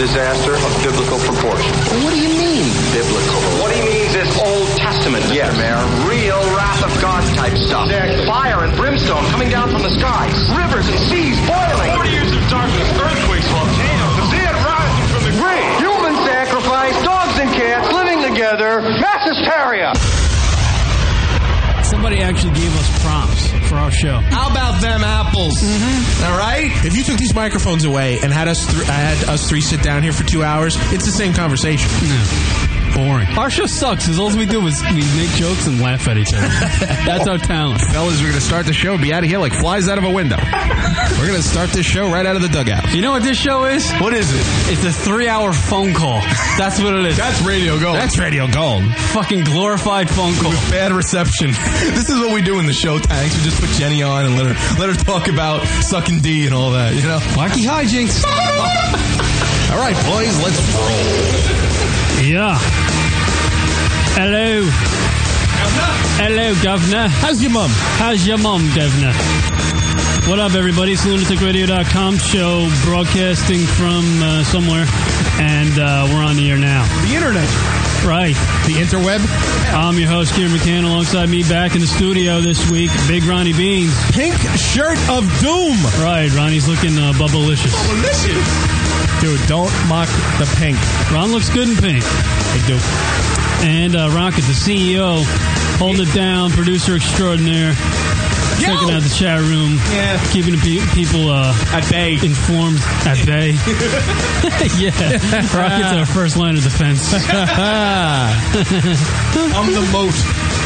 disaster of biblical proportions. What do you mean, biblical? What he means is Old Testament, Mr. Mayor. Real wrath of God type stuff. Exactly. Fire and brimstone coming down from the skies. Rivers and seas boiling. 40 years of darkness, earthquakes, volcanoes, the dead rising from the grave. Human sacrifice, dogs and cats living together, mass hysteria. Somebody actually gave us prompts for our show. How about them apples? Mm-hmm. All right? If you took these microphones away and had us three sit down here for 2 hours, it's the same conversation. No. Boring. Our show sucks because all we do is we make jokes and laugh at each other. That's our talent. Fellas, we're going to start the show and be out of here like flies out of a window. We're going to start this show right out of the dugout. You know what this show is? What is it? It's a 3-hour phone call. That's what it is. That's radio gold. That's radio gold. Fucking glorified phone call. With bad reception. This is what we do in the show tanks. We just put Jenny on and let her talk about sucking D and all that, you know? Wacky hijinks. All right, boys, let's roll. Yeah. Hello. Hello, Governor. How's your mom? How's your mom, Governor? What up, everybody? It's lunaticradio.com show broadcasting from somewhere, and we're on the air now. The internet. Right. The interweb. I'm your host, Kieran McCann. Alongside me back in the studio this week, Big Ronnie Beans. Pink shirt of doom. Right, Ronnie's looking bubblicious. Bubblicious. Dude, don't mock the pink. Ron looks good in pink. I do. And Rocket, the CEO, hold it down, producer extraordinaire. Checking out the chat room, keeping the people at bay, informed at bay. Yeah, Rocket's our first line of defense. I'm the moat.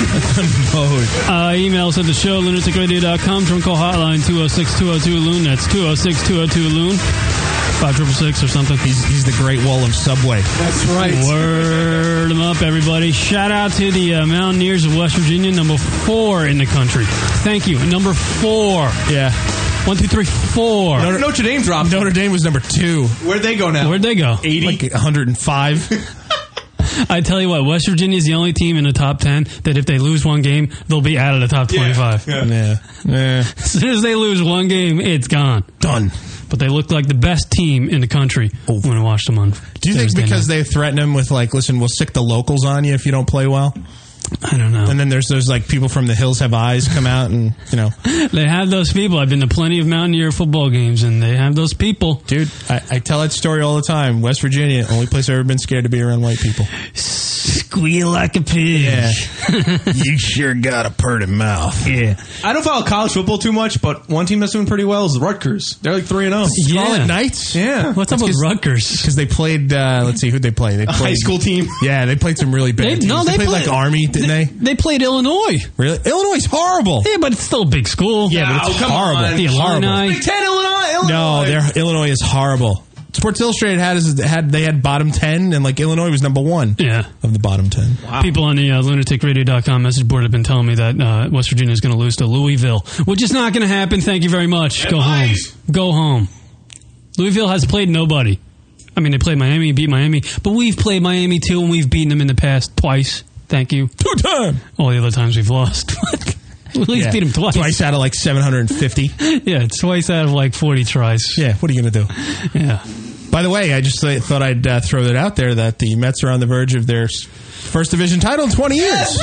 Email us at the show, lunaticradio.com. Drunk call hotline 206-202-LUN. That's 206-202-LUN. 5666 or something. He's the Great Wall of Subway. That's right. Word them up, everybody. Shout out to the Mountaineers of West Virginia, number 4 in the country. Thank you. Number 4. Yeah. 1, 2, 3, 4. Notre Dame dropped. Notre Dame was number 2. Where'd they go now? Where'd they go? 80? Like 105. I tell you what, West Virginia is the only team in the top 10 that if they lose one game, they'll be out of the top 25. Yeah. As soon as they lose one game, it's gone. Done. But they look like the best team in the country when I watched them on Do you think because they threaten them with, like, listen, we'll sick the locals on you if you don't play well? I don't know. And then there's those, like, people from the Hills Have Eyes come out and, you know. They have those people. I've been to plenty of Mountaineer football games, and they have those people. Dude, I tell that story all the time. West Virginia, only place I've ever been scared to be around white people. Squeal like a pig. Yeah. You sure got a purty mouth. Yeah. I don't follow college football too much, but one team that's doing pretty well is Rutgers. They're like 3-0. Scarlet Knights? Yeah. What's up with Rutgers? Because they played, let's see, who'd they play? They played, high school team. Yeah, they played some really bad teams. No, they played like Army, didn't they? They played Illinois. Really? Illinois is horrible. Yeah, but it's still a big school. Yeah, but it's come horrible. on. The horrible. Illini. Big Ten, Illinois. No, Illinois is horrible. Sports Illustrated had bottom 10, and like Illinois was number 1 of the bottom 10. Wow. People on the lunaticradio.com message board have been telling me that West Virginia is going to lose to Louisville, which is not going to happen. Thank you very much. Go home. Go home. Louisville has played nobody. I mean, they played Miami, beat Miami, but we've played Miami too, and we've beaten them in the past twice. Thank you. 2 times. All the other times we've lost. We at least beat them twice. Twice out of like 750. Yeah, twice out of like 40 tries. Yeah, what are you going to do? Yeah. By the way, I just thought I'd throw that out there that the Mets are on the verge of their first division title in 20 years.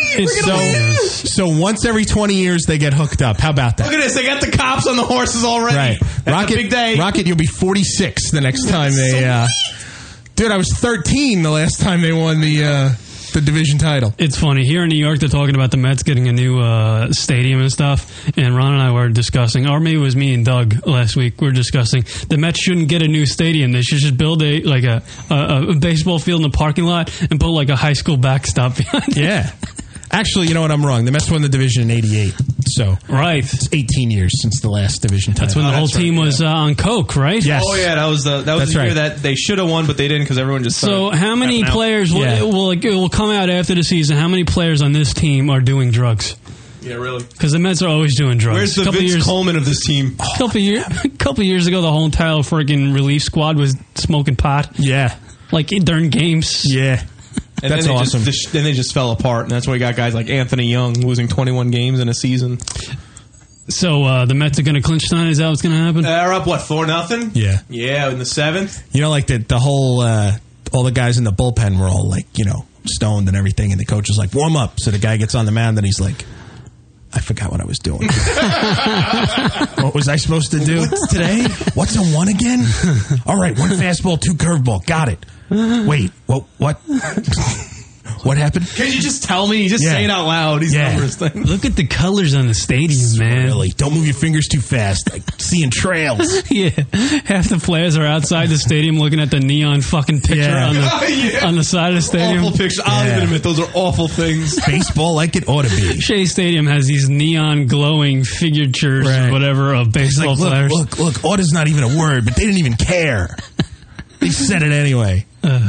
So once every 20 years they get hooked up. How about that? Look at this. They got the cops on the horses already. Right. That's a big day. Rocket, you'll be 46 the next time they... Dude, I was 13 the last time they won the division title. It's funny. Here in New York, they're talking about the Mets getting a new stadium and stuff. And Ron and I were discussing, or maybe it was me and Doug last week, we were discussing the Mets shouldn't get a new stadium. They should just build a baseball field in the parking lot and put like a high school backstop behind it. Yeah. Actually, you know what? I'm wrong. The Mets won the division in 88. So right, it's 18 years since the last division title. That's when the whole team was on coke, right? Yes. Oh yeah, that was the year that they should have won, but they didn't because everyone just. So how many players will come out after the season? How many players on this team are doing drugs? Yeah, really. Because the Mets are always doing drugs. Where's the Vince Coleman of this team? A couple years ago, the whole entire freaking relief squad was smoking pot. Yeah, like during games. Yeah. And that's awesome. Then they just fell apart, and that's why you got guys like Anthony Young losing 21 games in a season. So the Mets are going to clinch tonight. Is that what's going to happen? They're up, what, 4-0? Yeah. Yeah, in the 7th. You know, like the whole, all the guys in the bullpen were all like, you know, stoned and everything, and the coach was like, warm up. So the guy gets on the mound and he's like, I forgot what I was doing. What was I supposed to do today? What's a 1 again? All right, 1 fastball, 2 curveball. Got it. Wait, what? What happened? Can you just tell me? You just say it out loud. These numbers things. Look at the colors on the stadium, man. Really? Don't move your fingers too fast. Like seeing trails. Yeah, half the players are outside the stadium looking at the neon fucking picture on the side of the stadium. Awful picture. I'll even admit those are awful things. Baseball like it ought to be. Shea Stadium has these neon glowing figures or whatever of baseball players. Look, ought is not even a word, but they didn't even care. They said it anyway.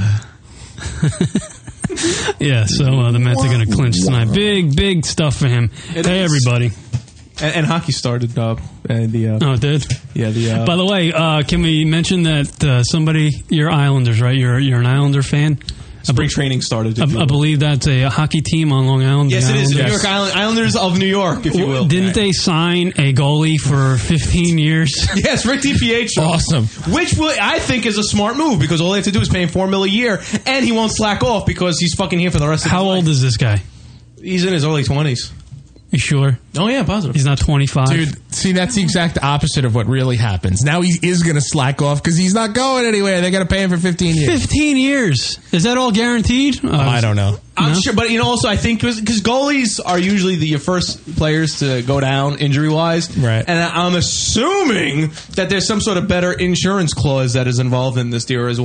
Yeah, so the Mets are going to clinch tonight. Big stuff for him. Hey, everybody. And hockey started up. Oh, it did? Yeah. By the way, can we mention that you're Islanders, right? You're an Islander fan? Spring training started. I believe that's a hockey team on Long Island. Yes, it is. New York Islanders of New York, if you will. Didn't they sign a goalie for 15 years? Yes, Rick DiPietro. Awesome. Which I think is a smart move, because all they have to do is pay him $4 million a year, and he won't slack off because he's fucking here for the rest of his life. How old is this guy? He's in his early 20s. You sure? Oh, yeah, positive. He's not 25? Dude, see, that's the exact opposite of what really happens. Now he is going to slack off because he's not going anywhere. They're going to pay him for 15 years. 15 years? Is that all guaranteed? I don't know. I'm sure, but also I think because goalies are usually your first players to go down injury-wise. Right. And I'm assuming that there's some sort of better insurance clause that is involved in this deal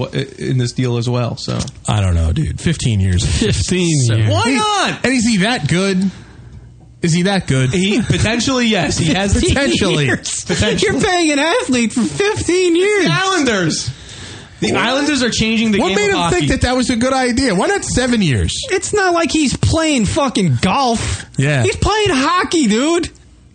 as well. So I don't know, dude. 15 years. 15 years. Why not? And is he that good? Is he that good? He potentially, yes. He has potentially. You're paying an athlete for 15 years. The Islanders. The Islanders are changing the game of hockey. What made him think that was a good idea? Why not 7 years? It's not like he's playing fucking golf. Yeah. He's playing hockey, dude.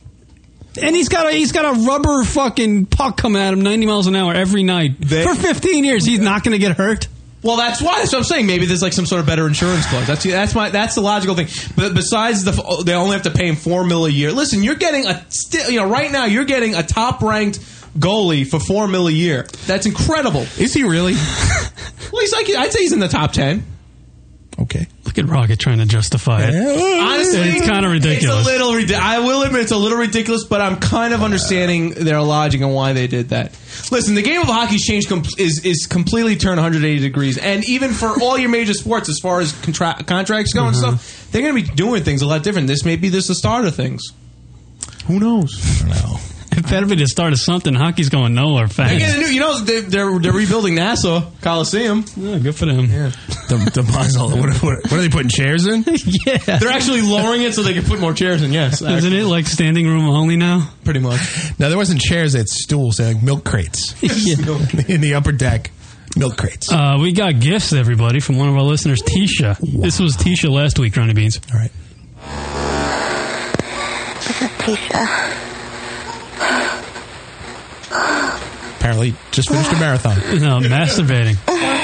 And he's got a rubber fucking puck coming at him 90 miles an hour every night. For 15 years, he's not going to get hurt. Well, that's why. That's what I'm saying. Maybe there's like some sort of better insurance clause. That's the logical thing. But besides they only have to pay him $4 million a year. Listen, you're getting right now you're getting a top ranked goalie for $4 million a year. That's incredible. Is he really? Well, he's like, I'd say he's in the top 10. Okay. Look at Rocket trying to justify it. Honestly, it's kind of ridiculous. It's a little ridiculous. I will admit it's a little ridiculous, but I'm kind of understanding their logic and why they did that. Listen, the game of hockey's changed is completely turned 180 degrees, and even for all your major sports, as far as contracts go and stuff, they're going to be doing things a lot different. This may be the start of things. Who knows? I don't know. It better be the start of something. Hockey's going nowhere fast. They're rebuilding Nassau Coliseum. Yeah, good for them. Yeah. What are they putting chairs in? Yeah. They're actually lowering it so they can put more chairs in, yes. Isn't it like standing room only now? Pretty much. No, there wasn't chairs, it's stools. They're like milk crates. In the upper deck. Milk crates. We got gifts, everybody, from one of our listeners, Tisha. Wow. This was Tisha last week, Ronnie Beans. All right. This is Tisha. Apparently just finished a marathon. No, masturbating.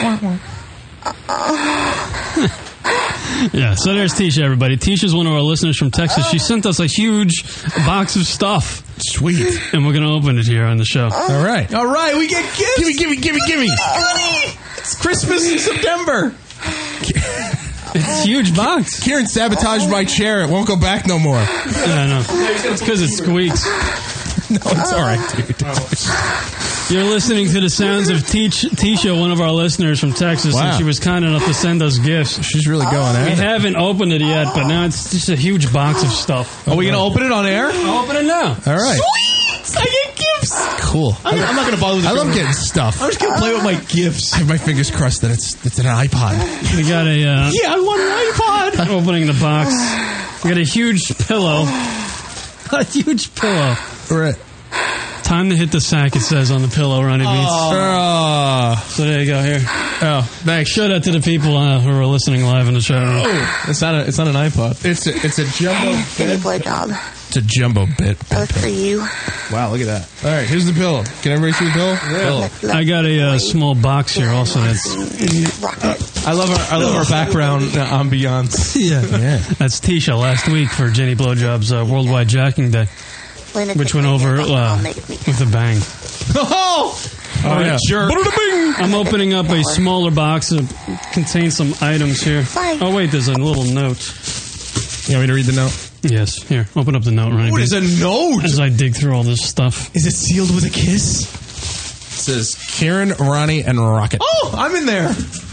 Yeah, so there's Tisha, everybody. Tisha's one of our listeners from Texas. She sent us a huge box of stuff. Sweet. And we're going to open it here on the show. All right. All right, we get gifts. Gimme. It's Christmas in September. It's a huge box. Kieran sabotaged my chair. It won't go back no more. Yeah, I know. It's because it squeaks. No, it's all right, dude. You're listening to the sounds of Tisha, one of our listeners from Texas, Wow. and she was kind enough to send us gifts. She's really going at We it. haven't opened it yet, but now it's just a huge box of stuff. Are we going to open it on air? I'll open it now. All right. Sweet! I get gifts. Cool. I'm not going to bother with I the love getting stuff. I'm just going to play with my gifts. I have my fingers crossed that it's an iPod. We got a... Yeah, I want an iPod. Opening the box. We got a huge pillow. A huge pillow. All right. Time to hit the sack, it says on the pillow, Ronnie Beats. So there you go, here. Oh, thanks. Shout out to the people who are listening live in the chat room. It's not an iPod. It's a jumbo Give me a bit. blowjob. It's a jumbo bit. That was for you. Wow, look at that. All right, here's the pillow. Can everybody see the pillow? Pillow. I got a small box here also that's... Rocket. I love our background ambiance. Yeah. Yeah. That's Tisha last week for Jenny Blowjob's Worldwide Jacking Day. which went over with a bang. Oh! Oh, yeah. Jerk. I'm opening up a smaller box that contains some items here. Oh, wait, there's a little note. You want me to read the note? Yes, here. Open up the note, Ronnie. What is a note? As I dig through all this stuff. Is it sealed with a kiss? It says Kieran, Ronnie, and Rocket. Oh, I'm in there.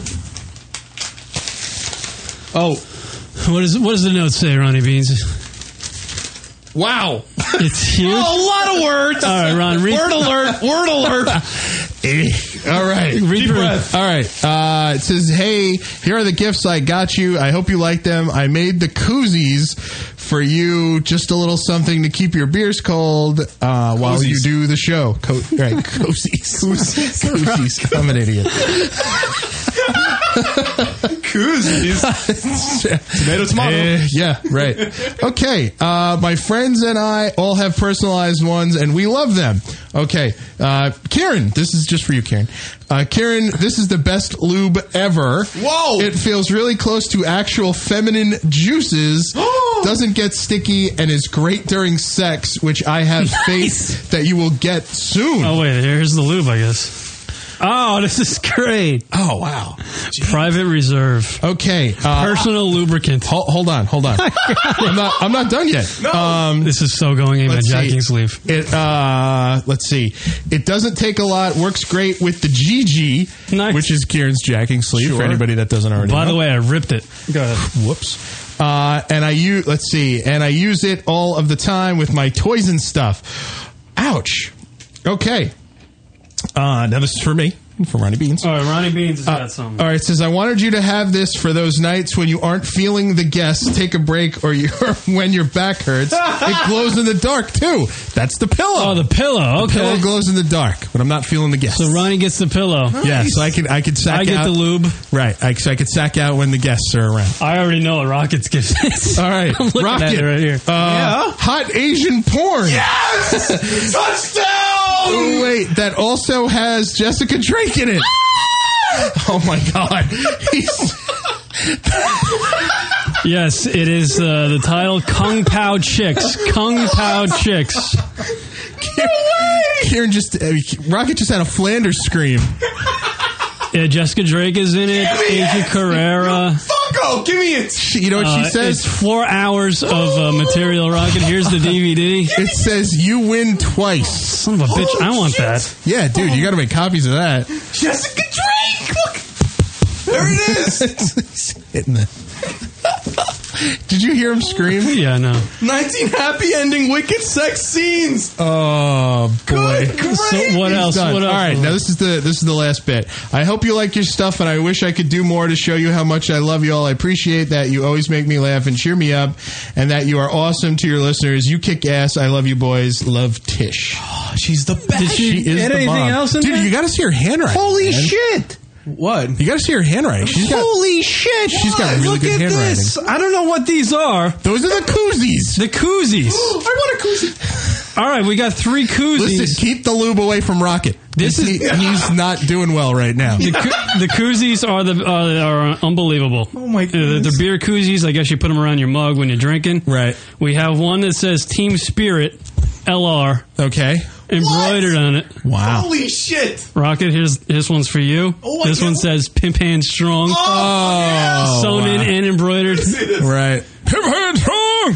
Oh. What does the note say, Ronnie Beans? Wow. It's huge. Oh, a lot of words. All right, Ron. Word alert. Word alert. All right. Read through. All right. It says, hey, here are the gifts I got you. I hope you like them. I made the koozies for you. Just a little something to keep your beers cold while you do the show. Right. Koozies. Koozies. I'm an idiot. Koozies. Tomato. Yeah, right. Okay. My friends and I all have personalized ones, and we love them. Okay. Kieran, this is just for you, Kieran. Kieran, this is the best lube ever. Whoa! It feels really close to actual feminine juices, doesn't get sticky, and is great during sex, which I have faith that you will get soon. Oh, wait. Here's the lube, I guess. Oh, this is great. Oh, wow. Private reserve. Okay. Personal lubricant. Hold on. I'm not done yet. No. This is so going in my jacking sleeve. Let's see. It doesn't take a lot. Works great with the GG, Nice. which is Kieran's jacking sleeve for anybody that doesn't already know. By the way, I ripped it. Go ahead. Whoops. And I use it all of the time with my toys and stuff. Ouch. Okay. Now this is for me, for Ronnie Beans. All right, Ronnie Beans has got something. All right, it says, I wanted you to have this for those nights when you aren't feeling the guests, take a break, or when your back hurts. It glows in the dark, too. That's the pillow. Oh, the pillow. Okay. The pillow glows in the dark when I'm not feeling the guests. So Ronnie gets the pillow. Yeah, so I could sack out. I get the lube. Right, so I could sack out when the guests are around. I already know what Rocket's gift is. All right, I'm looking at it right here. Hot Asian porn. Yes! Touchdown! Oh, wait, that also has Jessica Drake in it. Oh my God. Yes, it is the title Kung Pao Chicks. Kung Pao Chicks. Kieran Rocket just had a Flanders scream. Yeah, Jessica Drake is in it. Asia Carrera. Fucko, give me it. You know what she says? It's 4 hours of material, Rocket. Here's the DVD. It says you win twice. Son of a bitch, I want that. Yeah, dude, you got to make copies of that. Jessica Drake. Look. There it is. Hitting the... Did you hear him scream? Yeah, I know. 19 happy ending wicked sex scenes. Oh boy! So what else? All What else? right, now this is the last bit. I hope you like your stuff, and I wish I could do more to show you how much I love you all. I appreciate that you always make me laugh and cheer me up, and that you are awesome to your listeners. You kick ass. I love you, boys. Love, Tish. Oh, she's the best. Did she She is add the anything bomb. else in Dude, there? you got to see her handwriting. Holy man. shit. What? You got to see her handwriting. Holy shit. She's got really Look good at handwriting. this. I don't know what these are. Those are the koozies. The koozies. I want a koozie. All right, we got 3 koozies. Listen, keep the lube away from Rocket. This is- he's not doing well right now. The koozies are unbelievable. Oh, my They're goodness. beer koozies. I guess you put them around your mug when you're drinking. Right. We have one that says Team Spirit LR Okay. embroidered on it. Wow. Holy shit. Rocket, this one's for you. Oh, this one says Pimp Hand Strong. Oh, Sewn in and embroidered. right. Pimp Hand Strong.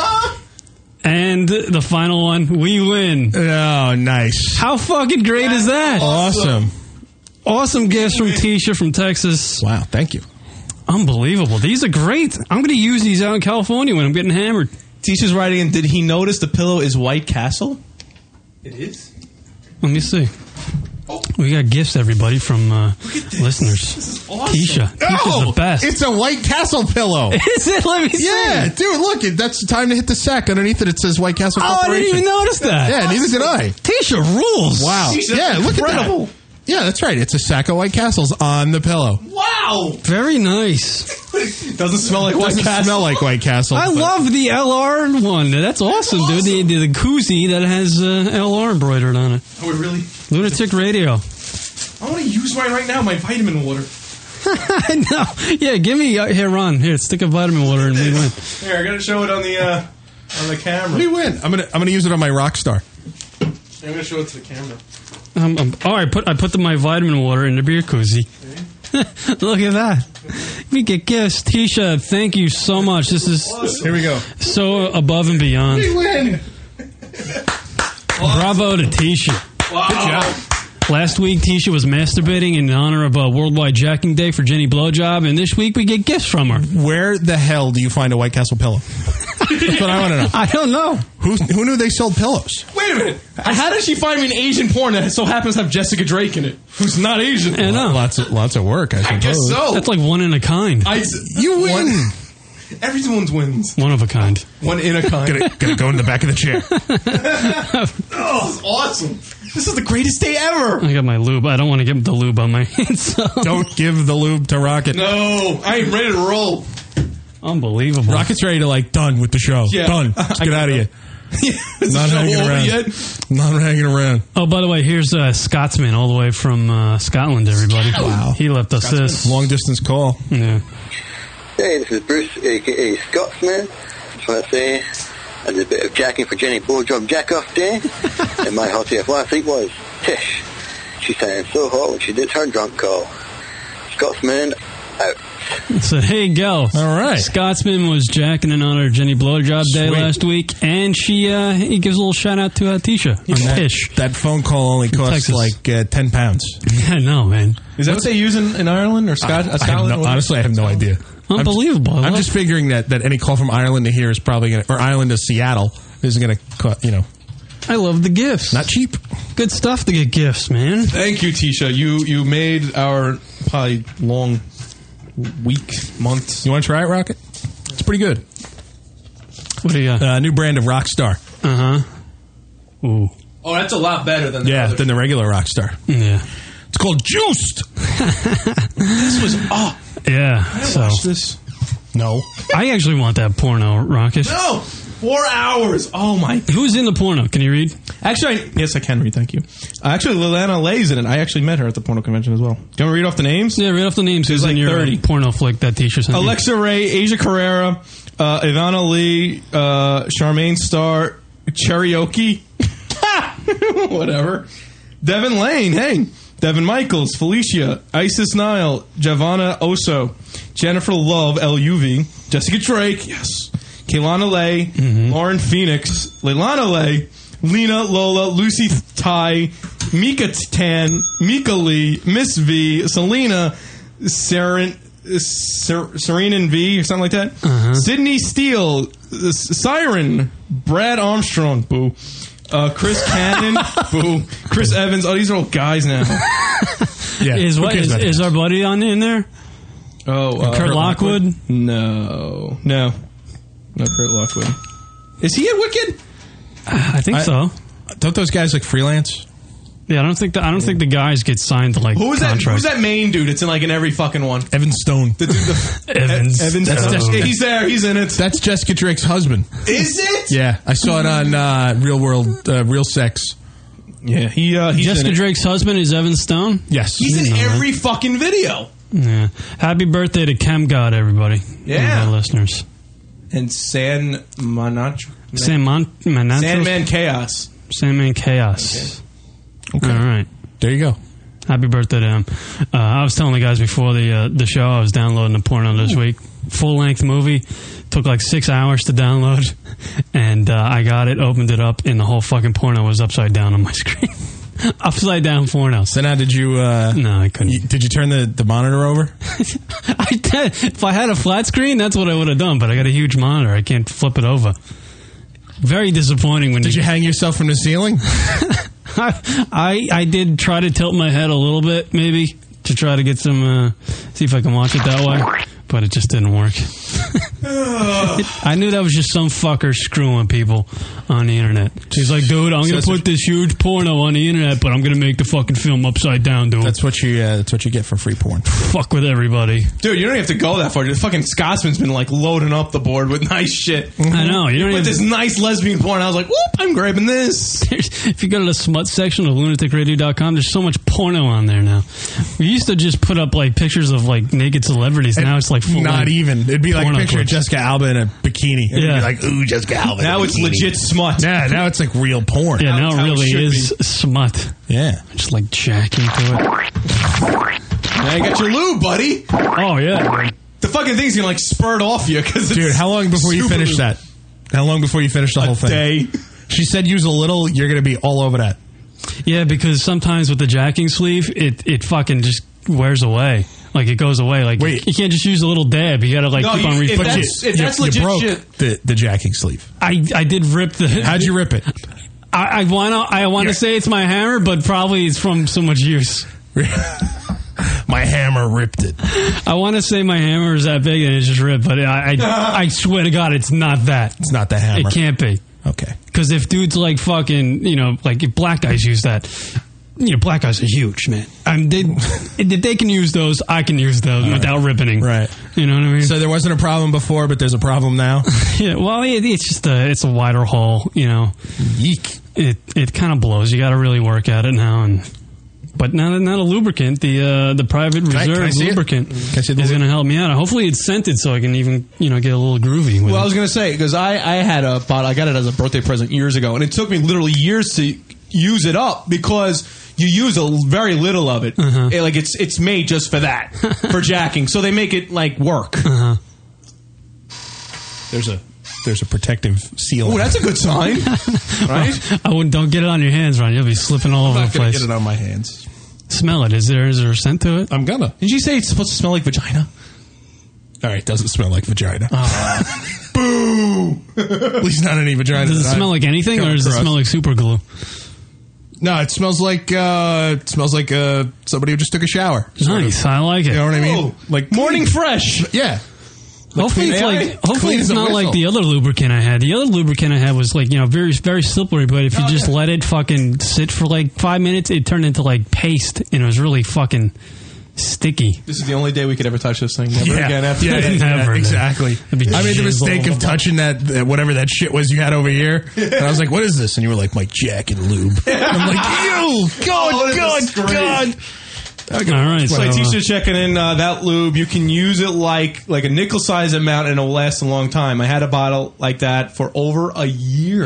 And the final one, we win. Oh, nice. How fucking great is that? Awesome. Awesome gifts from Tisha from Texas. Wow, thank you. Unbelievable. These are great. I'm going to use these out in California when I'm getting hammered. Tisha's writing in, did he notice the pillow is White Castle? It is? Let me see. We got gifts, everybody, from listeners. This is awesome. Tisha's the best. It's a White Castle pillow. Is it? Let me see. Yeah, dude, look, that's the time to hit the sack. Underneath it says White Castle Oh, I Corporation. didn't even notice that. Yeah, neither did I. Tisha rules. Wow. Tisha's Yeah, look at incredible. that. Yeah, that's right. It's a sack of White Castles on the pillow. Wow. Very nice. Doesn't smell like White Doesn't Castle. smell like White Castle. I but- love the LR one. That's awesome, dude. The koozie that has LR embroidered on it. Oh, really? Lunatic Radio. I want to use mine right now, my vitamin water. I know. Yeah, give me here, Ron. Here, stick a vitamin water and we win. Here, I got to show it on the On the camera. We win. I'm gonna use it on my Rockstar. I'm gonna show it to the camera. I put my vitamin water in the beer koozie. Look at that. We get gifts. Tisha, thank you so much. This is Here we go. so above and beyond. We win. Bravo to Tisha. Wow. Good job. Last week, Tisha was masturbating in honor of Worldwide Jacking Day for Jenny Blowjob, and this week we get gifts from her. Where the hell do you find a White Castle pillow? That's what I want to know. I don't know. Who knew they sold pillows? Wait a minute. How did she find me an Asian porn that so happens to have Jessica Drake in it, who's not Asian? I know. Lots of work, I suppose. I guess so. That's like one in a kind. You win. Everyone's wins. One of a kind. One in a kind. Gonna go in the back of the chair. Oh, this is awesome. This is the greatest day ever. I got my lube. I don't want to get the lube on my hands. So. Don't give the lube to Rocket. No, I am ready to roll. Unbelievable. Rocket's ready to done with the show. Yeah. Done. Let's get out of here. Is Not the show hanging over around. yet? Not hanging around. Oh, by the way, here's Scotsman all the way from Scotland, everybody. Wow. He left us this. Long distance call. Yeah. Hey, this is Bruce, a.k.a. Scotsman. Just want to say I did a bit of jacking for Jenny Blowjob Jack-Off Day, and my hot AF last week was Tish. She sounded so hot when she did her drunk call. Scotsman, out. So, hey, Gal. All right. Scotsman was jacking in honor of Jenny Blowjob Day Sweet. last week, and he gives a little shout out to Tisha. Tish. That phone call only costs Texas. 10 pounds. Yeah, I know, man. Is that what they use in Ireland or Scotland? Honestly, I have no idea. Unbelievable. I'm just figuring that any call from Ireland to here is probably going to, or Ireland to Seattle is going to cost, I love the gifts. not cheap. Good stuff to get gifts, man. Thank you, Tisha. You made our probably long week, months. You want to try it, Rocket? It's pretty good. What do you got? New brand of Rockstar. Uh-huh. Ooh. Oh, that's a lot better than Than the regular Rockstar. Yeah. It's called Juiced. This was Yeah. So, watch this. No. I actually want that porno, Rocket. No, 4 hours. Oh my. Who's in the porno? Can you read? Actually, yes, I can read. Thank you. Actually, Lilana Lay's in it. I actually met her at the porno convention as well. Do you want me to read off the names? Yeah, read off the names. Who's like in your 30. porno flick that Tisha sent you? Alexa Ray, Asia Carrera, Ivana Lee, Charmaine Starr, Cherokee, whatever. Devin Lane, hey. Devin Michaels, Felicia, Isis Nile, Giovanna Oso, Jennifer Love, LUV, Jessica Drake, yes. Kaylana Lay, Lauren Phoenix, Leilana Lay, Lena, Lola, Lucy Ty, Mika Tan, Mika Lee, Miss V, Selena, Serena V, or something like that. Sydney Steele, Siren, Brad Armstrong, boo. Chris Cannon, boo. Chris Evans. Oh, these are all guys now. Yeah. Is our buddy in there? Oh, Kurt Lockwood? No, Kurt Lockwood. Is he in Wicked? I think so. Don't those guys freelance? Yeah, I don't think the guys get signed to Who's that? contract. Who's that main dude? It's in in every fucking one. Evan Stone. Evans. Evan That's Stone. Jessica- He's there. He's in it. That's Jessica Drake's husband. Is it? Yeah, I saw it on Real Sex. Yeah, he's Jessica in it. Drake's husband is Evan Stone? Yes. He's in didn't know every fucking video. Yeah. Happy birthday to Chem God, everybody. Yeah. Our listeners. And Sandman Chaos. Sandman Chaos. Okay. All right. There you go. Happy birthday to him. I was telling the guys before the show I was downloading the porno this week. Full-length movie. Took 6 hours to download. And I got it, opened it up, and the whole fucking porno was upside down on my screen. Upside down porno. So now did you... no, I couldn't. Did you turn the monitor over? I did. If I had a flat screen, that's what I would have done. But I got a huge monitor. I can't flip it over. Very disappointing when Did you hang yourself from the ceiling? I did try to tilt my head a little bit, maybe, to try to get some, see if I can watch it that way, but it just didn't work. I knew that was just some fucker screwing people on the internet. He's like, dude, I'm going to put this huge porno on the internet, but I'm going to make the fucking film upside down, dude. That's what you get for free porn. Fuck with everybody. Dude, you don't have to go that far. The fucking Scotsman's been loading up the board with nice shit. I know. You don't With even... this nice lesbian porn, I was like, whoop, I'm grabbing this. If you go to the smut section of lunaticradio.com, there's so much porno on there now. We used to just put up pictures of naked celebrities. Now it's full Not even. It'd be porno. picture clips. Jessica Alba in a bikini. And Yeah. you'd be like, ooh, Jessica Alba. in a Now it's bikini. legit smut. Yeah, now it's like real porn. Yeah, now how it it really should is smut. Yeah. Just like jacking to it. Now you got your lube, buddy. Oh, yeah. The fucking thing's gonna like spurt off you because Dude, how long before you finish that? How long before you finish the whole thing? Day. She said use a little, you're going to be all over that. Yeah, because sometimes with the jacking sleeve, it fucking just wears away. Like, it goes away. Like, Wait. you can't just use a little dab. You gotta, like, No, keep on if refilling. that's You legit broke shit. the jacking sleeve. I did rip the... How'd you rip it? I wanna say it's my hammer, but probably it's from so much use. My hammer ripped it. I want to say my hammer is that big and it's just ripped, but I swear to God, it's not that. It's not the hammer. It can't be. Okay. Because if dudes like fucking, like if black guys use that, black guys are huge, man. If they can use those, I can use those without ripping. Right. You know what I mean? So there wasn't a problem before, but there's a problem now? Yeah, well, it's just it's a wider hole, Yeek. It kind of blows. You got to really work at it now, but not a lubricant. The private Can reserve I see it? lubricant Can I see the is going to help me out. Hopefully, it's scented so I can even get a little groovy with Well, I it. was gonna say because I had a bottle. I got it as a birthday present years ago, and it took me literally years to use it up because you use very little of it. It's made just for that, for jacking. So they make it like work. There's a protective seal. Oh, that's a good sign, right? Don't get it on your hands, Ron. You'll be slipping all over I'm the not going to place. get it on my hands. Smell it. Is there a scent to it? I'm gonna. Did you say it's supposed to smell like vagina? All right, doesn't smell like vagina. Boo! At least not any vagina. Does it that smell I've like anything, come or does it across. smell like super glue? No, it smells like somebody who just took a shower. Nice. I like it. You know what I mean? Oh, Like morning fresh. Yeah. Hopefully it's clean hopefully as it's a not like whistle. the other lubricant I had. The other lubricant I had was like, very, very slippery, but if you just let it fucking sit for like 5 minutes, it turned into like paste and it was really fucking sticky. This is the only day we could ever touch this thing. Never again after that. Never, exactly. It'd be I made the jizz mistake all of touching that whatever that shit was you had over here, and I was like, "What is this?" And you were like, "My Jack and lube." And I'm like, "You, God." All right. So my teacher checking in that lube. You can use it like a nickel size amount, and it'll last a long time. I had a bottle like that for over a year.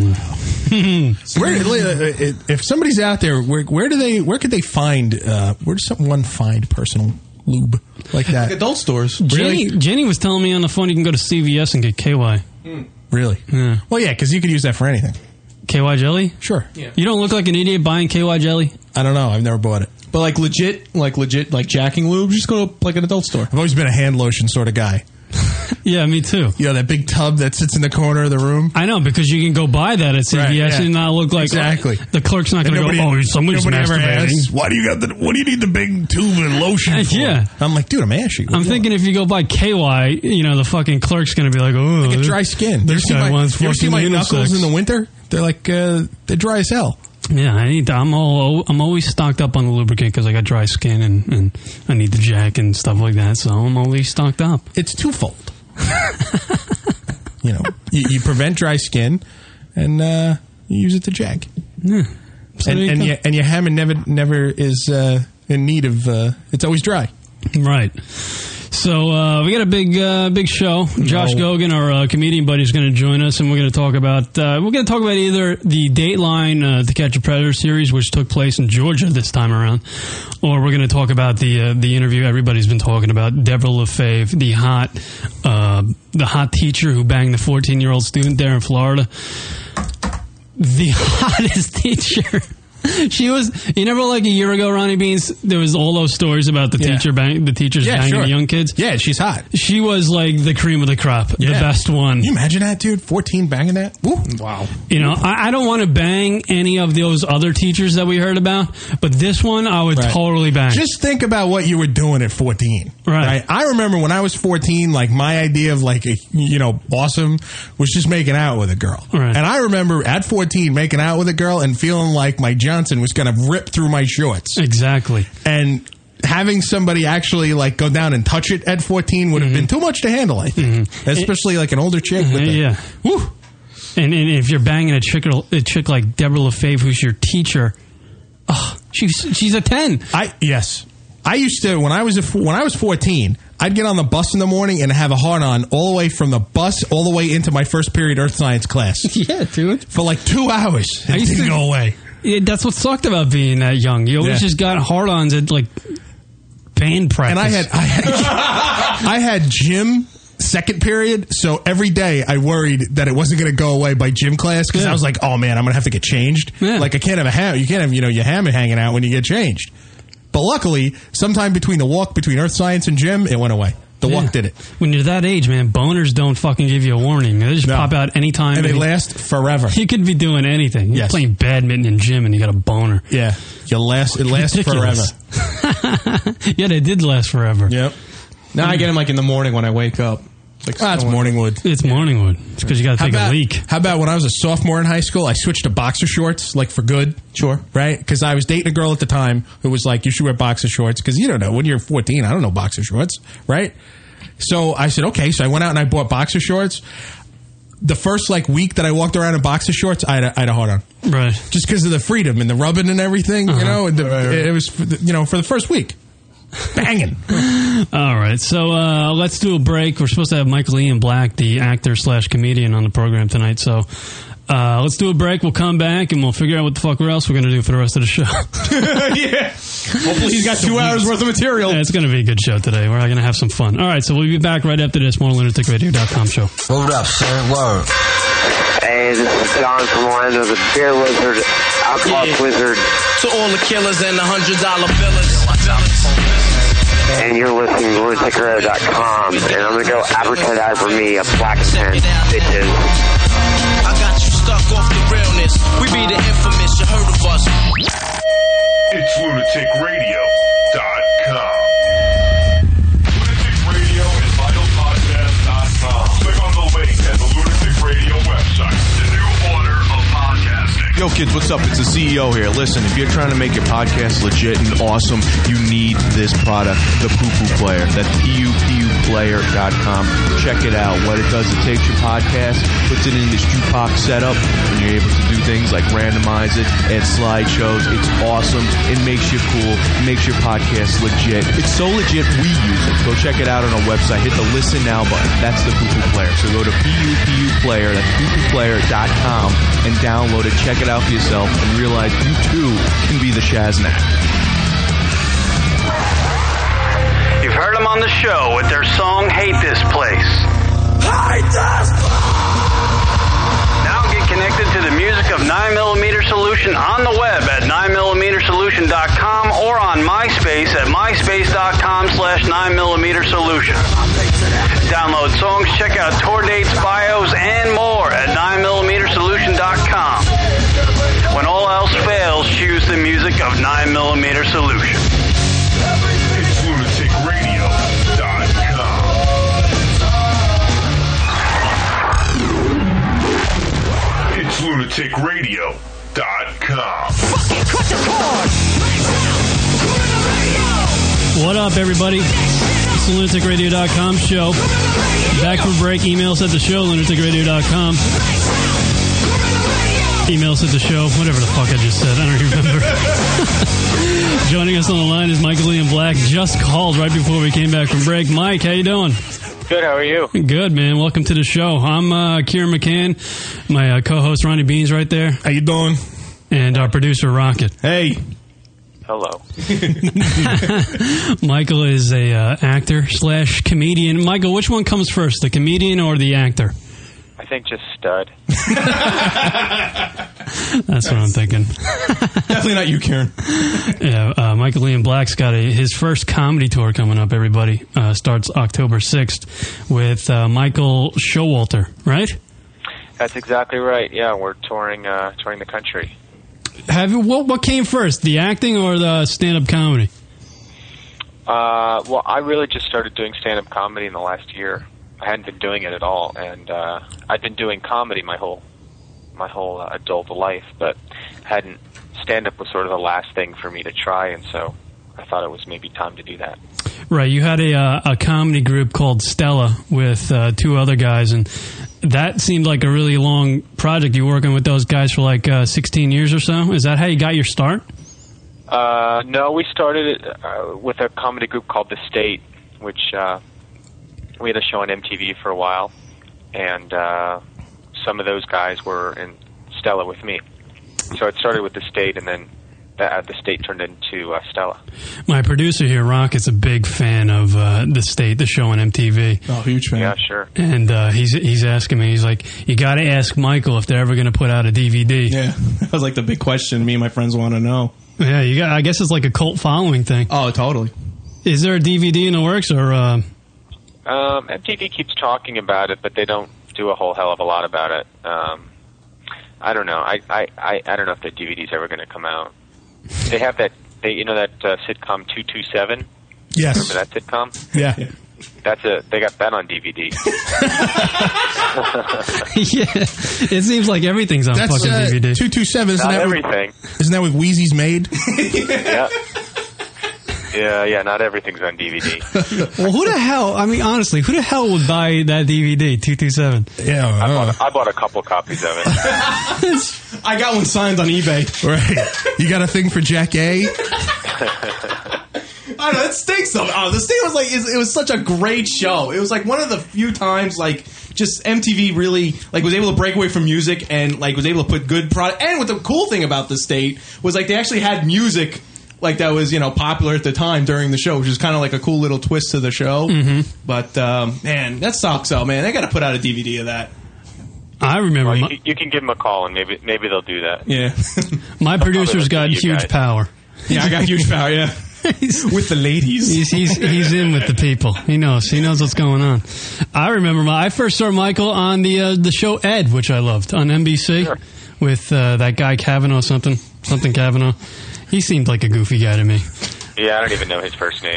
If somebody's out there, where could they find? Where does someone find personal lube like that? Adult stores. Jenny was telling me on the phone you can go to CVS and get KY. Really? Yeah. Well, yeah, because you could use that for anything. KY jelly? Sure. Yeah. You don't look like an idiot buying KY jelly? I don't know. I've never bought it. But like legit jacking lube, just go to like an adult store. I've always been a hand lotion sort of guy. Yeah, me too. You know, that big tub that sits in the corner of the room. I know, because you can go buy that at CVS Right, yeah. and not look like Exactly. the clerk's not going to go, oh, somebody's nobody ever masturbating. asks, what do you need the big tube of lotion for? Yeah. I'm like, dude, I'm ashy. I'm thinking if you go buy KY, the fucking clerk's going to be like, oh, I get dry skin. This guy wants you ever see fucking my knuckles unisex. in the winter? They're like, they're dry as hell. Yeah, I'm always stocked up on the lubricant because I got dry skin and I need the jack and stuff like that. So I'm always stocked up. It's twofold. You prevent dry skin and you use it to jack. Yeah. So And your hammer never is in need of. It's always dry. Right. So we got a big show. Josh Gogan, our comedian buddy, is going to join us, and we're going to talk about either the Dateline To Catch a Predator series, which took place in Georgia this time around, or we're going to talk about the interview everybody's been talking about, Deborah LaFave, the hot teacher who banged the 14-year-old student there in Florida. The hottest teacher. She was, like a year ago, Ronnie Beans, there was all those stories about the teachers banging the young kids. Yeah, she's hot. She was like the cream of the crop, the best one. Can you imagine that, dude? 14 banging that? Woo. Wow. I don't want to bang any of those other teachers that we heard about, but this one I would totally bang. Just think about what you were doing at 14. Right. I remember when I was 14, like my idea of like, awesome was just making out with a girl. Right. And I remember at 14 making out with a girl and feeling like my Johnson was going to rip through my shorts. Exactly. And having somebody actually like go down and touch it at 14 would have been too much to handle, I think. Especially like an older chick. With Woo. And if you're banging a chick like Deborah LaFave, who's your teacher, she's a 10. Yes. I used to when I was 14, I'd get on the bus in the morning and have a hard-on all the way from the bus all the way into my first period Earth Science class. Yeah, dude. For like 2 hours. I It used didn't to- go away. Yeah, that's what sucked about being that young. You always just got hard-ons at, like, band practice. And I had gym second period, so every day I worried that it wasn't going to go away by gym class because I was like, oh man, I'm going to have to get changed. Like I can't have a ham. You can't have your hammer hanging out when you get changed. But luckily, sometime between the walk between Earth Science and gym, it went away. The walk did it. When you're that age, man, boners don't fucking give you a warning. They just pop out anytime. And they last forever. You could be doing anything. You're playing badminton in gym and you got a boner. Yeah. It lasts forever. Yeah, they did last forever. Yep. Now I get them like in the morning when I wake up. It's like It's morning wood. It's morning wood. It's because you got to take a leak. How about when I was a sophomore in high school, I switched to boxer shorts, like for good. Sure. Right? Because I was dating a girl at the time who was like, you should wear boxer shorts. Because you don't know. When you're 14, I don't know boxer shorts. Right? So I said, okay. So I went out and I bought boxer shorts. The first week that I walked around in boxer shorts, I had a hard on. Right. Just because of the freedom and the rubbing and everything, you know. And it was, for the first week. Banging. All right, so let's do a break. We're supposed to have Michael Ian Black, the actor/comedian, on the program tonight. So let's do a break. We'll come back and we'll figure out what the fuck else we're going to do for the rest of the show. Yeah. Hopefully he's got 2 hours worth of material. Yeah, it's going to be a good show today. We're going to have some fun. All right, so we'll be back right after this. More lunaticradio.com show. Hold up, son. Word. Hey, this is John from Orlando, the beer wizard, alcohol wizard. To all the killers and the $100 billers. And you're listening to lunaticradio.com. And I'm going to go advertise for me a black pen, bitches. I got you stuck off the realness. We be the infamous, you heard of us. It's lunaticradio.com. Lunatic Radio and VitalPodcast.com. Click on the link at the Lunatic Radio website. The new order of podcasting. Yo, kids, what's up? It's the CEO here. Listen, if you're trying to make your podcast legit and awesome, you need this product, the Poo Poo Player. That's PUPUplayer.com. Check it out. What it does, it takes your podcast, puts it in this jukebox setup, and you're able to do things like randomize it, add slideshows. It's awesome. It makes you cool. It makes your podcast legit. It's so legit, we use it. Go check it out on our website. Hit the Listen Now button. That's the Poo Poo Player. So go to PUPUplayer, that's PooPooPlayer.com, and download it. Check it out for yourself and realize you too can be the Shaznak. You've heard them on the show with their song Hate This Place. Hate this Now get connected to the music of 9mm Solution on the web at 9mmsolution.com or on MySpace at myspace.com/9mm Solution. Download songs, check out tour dates, bios, and more at 9mmsolution.com. When all else fails, choose the music of 9mm Solution. It's lunaticradio.com. It's lunaticradio.com. Fucking cut the cord. What up, everybody? It's the lunaticradio.com show. Back from break. Email us at the show, lunaticradio.com. Email us at the show, whatever the fuck I just said. I don't remember. Joining us on the line is Michael Ian Black. Just called right before we came back from break. Mike, how you doing? Good, how are you? Good, man. Welcome to the show. I'm Kieran McCann. My co-host Ronnie Beans right there. How you doing? And our producer Rocket. Hey. Hello. Michael is a actor/comedian. Michael, which one comes first, the comedian or the actor? I think just stud. That's what I'm thinking. Definitely not you, Kieran. Yeah, Michael Ian Black's got his first comedy tour coming up, everybody. Starts October 6th with Michael Showalter, right? That's exactly right. Yeah, we're touring the country. What came first, the acting or the stand-up comedy? Well, I really just started doing stand-up comedy in the last year. I hadn't been doing it at all, and I'd been doing comedy my whole adult life, but hadn't. Stand-up was sort of the last thing for me to try, and so I thought it was maybe time to do that. Right, you had a comedy group called Stella with two other guys, and that seemed like a really long project. You were working with those guys for like 16 years or so? Is that how you got your start? No, we started it with a comedy group called The State, which we had a show on MTV for a while, and some of those guys were in Stella with me. So it started with the State, and then the State turned into Stella. My producer here, Rock, is a big fan of the State, the show on MTV. Oh, huge fan. Yeah, sure. And he's asking me, he's like, you got to ask Michael if they're ever going to put out a DVD. Yeah, that was like the big question me and my friends want to know. Yeah, I guess it's like a cult following thing. Oh, totally. Is there a DVD in the works, or? MTV keeps talking about it, but they don't do a whole hell of a lot about it. I don't know. I don't know if the DVD's ever going to come out. They have that sitcom 227. Yes. Remember that sitcom? Yeah. They got that on DVD. Yeah, it seems like everything's on fucking DVD. 227. Not everything. Isn't that with Wheezy's Maid? Yeah, not everything's on DVD. Well, who the hell? I mean, honestly, who the hell would buy that DVD 227? Yeah, I bought a couple copies of it. I got one signed on eBay. Right. You got a thing for Jack A? I don't know, that stinks though. Oh, the State was like, it was such a great show. It was like one of the few times like just MTV really like was able to break away from music and like was able to put good product. And what the cool thing about the State was like they actually had music like that was, popular at the time during the show, which is kind of like a cool little twist to the show. Mm-hmm. But man, that sucks though, man. They got to put out a DVD of that. I remember. Well, you can give them a call and maybe they'll do that. Yeah. My producer's got huge power. Yeah, I got huge power. Yeah. With the ladies. He's in with the people. He knows what's going on. I remember I first saw Michael on the show Ed, which I loved, on NBC. Sure. With that guy Kavanaugh, something Kavanaugh. He seemed like a goofy guy to me. Yeah, I don't even know his first name.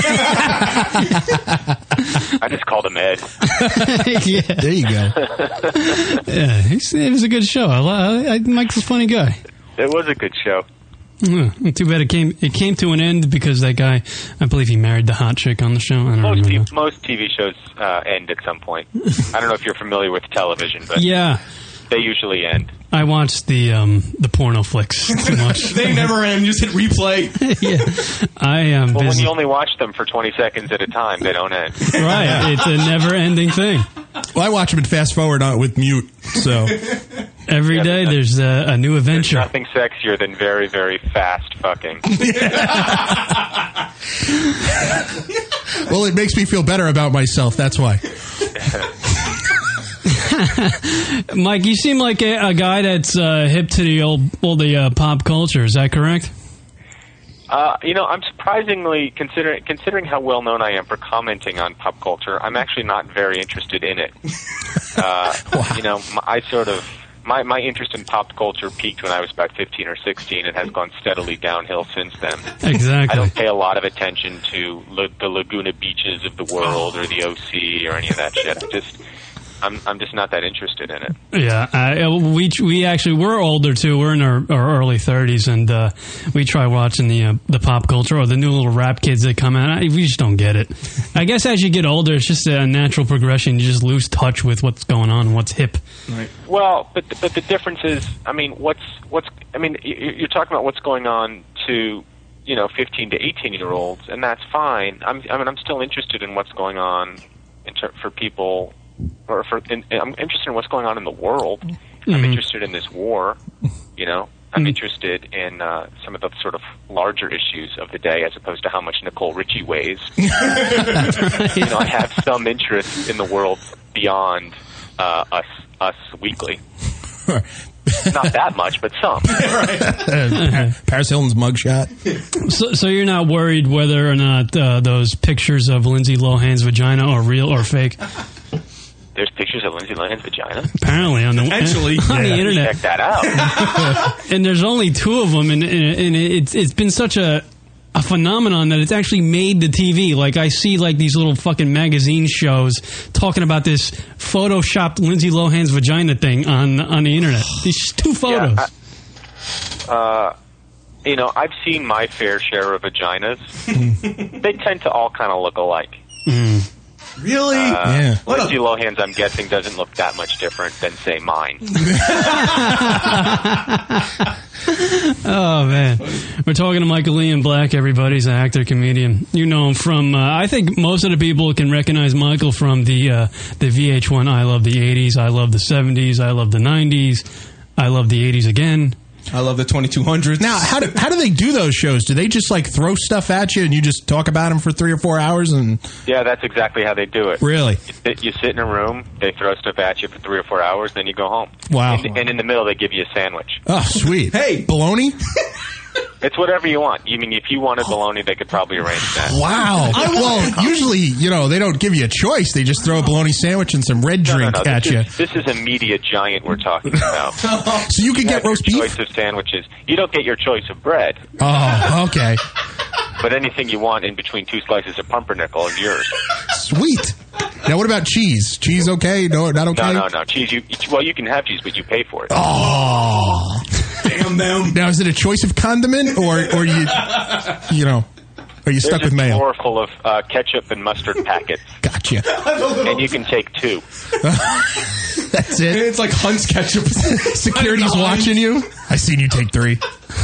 I just called him Ed. Yeah. There you go. Yeah, it was a good show. Mike's a funny guy. It was a good show. Too bad it came to an end because that guy, I believe he married the hot chick on the show. I don't remember. Most TV shows end at some point. I don't know if you're familiar with television, but yeah, they usually end. I watched the porno flicks too much. They never end. You just hit replay. Yeah, I am. Well, busy. when you only watch them for 20 seconds at a time, they don't end. Right, it's a never-ending thing. Well, I watch them in fast forward with mute. So every day there's a new adventure. There's nothing sexier than very, very fast fucking. Well, it makes me feel better about myself. That's why. Mike, you seem like a guy that's hip to the pop culture. Is that correct? I'm surpringly considering how well known I am for commenting on pop culture. I'm actually not very interested in it. Wow. I sort of my interest in pop culture peaked when I was about 15 or 16 and has gone steadily downhill since then. Exactly. I don't pay a lot of attention to the Laguna Beaches of the world or the OC or any of that shit. I'm just not that interested in it. Yeah, we're older too. We're in our early 30s, and we try watching the pop culture or the new little rap kids that come out. We just don't get it. I guess as you get older, it's just a natural progression. You just lose touch with what's going on, what's hip. Right. Well, but the difference is, you're talking about what's going on to 15 to 18-year-olds, and that's fine. I'm still interested in what's going on for people. I'm interested in what's going on in the world. Mm-hmm. I'm interested in this war. I'm interested in some of the sort of larger issues of the day, as opposed to how much Nicole Richie weighs. I have some interest in the world beyond us weekly. Not that much, but some. Paris Hilton's mugshot. So you're not worried whether or not those pictures of Lindsay Lohan's vagina are real or fake? There's pictures of Lindsay Lohan's vagina? Apparently on the internet. Check that out. And there's only two of them, and it's been such a phenomenon that it's actually made the TV. Like, I see like these little fucking magazine shows talking about this photoshopped Lindsay Lohan's vagina thing on the internet. These two photos. Yeah, I've seen my fair share of vaginas. They tend to all kind of look alike. Mm. Really? Yeah. Lindsay Lohan's, I'm guessing, doesn't look that much different than, say, mine. Oh, man. We're talking to Michael Ian Black, everybody. He's an actor, comedian. You know him from, I think most of the people can recognize Michael from the VH1 I Love the 80s, I Love the 70s, I Love the 90s, I Love the 80s Again. I love the 2200s. Now, how do they do those shows? Do they just like throw stuff at you and you just talk about them for 3 or 4 hours? And Yeah, that's exactly how they do it. Really? You sit in a room, they throw stuff at you for 3 or 4 hours, then you go home. Wow. And in the middle, they give you a sandwich. Oh, sweet. Hey, bologna? It's whatever you want. You mean if you wanted bologna, they could probably arrange that. Wow. Well, usually, they don't give you a choice. They just throw a bologna sandwich and some red drink at you. This is a media giant we're talking about. So you can get roast beef? Choice of sandwiches. You don't get your choice of bread. Oh, okay. But anything you want in between 2 slices of pumpernickel is yours. Sweet. Now, what about cheese? Cheese okay? No, not okay? No. Cheese, you can have cheese, but you pay for it. Oh. Damn them. Now, is it a choice of condiment, or are you stuck with mayo? There's a drawer full of ketchup and mustard packets. Gotcha. And you can take 2. That's it? It's like Hunt's ketchup. Security's watching you? I seen you take 3.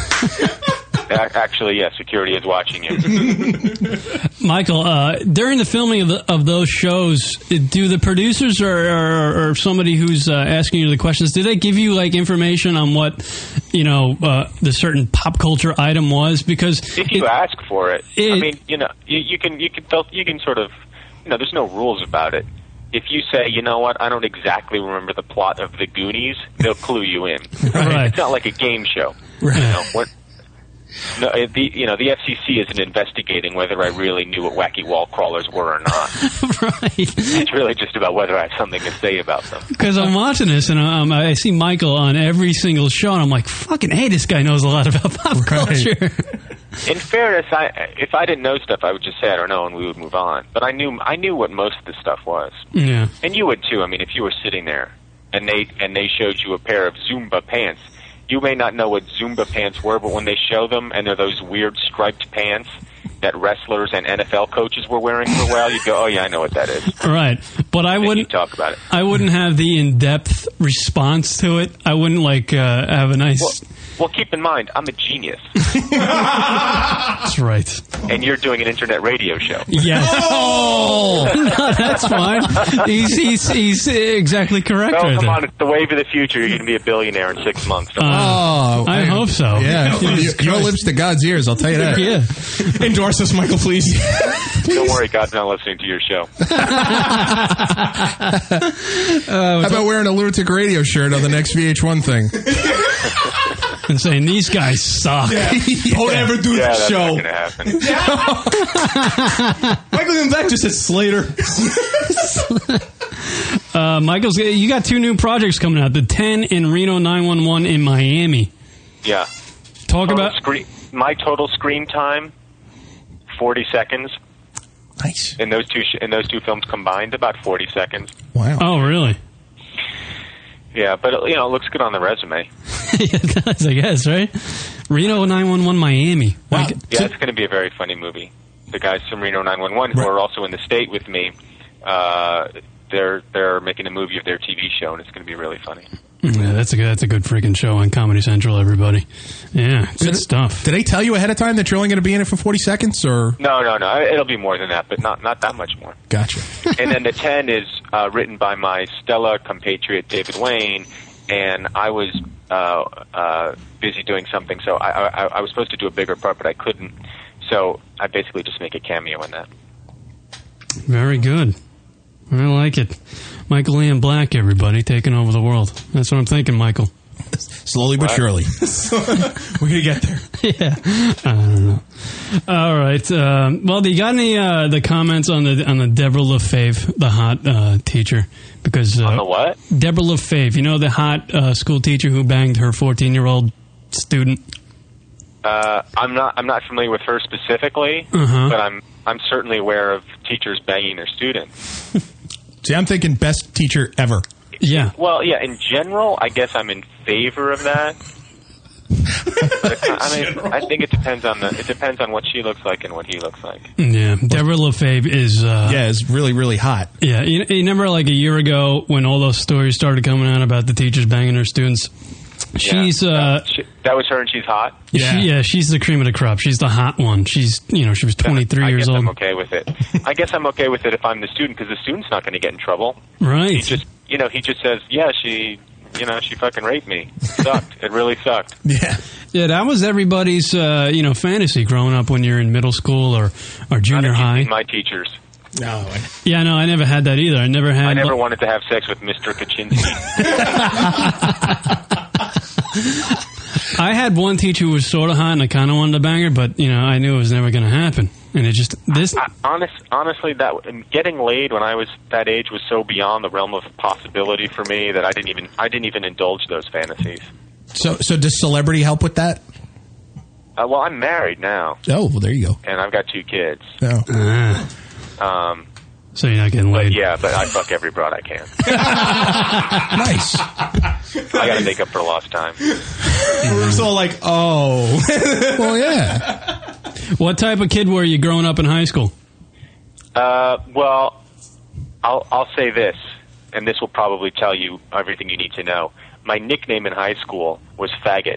Actually, yes, security is watching you. Michael, during the filming of those shows, do the producers or somebody who's asking you the questions, do they give you like information on what the certain pop culture item was? Because if you ask for it, I mean, you can sort of, there's no rules about it. If you say, you know what, I don't exactly remember the plot of The Goonies, they'll clue you in. Right. It's not like a game show. Right. No, the FCC isn't investigating whether I really knew what wacky wall crawlers were or not. Right. It's really just about whether I have something to say about them. Because I'm watching this and I see Michael on every single show and I'm like, fucking hey, this guy knows a lot about pop culture. In fairness, if I didn't know stuff, I would just say I don't know and we would move on. But I knew what most of the stuff was. Yeah. And you would too. I mean, if you were sitting there and they showed you a pair of Zumba pants, you may not know what Zumba pants were, but when they show them and they're those weird striped pants that wrestlers and NFL coaches were wearing for a while, you go, oh yeah, I know what that is. Right. But I wouldn't talk about it. I wouldn't have the in-depth response to it. I wouldn't have a nice... Well, keep in mind, I'm a genius. That's right. And you're doing an internet radio show. Yes. Oh! No, that's fine. He's exactly correct. No, right come there. on, it's the wave of the future. You're going to be a billionaire in 6 months. I hope so. Yeah. Your lips to God's ears, I'll tell you that. Yeah. Endorse us, Michael, please. Don't worry, God's not listening to your show. How about wearing a Lunatic Radio shirt on the next VH1 thing? And saying, these guys suck. Yeah. Don't ever do this show. That's not going to happen. Michael Ian Black just said Slater. Michael's, you got 2 new projects coming out. The 10 in Reno 911 in Miami. Yeah. Talk about... my total screen time, 40 seconds. Nice. In those two films combined, about 40 seconds. Wow. Oh, really? Yeah, but it looks good on the resume. It does, I guess, right? Reno 911 Miami. Wow. Yeah, it's going to be a very funny movie. The guys from Reno 911 who are also in the state with me, they're making a movie of their TV show, and it's going to be really funny. Yeah, that's a good freaking show on Comedy Central, everybody. Yeah, good stuff. Did they tell you ahead of time that you're only going to be in it for 40 seconds, or? No. It'll be more than that, but not that much more. Gotcha. And then the 10 is written by my stellar compatriot David Wayne, and I was busy doing something, so I was supposed to do a bigger part, but I couldn't. So I basically just make a cameo in that. Very good. I like it. Michael Ian Black, everybody, taking over the world. That's what I'm thinking, Michael. Slowly but surely. We're going to get there. Yeah. I don't know. All right. Well, do you got any the comments on the Deborah LaFave, the hot teacher? Because on the what? Deborah LaFave, the hot school teacher who banged her 14-year-old student. I'm not familiar with her specifically, but I'm certainly aware of teachers banging their students. See, I'm thinking best teacher ever. Yeah. Well, yeah. In general, I guess I'm in favor of that. But I think it depends on what she looks like and what he looks like. Yeah, Deborah LaFave is is really, really hot. Yeah, you remember like a year ago when all those stories started coming out about the teachers banging their students. She's that was her, and she's hot. She's the cream of the crop. She's the hot one. She's she was 23 years old. I'm okay with it. I guess I'm okay with it if I'm the student, because the student's not going to get in trouble. Right. He just says, yeah, she fucking raped me. Sucked. It really sucked. Yeah. Yeah, that was everybody's fantasy growing up when you're in middle school or junior high. My teachers. No. Yeah, no, I never had that either. I never wanted to have sex with Mr. Kaczynski. I had one teacher who was sort of hot, and I kind of wanted to bang her, but I knew it was never going to happen. And it just honestly, that getting laid when I was that age was so beyond the realm of possibility for me that I didn't even indulge those fantasies. So does celebrity help with that? Well, I'm married now. Oh, well, there you go. And I've got 2 kids. Oh. So you're not getting laid. But I fuck every broad I can. Nice. I got to make up for lost time. We're just all like, oh. Well, yeah. What type of kid were you growing up in high school? Well, I'll say this, and this will probably tell you everything you need to know. My nickname in high school was Faggot.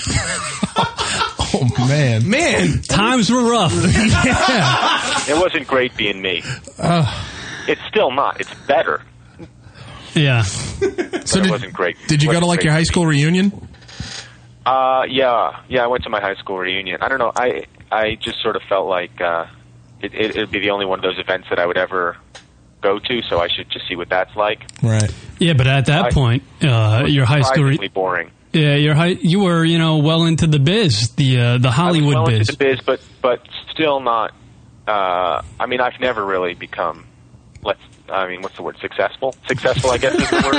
Oh, man. Times were rough. Yeah. It wasn't great being me. It's still not. It's better. Yeah. So it wasn't great. Did you go to your high school reunion? Yeah, I went to my high school reunion. I don't know. I just sort of felt like it'd be the only one of those events that I would ever go to, so I should just see what that's like. Right. Yeah, but at that point, your high school boring. Yeah, you were well into the biz, the Hollywood I was well biz. into the biz, but still not. I've never really become. What's the word? Successful. Successful, I guess, is the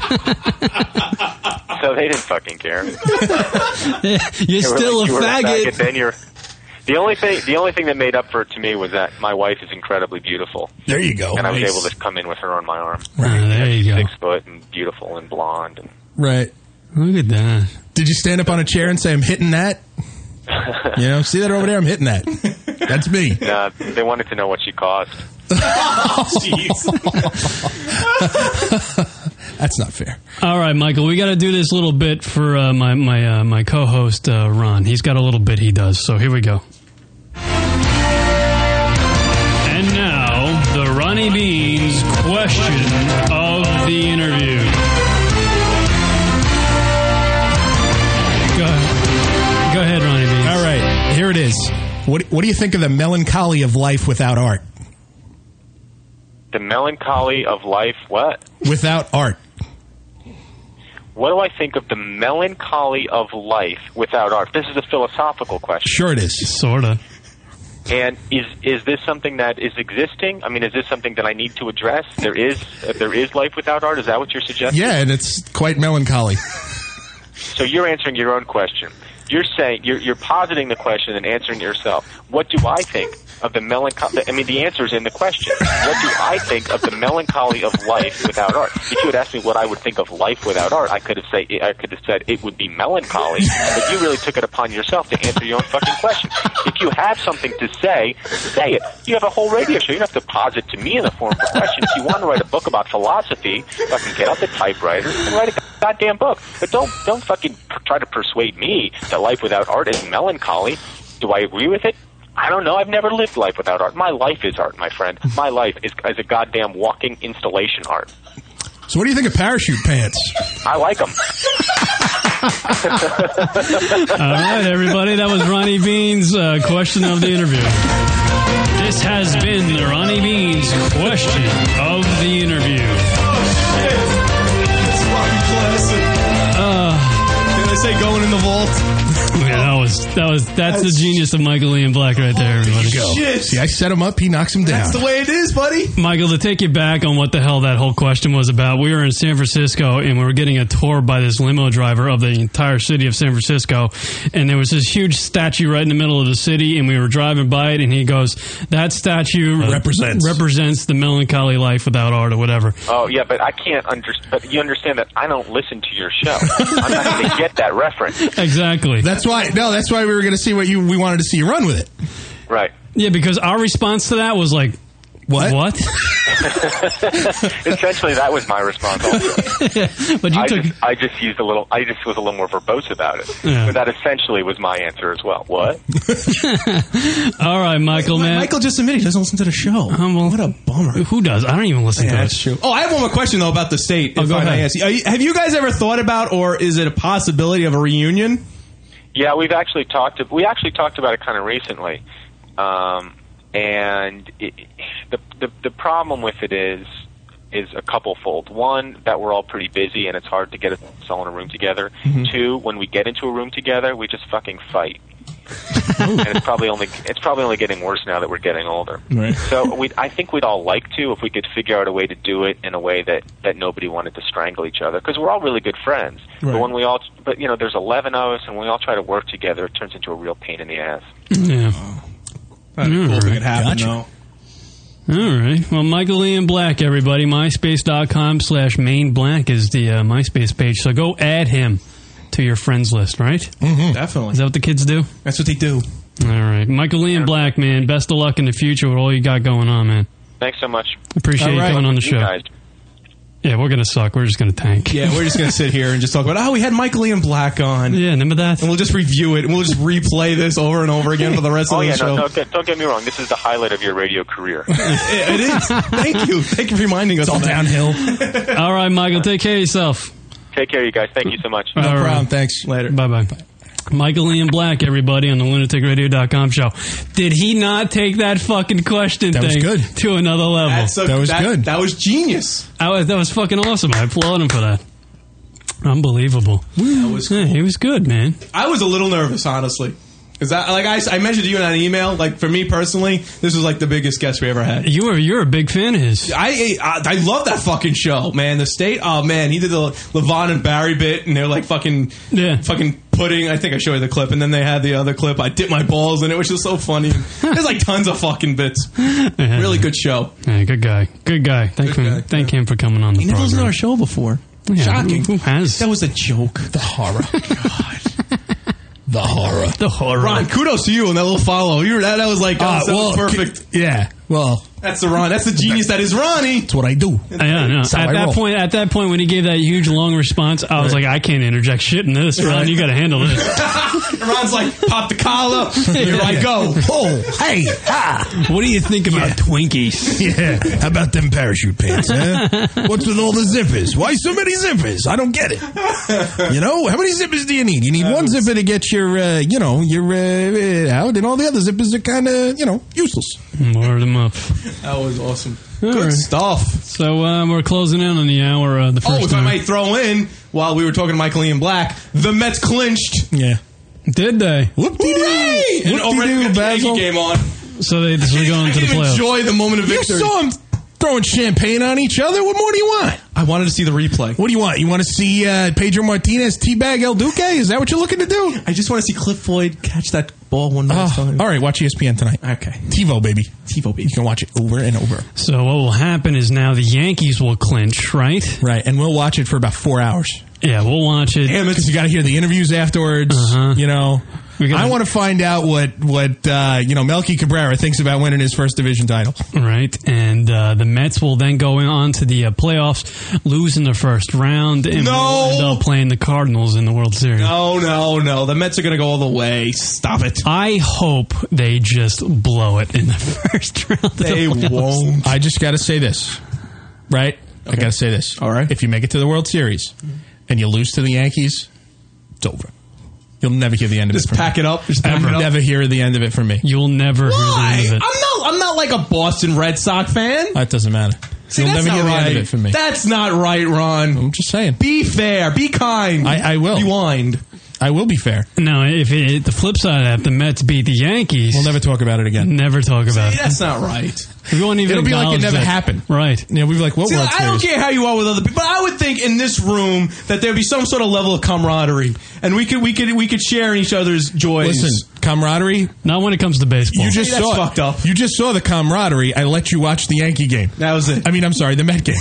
word. So they didn't fucking care. You're still a faggot. Then you're. The only thing that made up for it to me was that my wife is incredibly beautiful. There you go. And I was able to come in with her on my arm. Right. There you go. 6 foot and beautiful and blonde. And right. Look at that. Did you stand up on a chair and say, I'm hitting that? See that over there? I'm hitting that. That's me. They wanted to know what she cost. Jeez. That's not fair. All right, Michael, we got to do this little bit for my co-host, Ron. He's got a little bit he does, so here we go. And now, the Ronnie Beans question of the interview. Go ahead, Ronnie Beans. All right, here it is. What do you think of the melancholy of life without art? The melancholy of life, what? Without art. What do I think of the melancholy of life without art? This is a philosophical question. Sure it is. Sort of. And is this something that is existing? I mean, is this something that I need to address? There is life without art? Is that what you're suggesting? Yeah, and it's quite melancholy. So you're answering your own question. You're saying you're positing the question and answering it yourself. What do I think of the melancholy? I mean, the answer is in the question. What do I think of the melancholy of life without art? If you had asked me what I would think of life without art, I could have said it would be melancholy. But you really took it upon yourself to answer your own fucking question. If you have something to say it. You have a whole radio show. You don't have to posit to me in the form of a question. If you want to write a book about philosophy, fucking get out the typewriter and write a goddamn book. But don't fucking try to persuade me that life without art is melancholy. Do I agree with it? I don't know. I've never lived life without art. My life is art, my friend. My life is a goddamn walking installation art. So what do you think of parachute pants? I like them. All right, everybody. That was Ronnie Beans' question of the interview. This has been the Ronnie Beans question of the interview. Did I say going in the vault? Yeah, that's the genius of Michael Ian Black right there, everybody. Shit. See, I set him up, he knocks him down. That's the way it is, buddy. Michael, to take you back on what the hell that whole question was about, we were in San Francisco and we were getting a tour by this limo driver of the entire city of San Francisco, and there was this huge statue right in the middle of the city, and we were driving by it, and he goes, that statue represents the melancholy life without art or whatever. Oh, yeah, but I can't understand. But you understand that I don't listen to your show. I'm not going to get that reference. Exactly. That's why we were going to see we wanted to see you run with it. Right. Yeah, because our response to that was like, What? Essentially, that was my response. Also. But you I just used a little. I just was a little more verbose about it. Yeah. But that essentially was my answer as well. What? All right, Michael, man. Michael just admitted he doesn't listen to the show. What a bummer. Who does? I don't even listen to it. That's true. Oh, I have one more question though about the state. Oh, go ahead. Have you guys ever thought about, or is it a possibility of a reunion? Yeah, we actually talked about it kind of recently, and the problem with it is a couple-fold. One, that we're all pretty busy and it's hard to get us all in a room together. Mm-hmm. Two, when we get into a room together, we just fucking fight. And it's probably only getting worse now that we're getting older. Right. So I think we'd all like to, if we could figure out a way to do it in a way that nobody wanted to strangle each other, because we're all really good friends. Right. But there's 11 of us and we all try to work together, it turns into a real pain in the ass. Yeah. That'd be cool if it could happen, though. All right. Well, Michael Ian Black, everybody. MySpace.com/MainBlack is the MySpace page. So go add him to your friends list, right? Mm-hmm. Definitely. Is that what the kids do? That's what they do. All right. Michael Ian Black, man. Best of luck in the future with all you got going on, man. Thanks so much. Appreciate you coming on the show. Guys. Yeah, we're going to suck. We're just going to tank. Yeah, we're just going to sit here and just talk about, we had Michael Ian Black on. Yeah, remember that? And we'll just review it, and we'll just replay this over and over again for the rest of the show. No, don't get me wrong. This is the highlight of your radio career. It is. Thank you. Thank you for reminding us. It's all downhill. All right, Michael, take care of yourself. Take care, you guys. Thank you so much. No problem. Thanks. Later. Bye-bye. Michael Ian Black, everybody, on the lunaticradio.com show. Did he not take that fucking question That was thing good. to another level? That was good. That was genius. That was fucking awesome. I applaud him for that. Unbelievable. That was cool. Yeah, he was good, man. I was a little nervous, honestly. Because I mentioned to you in that email, like, for me personally, this was like the biggest guest we ever had. You're a big fan of his. I love that fucking show, man. The State, oh man, he did the LeVon and Barry bit, and they're like fucking pudding. I think I showed you the clip, and then they had the other clip. I dipped my balls in it, which is so funny. There's like tons of fucking bits. Yeah. Really good show. Yeah, good guy. Thank him for coming on the He never program. listened to our show before. Yeah, Shocking. Who has? That was a joke. The horror. God. The horror. The horror. Ron, kudos to you on that little follow. That was like that was perfect. Yeah. Well, that's the Ron. That's the genius that is Ronnie. That's what I do. Yeah, no. At that point, when he gave that huge long response, I was like, I can't interject shit in this, Ron. You got to handle this. Ron's like, pop the collar. Here I go. Oh, hey, what do you think about Twinkies? Yeah. How about them parachute pants, huh? What's with all the zippers? Why so many zippers? I don't get it. How many zippers do you need? You need one zipper to get your out, and all the other zippers are kind of, useless. Load them up. That was awesome. Good stuff. So we're closing in on the hour. The first if time. I might throw in, while we were talking to Michael Ian Black, the Mets clinched. Yeah. Did they? Whoop-de-doo. And already the Yankee game on. So they just go into the playoffs. Enjoy the moment of victory. You saw them throwing champagne on each other. What more do you want? I wanted to see the replay. What do you want? You want to see Pedro Martinez teabag El Duque? Is that what you're looking to do? I just want to see Cliff Floyd catch that ball one more time. All right, watch ESPN tonight. Okay. TiVo, baby. You can watch it over and over. So what will happen is now the Yankees will clinch, right? Right, and we'll watch it for about 4 hours. Yeah, we'll watch it. Because you got to hear the interviews afterwards. I want to find out what Melky Cabrera thinks about winning his first division title. Right, and the Mets will then go on to the playoffs, lose in the first round, and will end up playing the Cardinals in the World Series. No. The Mets are going to go all the way. Stop it. I hope they just blow it in the first round. They won't. I just got to say this, right? Okay. I got to say this. All right. If you make it to the World Series and you lose to the Yankees, it's over. You'll never hear the end of it from me. Just pack it up. You'll never hear the end of it from me. You'll never hear the end of it. I'm not like a Boston Red Sox fan. That doesn't matter. You'll never hear the end of it from me. That's not right, Ron. I'm just saying. Be fair. Be kind. I will. Rewind. I will be fair. No, if the flip side of that, the Mets beat the Yankees. We'll never talk about it again. Never talk about it. That's not right. We won't even. It'll be like it never happened. Right. We'll be like, what World Series? I don't care how you are with other people, but I would think in this room that there'd be some sort of level of camaraderie, and we could share in each other's joys. Listen, camaraderie. Not when it comes to baseball. You just that's saw fucked up. You just saw the camaraderie. I let you watch the Yankee game. That was it. I mean, I'm sorry, the Met game.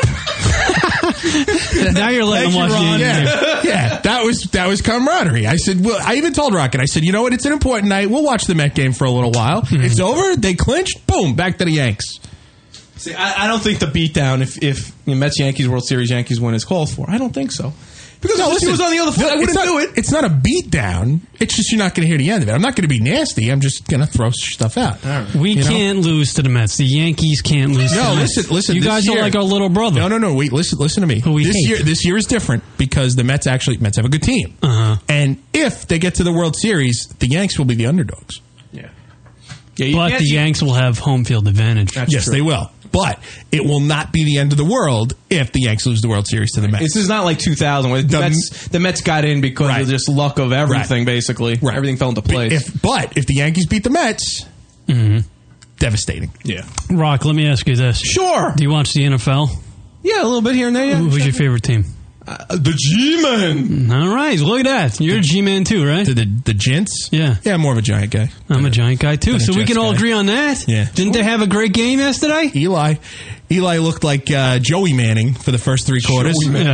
Now you're letting them watch the Yankee game. Yeah, that was camaraderie. I said, well, I even told Rocket, I said, you know what? It's an important night. We'll watch the Met game for a little while. It's over. They clinched. Boom, back to the Yanks. See, I don't think the beatdown if Mets Yankees World Series Yankees win is called for. I don't think so. Because if he was on the other foot, I wouldn't do it. It's not a beat down. It's just you're not going to hear the end of it. I'm not going to be nasty. I'm just going to throw stuff out. We can't lose to the Mets. The Yankees can't lose to the Mets. Listen. You guys are like our little brother. No. Wait, listen to me. This year is different because the Mets have a good team. And if they get to the World Series, the Yanks will be the underdogs. Yeah, but the Yanks will have home field advantage. Yes, they will. But it will not be the end of the world if the Yanks lose the World Series to the Mets. This is not like 2000 where the Mets got in because of just luck of everything, basically. Right. Everything fell into place. But if the Yankees beat the Mets, devastating. Yeah. Rock, let me ask you this. Sure. Do you watch the NFL? Yeah, a little bit here and there, yeah. Who's your favorite team? The G-Man. All right, look at that. You're a G-Man too, right? The Gents? Yeah. Yeah, I'm more of a Giant guy. I'm a Giant guy too, so we can all agree on that. Yeah. Didn't they have a great game yesterday? Eli looked like Joey Manning for the first three quarters.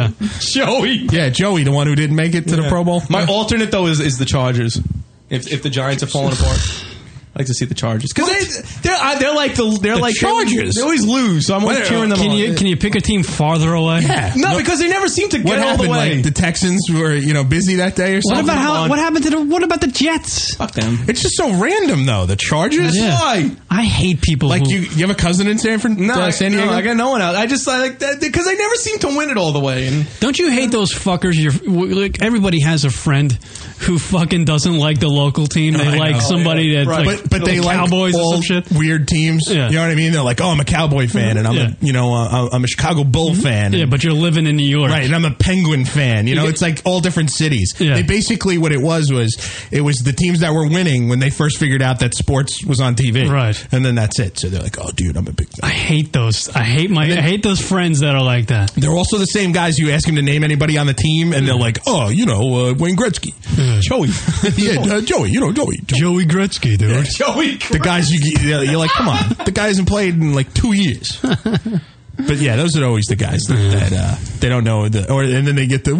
Joey. Yeah, Joey, the one who didn't make it to the Pro Bowl. My alternate, though, is the Chargers. If the Giants are falling apart. I like to see the Chargers because they're like the Chargers. They always lose, so I'm always cheering them on. Can you pick a team farther away? Yeah. No, because they never seem to get all the way. Like, the Texans were busy that day or something. What about the Jets? Fuck them. It's just so random though. The Chargers. That's why I hate people. Like you have a cousin in San Diego. No, I got no one else. I just like that because they never seem to win it all the way. And don't you hate those fuckers? Everybody has a friend who fucking doesn't like the local team. They like somebody that's like. But they like Cowboys all or some shit. Weird teams. Yeah. You know what I mean? They're like, oh, I'm a Cowboy fan, and I'm I'm a Chicago Bull fan. Yeah, but you're living in New York, right? And I'm a Penguin fan. It's like all different cities. Yeah. They basically what it was the teams that were winning when they first figured out that sports was on TV, right? And then that's it. So they're like, oh, dude, I'm a big fan. I hate those. I hate those friends that are like that. They're also the same guys you ask them to name anybody on the team, and they're like, oh, Wayne Gretzky, Joey, Joey, Joey Gretzky, dude. Yeah. Joey Gretzky. The guys you're like, come on, the guy hasn't played in like 2 years. But yeah, those are always the guys that they don't know, and then they get I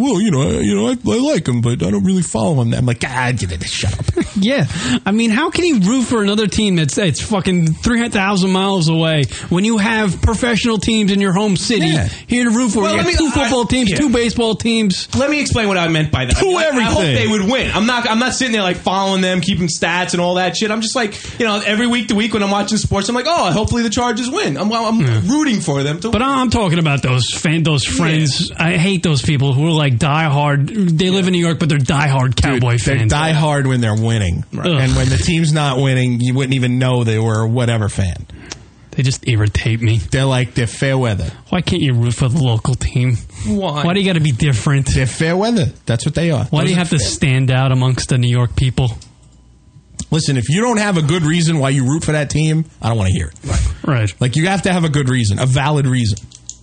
like him, but I don't really follow him. I'm like, shut up. Yeah, I mean, how can you root for another team that's fucking 300,000 miles away when you have professional teams in your home city here to root for? You have two football teams, two baseball teams. Let me explain what I meant by that. Everything. I hope they would win. I'm not sitting there like following them, keeping stats and all that shit. I'm just like, every week to week when I'm watching sports, I'm like, oh, hopefully the Chargers win. I'm rooting for them. But I'm talking about those friends. Yeah. I hate those people who are like diehard. They live in New York, but they're diehard Cowboy fans. They're diehard when they're winning, right. And when the team's not winning, you wouldn't even know they were a whatever fan. They just irritate me. They're fair weather. Why can't you root for the local team? Why do you got to be different? They're fair weather. That's what they are. Why do you have to stand out amongst the New York people? Listen, if you don't have a good reason why you root for that team, I don't want to hear it. Right. Like, you have to have a good reason, a valid reason.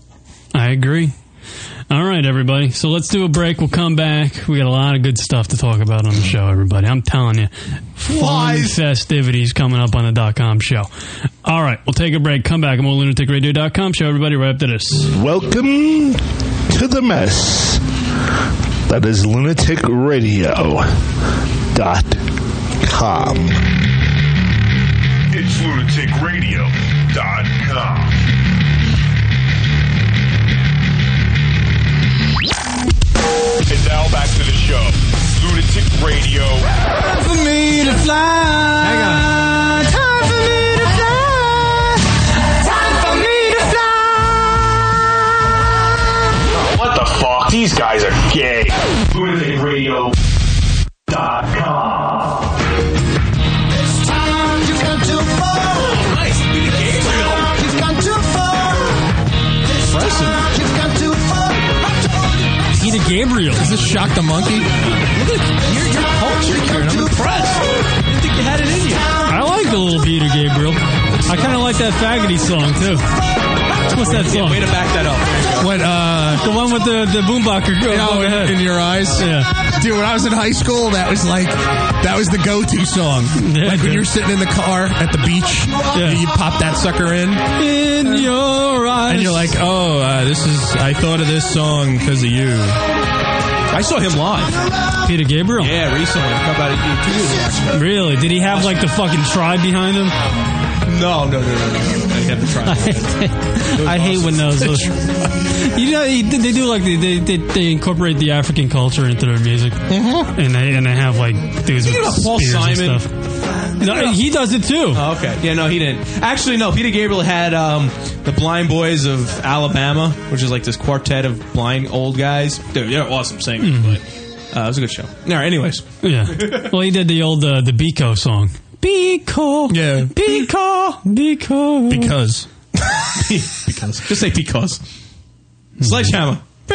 I agree. All right, everybody. So let's do a break. We'll come back. We got a lot of good stuff to talk about on the show, everybody. I'm telling you. Fun festivities coming up on the .com show. All right, we'll take a break. Come back. I'm on lunaticradio.com show, everybody. Right after this. Welcome to the mess. That is lunaticradio.com. It's lunaticradio.com. And now back to the show. Lunatic Radio. Time for me to fly. Hang on. Time for me to fly. Time for me to fly. What the fuck? These guys are gay. lunaticradio.com. This time you've gone too far. Nice. You've gone too far. This time you've gone too far. Peter Gabriel. Is this Shock the Monkey? Look at your culture, Kieran. I'm impressed. I didn't think you had it in you. I like the little Peter Gabriel. I kind of like that faggoty song, too. What's that song? Way to back that up. What, the one with the boombox. in your eyes? Yeah. Dude, when I was in high school, that was the go-to song. Yeah, like when you're sitting in the car at the beach, you pop that sucker in your eyes. and you're like, I thought of this song because of you. I saw him live. Peter Gabriel? Yeah, recently. How about 2 years ago? Really? Did he have like the fucking tribe behind him? No. I haven't tried. I hate when those. You know, they do like they incorporate the African culture into their music, and they have like dudes with Paul spears and Simon. stuff. No, he does it too. Oh, okay. Yeah, no, he didn't. Actually, no. Peter Gabriel had the Blind Boys of Alabama, which is like this quartet of blind old guys. Dude, they're awesome singers, but it was a good show. All right, anyways. Yeah. Well, he did the old the Biko song. Biko. Yeah. Biko. Because. Just say because. Sledgehammer. But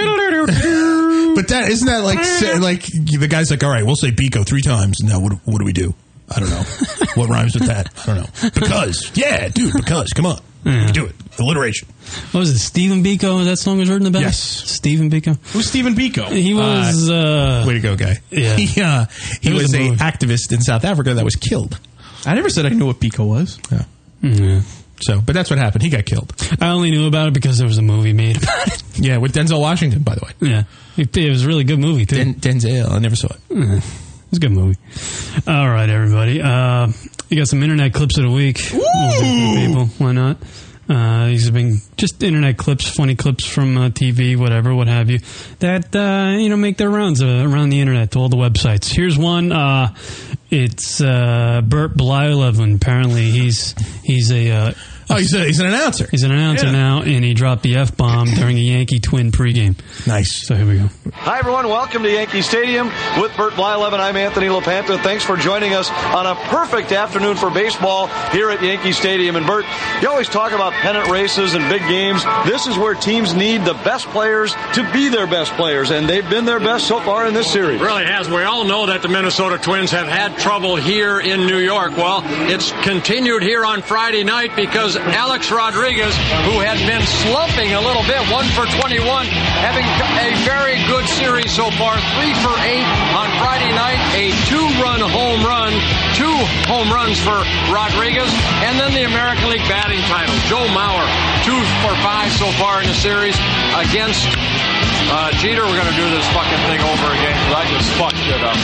that isn't that like the guy's like, all right, we'll say Biko 3 times. Now what do we do? I don't know. What rhymes with that? I don't know. Because. Yeah, dude, because. Come on. Yeah. Do it. Alliteration. What was it? Stephen Biko? That song was written about? Yes. Stephen Biko? Who's Stephen Biko? He was... way to go, guy. Yeah. He was a activist in South Africa that was killed. I never said I knew what Biko was. Yeah. Yeah. So, but that's what happened. He got killed. I only knew about it because there was a movie made about it. Yeah, with Denzel Washington, by the way. Yeah. It was a really good movie, too. Denzel. I never saw it. It was a good movie. All right, everybody. You got some internet clips of the week. People, why not? These have been just internet clips, funny clips from TV, whatever, what have you, that make their rounds around the internet to all the websites. Here's one. It's Bert Blyleven. Apparently, he's a. He's an announcer. He's an announcer now, and he dropped the F-bomb during a Yankee Twin pregame. Nice. So here we go. Hi, everyone. Welcome to Yankee Stadium with Bert Blyleven. I'm Anthony LaPanta. Thanks for joining us on a perfect afternoon for baseball here at Yankee Stadium. And, Bert, you always talk about pennant races and big games. This is where teams need the best players to be their best players, and they've been their best so far in this series. It really has. We all know that the Minnesota Twins have had trouble here in New York. Well, it's continued here on Friday night because Alex Rodriguez, who had been slumping a little bit, 1 for 21, having a very good series so far, 3 for 8 on Friday night, a 2-run home run, 2 home runs for Rodriguez, and then the American League batting title. Joe Mauer, 2 for 5 so far in the series against Jeter. We're going to do this fucking thing over again because I just fucked it up.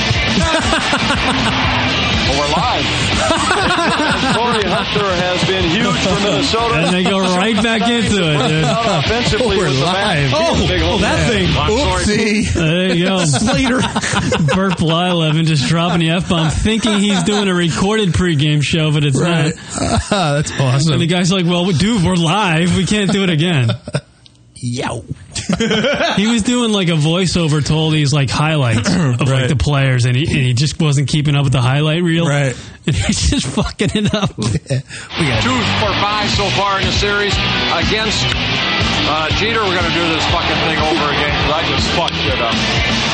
Well, we're live. Torrey Hunter has been huge for Minnesota. And they go right back into it, dude. Offensively, we're live. That thing. Oopsie. There you go. Slater. Bert Blyleven just dropping the F-bomb, thinking he's doing a recorded pregame show, but it's not. That's awesome. And the guy's like, well, dude, we're live. We can't do it again. Yow. He was doing like a voiceover to all these like highlights of like the players, and he just wasn't keeping up with the highlight reel. Right. And he's just fucking it up. Yeah. 2 for 5 so far in the series against Jeter. We're going to do this fucking thing over again because I just fucked it up.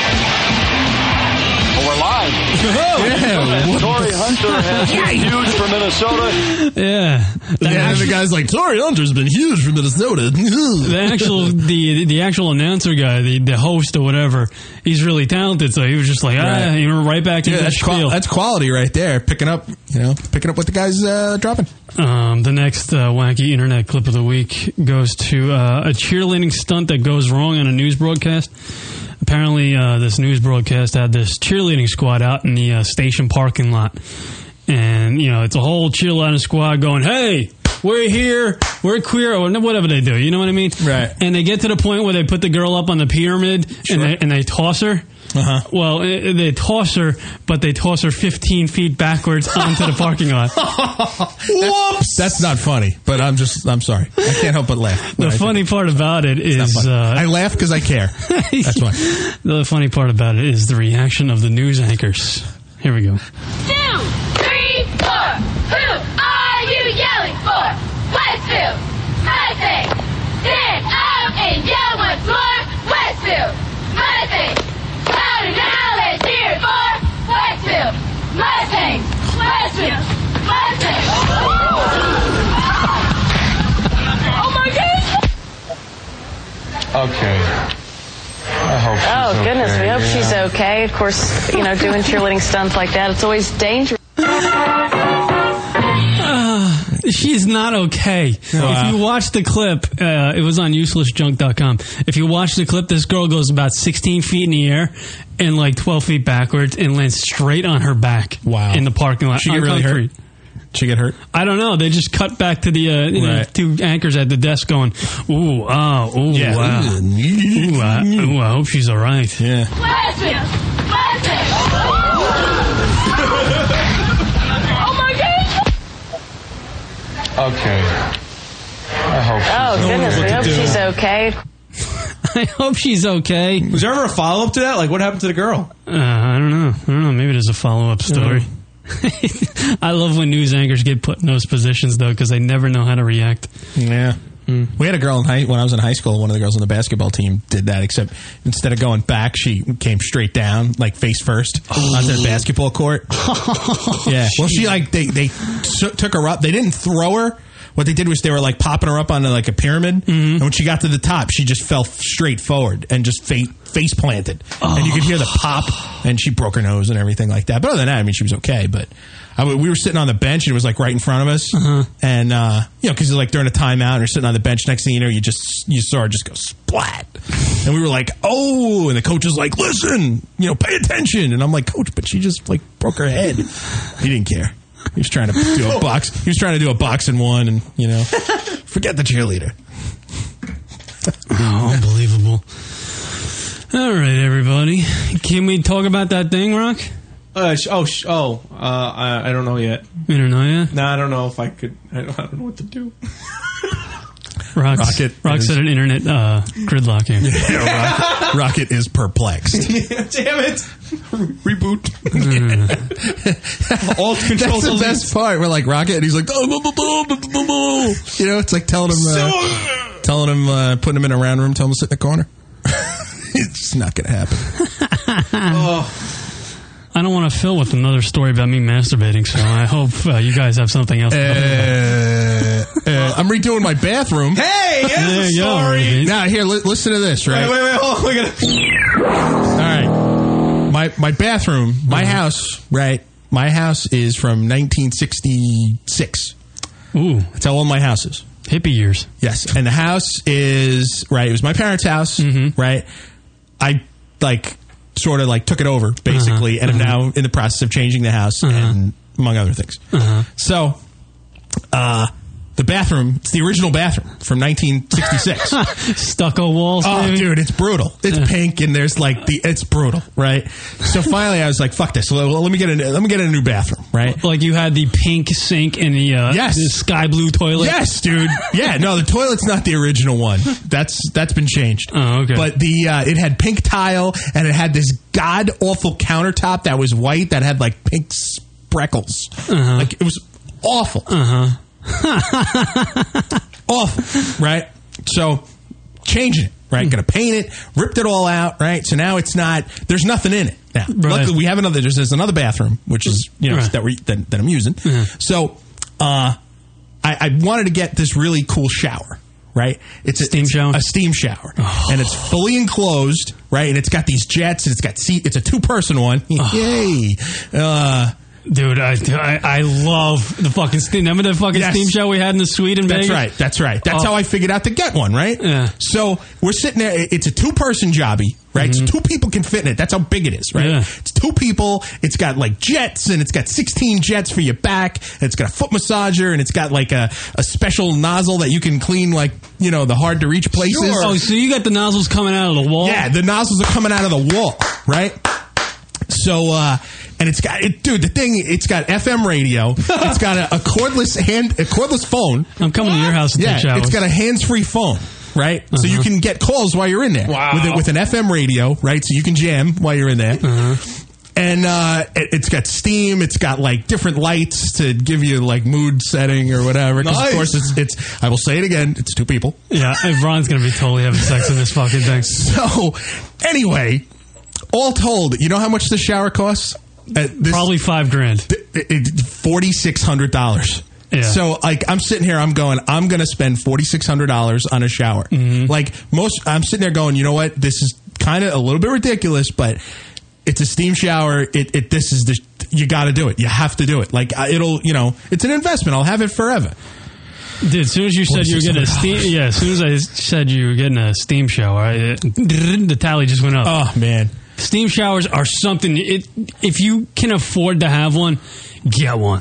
Well, we're live. Torrey Hunter has been huge for Minnesota. Yeah. And the guy's like, Torrey Hunter's been huge for Minnesota. the actual announcer guy, the host or whatever, he's really talented. So he was just like, he went right back into that spiel. That's quality right there. Picking up what the guy's dropping. The next wacky internet clip of the week goes to a cheerleading stunt that goes wrong on a news broadcast. Apparently, this news broadcast had this cheerleading squad out in the station parking lot. And, it's a whole cheerleading squad going, hey, we're here, we're queer, or whatever they do. You know what I mean? Right. And they get to the point where they put the girl up on the pyramid and they toss her. Uh-huh. Well, they toss her, but they toss her 15 feet backwards onto the parking lot. Whoops! That's not funny, but I'm sorry. I can't help but laugh. The funny part about it is... I laugh because I care. That's why. The funny part about it is the reaction of the news anchors. Here we go. 2, 3, 4. Who are you yelling for? Westfield! Mustang! Stand up and yell once more! Westfield! Mustang! Louder now, let's hear it for Westfield! Mustang! Westfield! Mustang! Oh my God! Okay. I hope she's goodness, okay. we hope she's okay. Of course, doing cheerleading stunts like that, it's always dangerous. She's not okay. Wow. If you watch the clip, it was on uselessjunk.com. If you watch the clip, this girl goes about 16 feet in the air and like 12 feet backwards and lands straight on her back. Wow. In the parking lot. She get really hurt? Did she get hurt? I don't know. They just cut back to the Right. two anchors at the desk going, ooh, wow. Ooh, I hope she's all right. Yeah. Oh my God! Okay. I hope Oh, goodness. We hope she's okay. I hope she's okay. Was there ever a follow up to that? Like, what happened to the girl? I don't know. Maybe there's a follow-up story. I love when news anchors get put in those positions, though, because they never know how to react. Yeah. We had a girl when I was in high school, one of the girls on the basketball team did that, except instead of going back, she came straight down, like face first, onto the basketball court. Yeah. Well, she, like, they took her up. They didn't throw her. What they did was they were, like, popping her up onto, like, a pyramid. And when she got to the top, she just fell straight forward and just face planted. And you could hear the pop, and she broke her nose and everything like that. But other than that, I mean, she was okay. But we were sitting on the bench, and it was, like, right in front of us. And, because, like, during a timeout, and you're sitting on the bench, next thing you know, you saw her just go splat. And we were like, oh, and the coach was like, listen, pay attention. And I'm like, coach, but she just, like, broke her head. He didn't care. He was trying to do a box. He was trying to do a box and one, and forget the cheerleader. Oh, unbelievable! All right, everybody, can we talk about that thing, Rock? I don't know yet. You don't know yet? No, I don't know if I could. I don't know what to do. Rock's at an internet gridlock here. Yeah, Rocket is perplexed. Damn it! Reboot. All control. That's the best part. We're like Rocket, and he's like, it's like telling him, putting him in a round room, telling him to sit in the corner. It's not going to happen. I don't want to fill with another story about me masturbating, so I hope you guys have something else. I'm redoing my bathroom. Hey, there you sorry. Now, here, listen to this, right? Wait, hold on. All right. My bathroom, my house, right? My house is from 1966. Ooh. That's how old my house is. Hippie years. Yes. And the house is, right, it was my parents' house, right? I, sort of took it over basically, and I'm now in the process of changing the house and among other things. So, the bathroom, it's the original bathroom from 1966. Stucco walls. Oh, maybe? dude, it's brutal. It's pink, and there's it's brutal, right? So finally, I was like, "Fuck this! Let me get a new bathroom." Right? Like you had the pink sink and the sky blue toilet. Yes, dude. Yeah, no, the toilet's not the original one. That's been changed. Oh, okay. But it had pink tile, and it had this god awful countertop that was white that had pink sprinkles. It was awful. Awful, right? So, changing it, right? Gonna paint it, ripped it all out, right? So now there's nothing in it now. Right. Luckily, we have there's another bathroom, which is, that I'm using. So, I wanted to get this really cool shower, right? It's a steam shower. And it's fully enclosed, right? And it's got these jets, and it's a two-person one. Yay. Dude, I love the fucking steam. Remember the fucking steam shower we had in the suite in Vegas? That's right. That's how I figured out to get one, right? Yeah. So we're sitting there. It's a two-person jobby, right? So two people can fit in it. That's how big it is, right? Yeah. It's two people. It's got jets, and it's got 16 jets for your back. And it's got a foot massager, and it's got a special nozzle that you can clean the hard to reach places. Sure. Oh, so you got the nozzles coming out of the wall? Yeah, the nozzles are coming out of the wall, right? So, and it's got it's got FM radio. It's got a cordless phone. I'm coming to your house to take showers. It's got a hands-free phone, right? So you can get calls while you're in there. Wow. With an FM radio, right? So you can jam while you're in there. And it's got steam. It's got different lights to give you mood setting or whatever. Because of course it's. I will say it again. It's two people. Yeah, and Ron's gonna be totally having sex in this fucking thing. So anyway, all told, you know how much the shower costs? Probably $5,000. $4,600. Yeah. So I'm sitting here, I'm going to spend $4,600 on a shower. I'm sitting there going, you know what? This is kind of a little bit ridiculous, but it's a steam shower. You got to do it. You have to do it. It's an investment. I'll have it forever. Dude, as soon as you said you were getting as soon as I said you were getting a steam shower, the tally just went up. Oh man. Steam showers are something. If you can afford to have one, get one.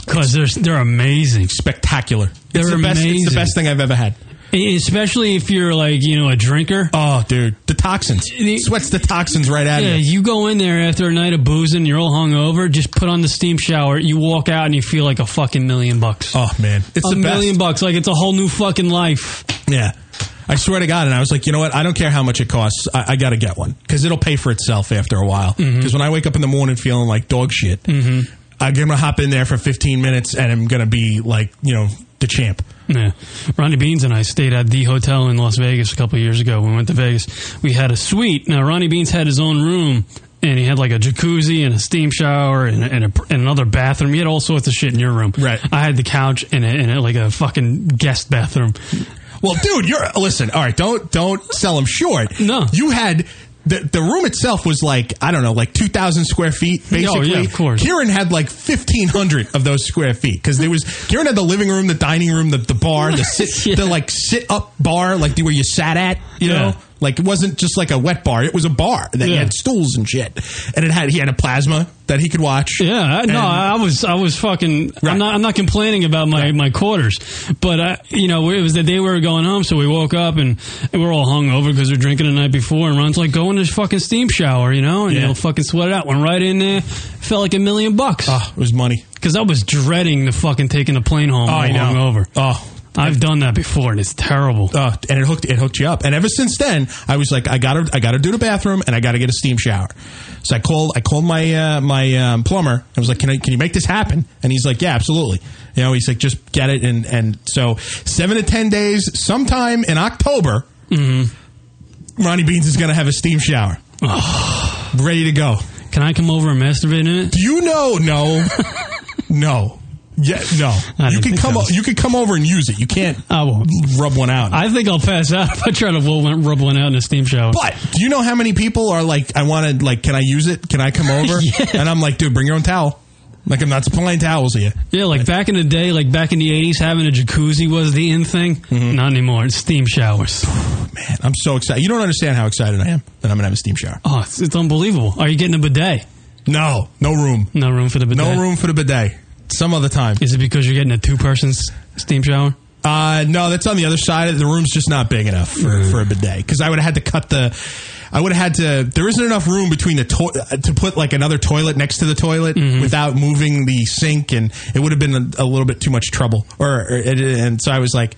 Because they're amazing. Spectacular. They're amazing. It's the best thing I've ever had. Especially if you're like, a drinker. Oh, dude. The toxins. Sweats the toxins right out of you. Yeah, you go in there after a night of boozing, you're all hungover, just put on the steam shower, you walk out and you feel like a fucking $1,000,000. Oh, man. It's the best. $1,000,000. Like it's a whole new fucking life. Yeah. I swear to God. And I was like, you know what? I don't care how much it costs. I got to get one. Because it'll pay for itself after a while. Because when I wake up in the morning feeling like dog shit, I'm going to hop in there for 15 minutes and I'm going to be like, the champ. Yeah. Ronnie Beans and I stayed at the hotel in Las Vegas a couple of years ago. When we went to Vegas. We had a suite. Now, Ronnie Beans had his own room, and he had like a jacuzzi and a steam shower and another bathroom. He had all sorts of shit in your room. Right. I had the couch and like a fucking guest bathroom. Well, dude, listen, all right, don't sell him short. No. You had... The room itself was like, I don't know, like 2,000 square feet, basically. Oh, yeah, of course. Kieran had like 1,500 of those square feet. Because Kieran had the living room, the dining room, the bar, the sit-up bar, like where you sat at, you know? Like, it wasn't just like a wet bar. It was a bar that had stools and shit. And he had a plasma that he could watch. Yeah, I was fucking... Right. I'm not complaining about my quarters. But, it was the day we were going home, so we woke up and we were all hungover because we were drinking the night before. And Ron's like, go in this fucking steam shower, and you'll fucking sweat it out. Went right in there. Felt like $1,000,000. Oh, it was money. Because I was dreading the fucking taking the plane home hungover. Oh, I've done that before, and it's terrible. And it hooked you up. And ever since then, I was like, I gotta do the bathroom, and I gotta get a steam shower. So I called my plumber. I was like, can you make this happen? And he's like, yeah, absolutely. He's like, just get it. And so 7 to 10 days, sometime in October, Ronnie Beans is gonna have a steam shower, ready to go. Can I come over and masturbate in it? Do you know? No. Yeah, no. You can come over and use it. You can't rub one out. I think I'll pass out if I try to rub one out in a steam shower. But do you know how many people are like, can I use it? Can I come over? Yeah. And I'm like, dude, bring your own towel. Like, I'm not supplying towels here. Yeah, like back in the day, like back in the 80s, having a jacuzzi was the in thing. Not anymore. It's steam showers. Man, I'm so excited. You don't understand how excited I am that I'm going to have a steam shower. Oh, it's unbelievable. Are you getting a bidet? No room. No room for the bidet? No room for the bidet. Some other time. Is it because you're getting a 2-person steam shower? No, that's on the other side. The room's just not big enough for a bidet. Because I would have had to there isn't enough room between to put like another toilet next to the toilet without moving the sink, and it would have been a little bit too much trouble. And so I was like,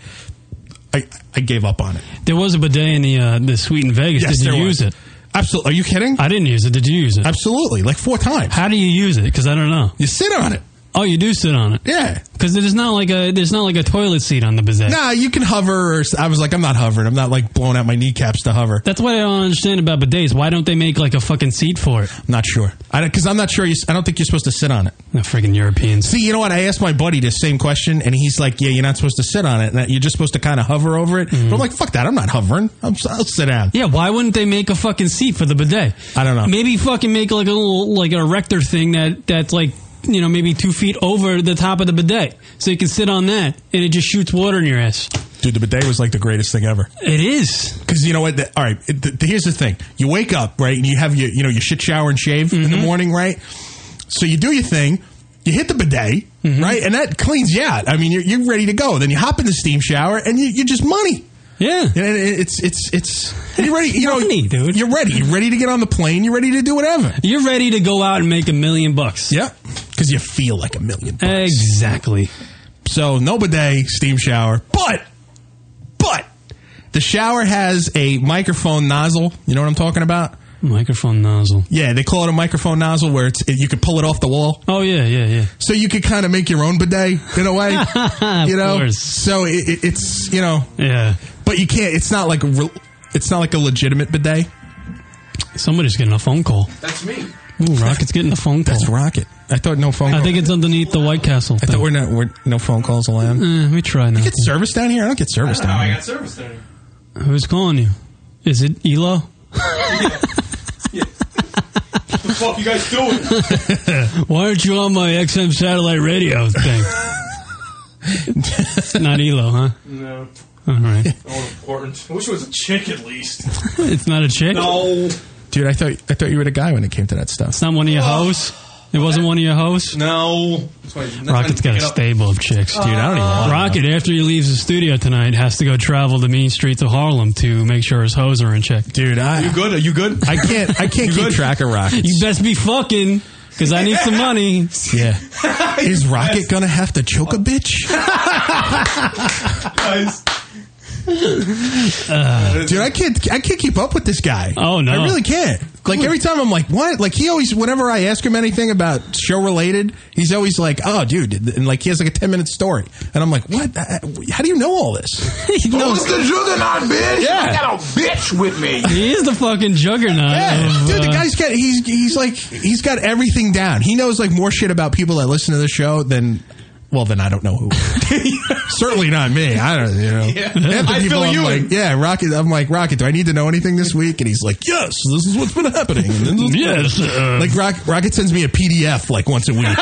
I gave up on it. There was a bidet in the suite in Vegas. Yes, Did you use it? Absolutely. Are you kidding? I didn't use it. Did you use it? Absolutely. Like 4 times. How do you use it? Because I don't know. You sit on it. Oh, you do sit on it? Yeah. Because there's not like a toilet seat on the bidet. Nah, you can hover. I was like, I'm not hovering. I'm not like blowing out my kneecaps to hover. That's what I don't understand about bidets. Why don't they make like a fucking seat for it? I'm not sure. Because I'm not sure. I don't think you're supposed to sit on it. The freaking Europeans. See, you know what? I asked my buddy the same question, and he's like, yeah, you're not supposed to sit on it. And you're just supposed to kind of hover over it. But I'm like, fuck that. I'm not hovering. I'll sit down. Yeah, why wouldn't they make a fucking seat for the bidet? I don't know. Maybe fucking make like a little, like an erector thing that's like, maybe 2 feet over the top of the bidet. So you can sit on that, and it just shoots water in your ass. Dude, the bidet was like the greatest thing ever. It is. Because you know what? All right, here's the thing. You wake up, right, and you have your shit shower and shave in the morning, right? So you do your thing. You hit the bidet, right? And that cleans you out. I mean, you're ready to go. Then you hop in the steam shower, and you're just money. Yeah, and it's you're ready. Money, dude. You're ready. You're ready to get on the plane. You're ready to do whatever. You're ready to go out and make $1,000,000. Yeah, because you feel like $1,000,000. Exactly. So no bidet, steam shower, but the shower has a microphone nozzle. You know what I'm talking about? Microphone nozzle. Yeah, they call it a microphone nozzle where you can pull it off the wall. Oh, yeah. So you could kind of make your own bidet in a way. Of course. So it's, Yeah. But you can't, it's not like a legitimate bidet. Somebody's getting a phone call. That's me. Ooh, Rocket's getting a phone call. That's Rocket. I thought no phone call. I think it's underneath the White Castle thing. I thought we're no phone calls allowed. We try now. You get service down here? I don't get service down here. I got service down here. Who's calling you? Is it Elo? What the fuck you guys doing? Why aren't you on my XM satellite radio thing? Not Elo, huh? No. All right. All important. I wish it was a chick at least. It's not a chick? No. Dude, I thought you were the guy when it came to that stuff. It's not one of your hoes? It wasn't one of your hosts? No. Rocket's got a stable of chicks. Dude, I don't even want Rocket, after he leaves the studio tonight, has to go travel the mean streets of Harlem to make sure his hoes are in check. Dude, You good? Are you good? I can't keep track of Rockets. You best be fucking, because I need some money. Yeah. Is Rocket gonna have to choke a bitch? Dude, I can't keep up with this guy. Oh no, I really can't. Like every time I'm like, what? Like he always, whenever I ask him anything about show related, he's always like, oh, dude, and like he has like a 10-minute story, and I'm like, what? How do you know all this? He knows the juggernaut, bitch. Yeah. I got a bitch with me. He is the fucking juggernaut. Yeah, dude, the guy's got he's got everything down. He knows like more shit about people that listen to the show than. Well, then I don't know who. Certainly not me. I don't, Yeah. I feel you. Like, yeah, Rocket. I'm like, Rocket, do I need to know anything this week? And he's like, yes, this is what's been happening. Yes. Like Rocket sends me a PDF like once a week.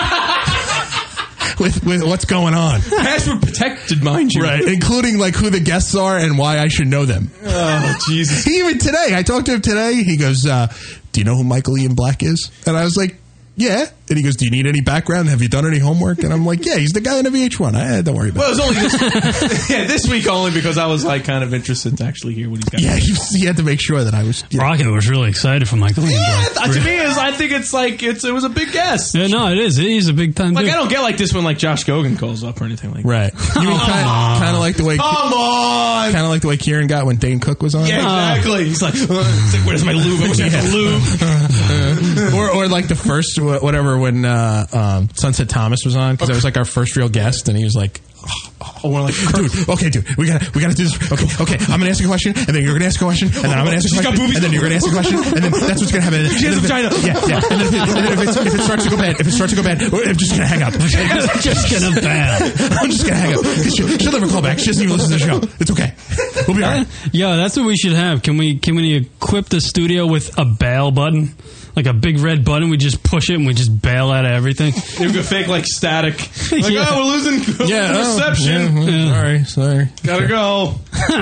With what's going on. Password protected, mind you. Right, including like who the guests are and why I should know them. Oh, Jesus. He even today, I talked to him today, he goes, do you know who Michael Ian Black is? And I was like, yeah. And he goes, do you need any background? Have you done any homework? And I'm like, yeah, he's the guy in the VH1. Don't worry about it. Well, it was only this week only because I was like kind of interested to actually hear what he's got. Yeah, he had to make sure that I was. Rocket was really excited for Michael Ian Black. To me, I think it's like it was a big guess. Yeah, no, it is. He's a big time. Like dude. I don't get like this when like Josh Gogan calls up or anything like that. Right. You mean kind of like the way. Come on. Kind of like the way Kieran got when Dane Cook was on. Yeah, exactly. He's like, where's my lube? I wish I had the lube. or like the first whatever when Sunset Thomas was on because that was like our first real guest and he was like. Oh, we're like, dude, we gotta do this. Okay, I'm gonna ask a question, and then you're gonna ask a question, and then I'm gonna ask a question, and then you're gonna ask a question, and then that's what's gonna happen. She has a vagina. Yeah. And then if it starts to go bad, I'm just gonna hang up. I'm just gonna hang up. She'll never call back. She doesn't even listen to the show. It's okay. We'll be alright. Yeah, that's what we should have. Can we equip the studio with a bail button? Like a big red button, we just push it and we just bail out of everything. You could fake like static. Like, Yeah. we're losing reception. Sorry. Gotta go.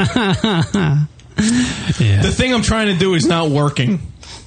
Yeah. The thing I'm trying to do is not working.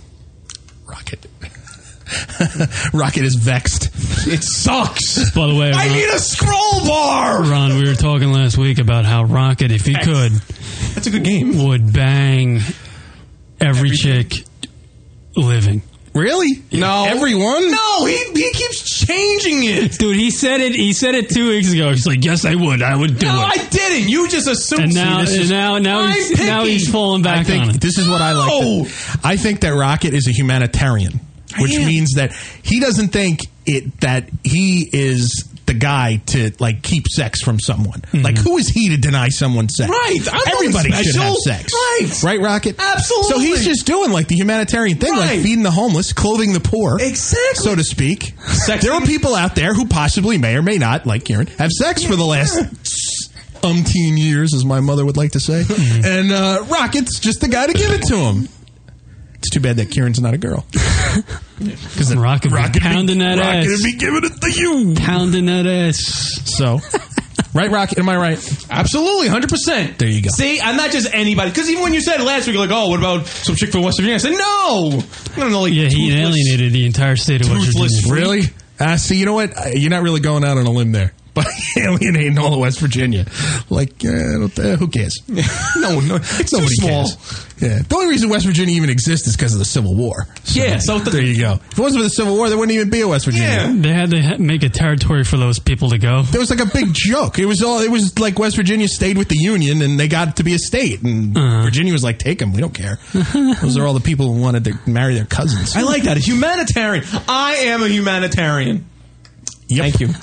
Rocket is vexed. It sucks. By the way, I need a scroll bar. Ron, we were talking last week about how Rocket, if he could, that's a good game, would bang every chick living. Really? No. Everyone? No, he keeps changing it. Dude, he said it 2 weeks ago. He's like, yes, I would do it. No, I didn't. You just assumed. And now he's falling back on it. This is what I like. I think that Rocket is a humanitarian, which means that he doesn't think that he is the guy to like keep sex from someone. Mm-hmm. Like, who is he to deny someone sex? Right. Everybody should have sex. Right, Rocket? Absolutely. So he's just doing like the humanitarian thing, like feeding the homeless, clothing the poor. Exactly. So to speak. There are people out there who possibly may or may not, like Kieran, have sex for the last umpteen years, as my mother would like to say. And Rocket's just the guy to give it to him. It's too bad that Kieran's not a girl. Because Rocket pounding that ass. Rocket would be giving it to you. Pounding that ass. So, right, Rocket? Am I right? Absolutely, 100%. There you go. See, I'm not just anybody. Because even when you said last week, like, oh, what about some chick from West Virginia? I said, no. I don't know, like, yeah, he alienated the entire state of West Virginia. Really? See, you know what? You're not really going out on a limb there. By alienating all of West Virginia. Like, who cares? No, it's nobody too small. cares. Yeah. The only reason West Virginia even exists is because of the Civil War. So, yeah, so there you go. If it wasn't for the Civil War, there wouldn't even be a West Virginia. Yeah. They had to make a territory for those people to go. There was like a big joke. It was like West Virginia stayed with the Union and they got to be a state. And Virginia was like, take them. We don't care. Those are all the people who wanted to marry their cousins. I like that. A humanitarian. I am a humanitarian. Yep. Thank you.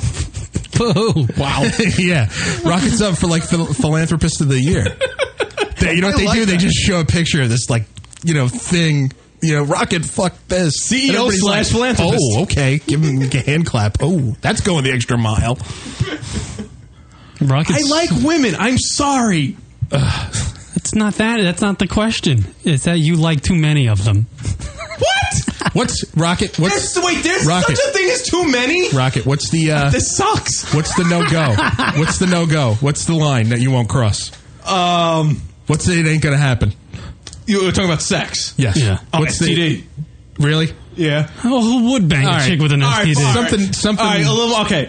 Wow. Yeah. Rocket's up for like philanthropist of the year. You know what they do? They just show a picture of this like, thing. Rocket, fuck this. CEO / philanthropist. Oh, okay. Give him a hand clap. Oh, that's going the extra mile. Rocket's, I like women. I'm sorry. It's not that. That's not the question. It's that you like too many of them. What? What's Rocket? There's Rocket. such a thing as too many? Rocket, what's the... this sucks. What's the no-go? What's the no-go? What's the line that you won't cross? What's it ain't gonna happen? You were talking about sex? Yes. Yeah. What's STD? Really? Yeah. Oh, who would bang All a right. chick with an All right, STD? Something. All right, a little. Okay.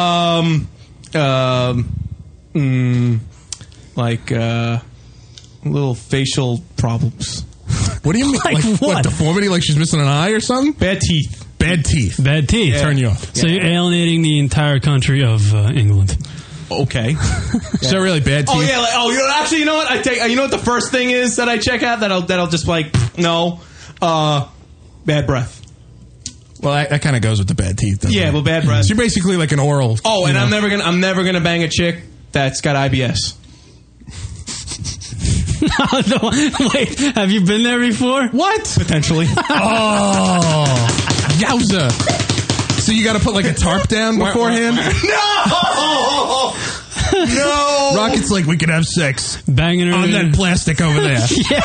Like little facial problems. What do you mean? Like what? Deformity? Like she's missing an eye or something? Bad teeth. Bad teeth. Bad teeth. Turn you off. So you're alienating the entire country of England. Okay. So really bad teeth. Oh yeah. Actually, you know what? I take. You know what the first thing is that I check out that'll just like no, bad breath. Well, that kind of goes with the bad teeth. doesn't Yeah, it? well, bad breath. So you're basically like an oral. Oh, and you know. I'm never gonna bang a chick that's got IBS. No, wait, have you been there before? What? Potentially. Oh, yowza! So you got to put like a tarp down beforehand. No. No. Rocket's like, we could have sex Banging her on in. that plastic over there.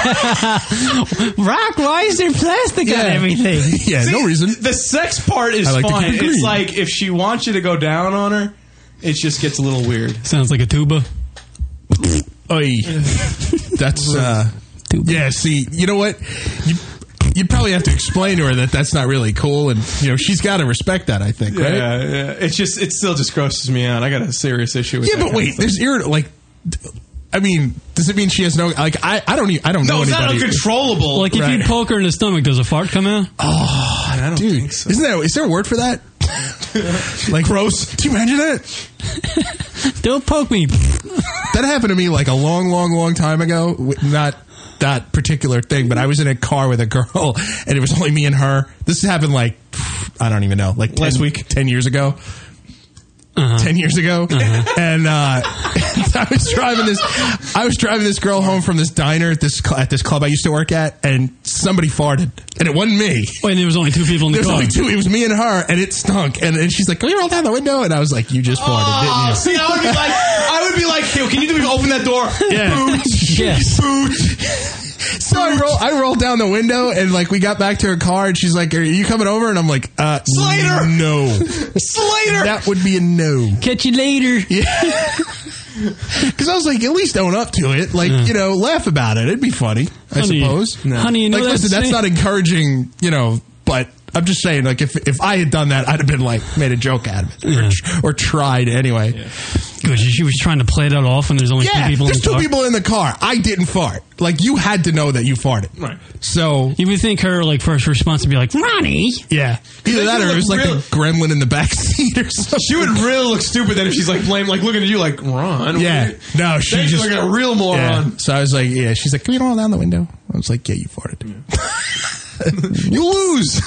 Yeah. Rock, why is there plastic on everything? Yeah, See, no reason. The sex part is I like to fine. keep it It's green. like if she wants you to go down on her, it just gets a little weird. Sounds like a tuba. Oy. That's yeah. See, you know what? You'd probably have to explain to her that that's not really cool, and you know she's got to respect that. I think, right? Yeah. It still just grosses me out. I got a serious issue with Yeah, that but kind of wait, stuff. there's like. I mean, does it mean she has no like? I don't know No, it's not anybody. uncontrollable. Like if Right. you poke her in the stomach, does a fart come out? Oh, I don't dude, think so. is there a word for that? Like gross. Do you imagine that? Don't poke me. That happened to me like a long time ago. Not that particular thing, but I was in a car with a girl, and it was only me and her. This happened like I don't even know, like Last week. 10 years ago. 10 years ago, and I was driving this girl home from this diner at this club I used to work at, and somebody farted, and it wasn't me. Wait, and there was only two people in the There was car. only two. It was me and her, and it stunk. And she's like, "Can you roll down the window?" And I was like, "You just farted, didn't you?" See, I would be like, hey, can you do me open that door? Yeah. Booch. Yes. Booch. So I rolled down the window, and like we got back to her car, and she's like, "Are you coming over?" And I'm like, Slater! No. Slater! That would be a no. Catch you later. Yeah. Because I was like, at least own up to it. Like, you know, laugh about it. It'd be funny, I Honey, suppose. honey, you know like, that listen, that's saying- not encouraging, you know, but I'm just saying, like, if I had done that, I'd have been like, made a joke out of it. Or tried anyway. Yeah, Good. She was trying to play that off, and there's only two people in there's the car. two people in the car. I didn't fart. Like, you had to know that you farted. Right. So, You would think her like first response would be like, Ronnie. yeah. Either that or it was like real- a gremlin in the back seat or something. She would really look stupid then if she's like blame, like looking at you like Ron. Yeah. No, she Then she's just. like a real moron. Yeah. So I was like, yeah. She's like, can we roll down the window? I was like, yeah, you farted. You lose.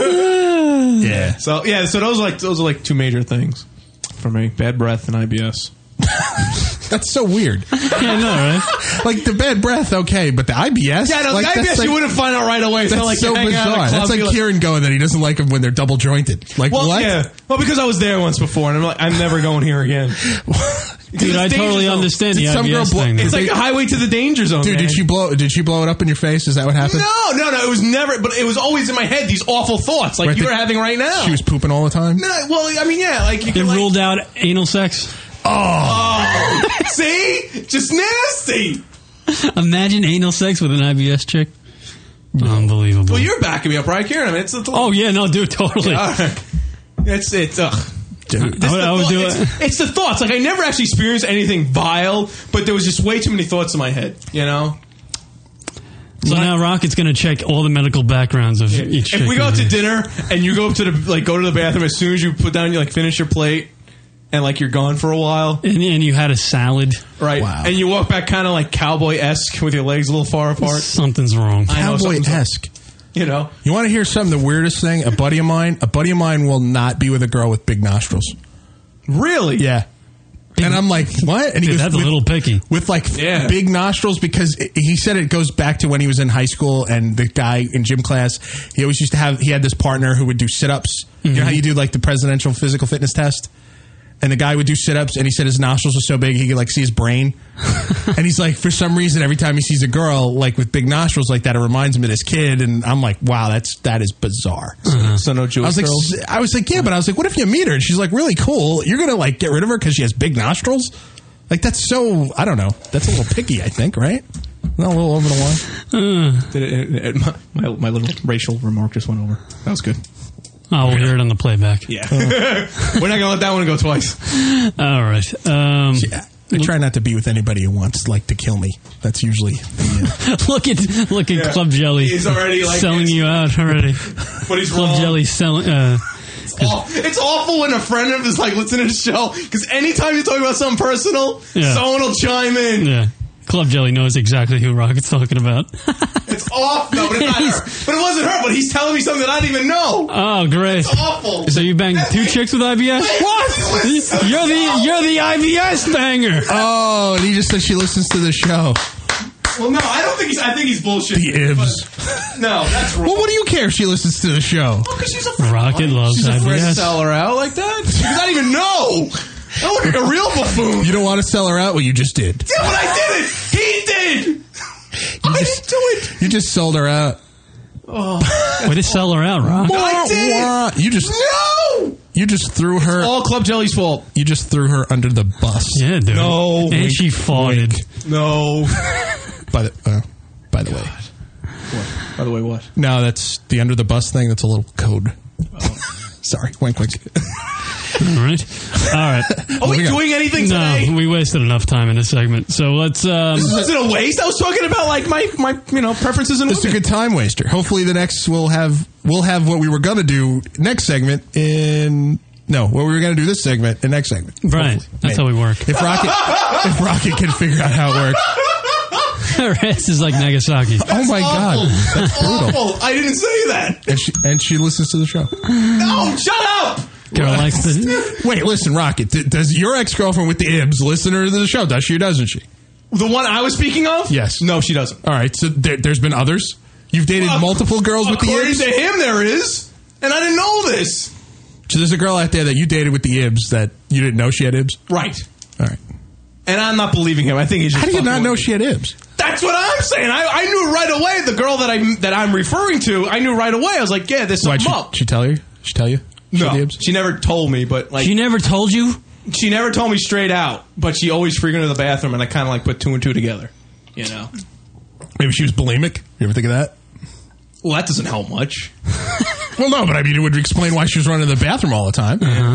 Yeah. So those are like two major things for me: bad breath and IBS. That's so weird. Yeah, I know, right? Like the bad breath, okay, but the IBS? Yeah, no, like, the IBS that's you wouldn't find out right away. It's That's not like so you hang out at a bizarre. club, That's like you're Kieran going that he doesn't like them when they're double jointed. Like, well, what? yeah. Well, because I was there once before, and I'm like, I'm never going here again. Dude, I totally understand the Did some girl IBS blow- thing. It's like a highway to the danger zone. Dude, man. did she blow it up in your face? Is that what happened? No. It was never. But it was always in my head. These awful thoughts, like Right, you're having right now. She was pooping all the time? No, well, I mean, yeah, like you They can like, ruled out anal sex. Oh, see, just nasty. Imagine anal sex with an IBS chick. Unbelievable. Well, you're backing me up, right, Kieran? I mean, it's Oh yeah, no, dude, totally. All right. It's ugh. Dude. I would do it. It's the thoughts. Like I never actually experienced anything vile, but there was just way too many thoughts in my head. You know. So now Rocket's going to check all the medical backgrounds of each chick. If we go out to in here. dinner and you go up to go to the bathroom as soon as you put down, you like finish your plate, and like you're gone for a while, and you had a salad, right? Wow. And you walk back kind of like cowboy-esque with your legs a little far apart. Something's wrong. I know something's wrong. Cowboy-esque. You know. You want to hear something? The weirdest thing? A buddy of mine will not be with a girl with big nostrils. Really? Yeah. And I'm like, what? And he Dude, goes, that's a little picky. With like big nostrils, because he said it goes back to when he was in high school, and the guy in gym class, he always used to he had this partner who would do sit-ups. You know how you do like the presidential physical fitness test? And the guy would do sit-ups, and he said his nostrils were so big he could like see his brain. And he's like, for some reason, every time he sees a girl like with big nostrils like that, it reminds him of this kid. And I'm like, wow, that is bizarre. So no Jewish girls? I was like, yeah, but I was like, what if you meet her and she's like really cool? You're gonna like get rid of her because she has big nostrils? Like that's so, I don't know. That's a little picky, I think, right? Not a little over the line. My little racial remark just went over. That was good. Oh, we'll hear it on the playback. Yeah. We're not going to let that one go twice. All right. I try not to be with anybody who wants to kill me. That's usually look at Club Jelly. He's already selling you out already. But he's Club wrong. Jelly selling. It's awful when a friend of his listening to the show, because anytime you talk about something personal, someone will chime in. Yeah. Club Jelly knows exactly who Rocket's talking about. It's awful. No, but it's not her. But it wasn't her. But he's telling me something that I didn't even know. Oh, great! It's awful. So you banged 2 chicks with IBS? What? You're the IBS banger. Oh, and he just said she listens to the show. Well, no, I don't think I think he's bullshitting. The Ibs. No, that's wrong. Well, what do you care if she listens to the show? Oh, because she's a friend. Rocket loves She's afraid to IBS. sell her out like that. Because I didn't even know. I look like a real buffoon. You don't want to sell her out? Well, you just did. Yeah, but I didn't. He did. I didn't do it. You just sold her out. Oh. Way to sell her out, Rock. I did. You just You just threw her. It's all Club Jelly's fault. You just threw her under the bus. Yeah, dude. No. And Wink, she farted. No. By the way. What? By the way, what? No, that's the under the bus thing. That's a little code. Sorry. Wink, wink. All right. Are we doing anything today? No, we wasted enough time in this segment. So let's. This wasn't a waste. I was talking about like my preferences and. It's a good time waster. Hopefully, the next we'll have what we were gonna do next segment in. No, what we were gonna do this segment in next segment. Right. Hopefully. That's how we work. If Rocket can figure out how it works. Her ass is like Nagasaki. Oh my God, that's brutal. Awful. I didn't say that. And she listens to the show. No, shut up. Carol likes to. Wait, listen, Rocket. Does your ex-girlfriend with the Ibs listen to the show? Does she or doesn't she? The one I was speaking of? Yes. No, she doesn't. All right. So there's been others. You've dated multiple girls with the According Ibs. to him, there is, and I didn't know this. So there's a girl out there that you dated with the Ibs that you didn't know she had Ibs. Right. All right. And I'm not believing him. I think he's just. How do you not know she had Ibs? That's what I'm saying. I knew right away. The girl that I'm referring to, I knew right away. I was like, yeah, there's something up. She tell you? She tell you? No, she never told me. But like, she never told you. She never told me straight out. But she always frequented the bathroom, and I kind of like put two and two together. You know. Maybe she was bulimic. You ever think of that? Well, that doesn't help much. Well, no, but I mean, it would explain why she was running to the bathroom all the time. Uh-huh.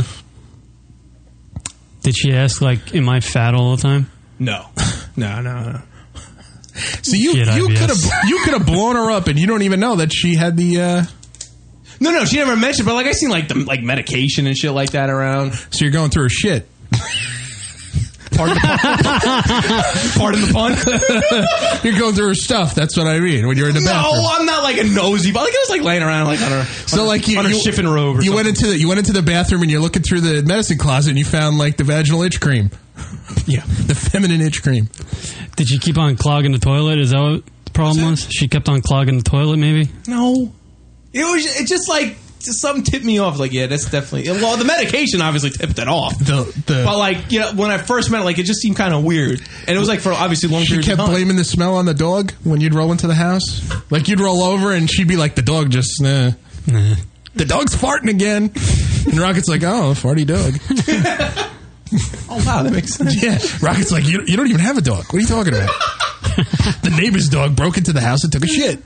Did she ask like, "Am I fat all the time?" No. No. So you could have blown her up, and you don't even know that she had the. No, she never mentioned. But like I seen like the medication and shit like that around. So you're going through her shit. Pardon the pun. You're going through her stuff. That's what I mean. When you're in the bathroom. No, I'm not like a nosy, but like I was like laying around like on her. So like you shiffing robe. You went into the bathroom and you're looking through the medicine closet and you found like the vaginal itch cream. Yeah, the feminine itch cream. Did she keep on clogging the toilet? Is that what the problem was? She kept on clogging the toilet, maybe? No. It just like something tipped me off. Like, yeah, that's definitely. Well, the medication obviously tipped it off. But like, you know, when I first met it, like, it just seemed kind of weird, and it was like for obviously long periods. She kept of time. blaming the smell on the dog when you'd roll into the house. Like you'd roll over and she'd be like, "The dog just the dog's farting again," and Rocket's like, "Oh, farty dog." Oh wow, that makes sense. Yeah, Rocket's like, you don't even have a dog. What are you talking about? The neighbor's dog broke into the house and took a shit.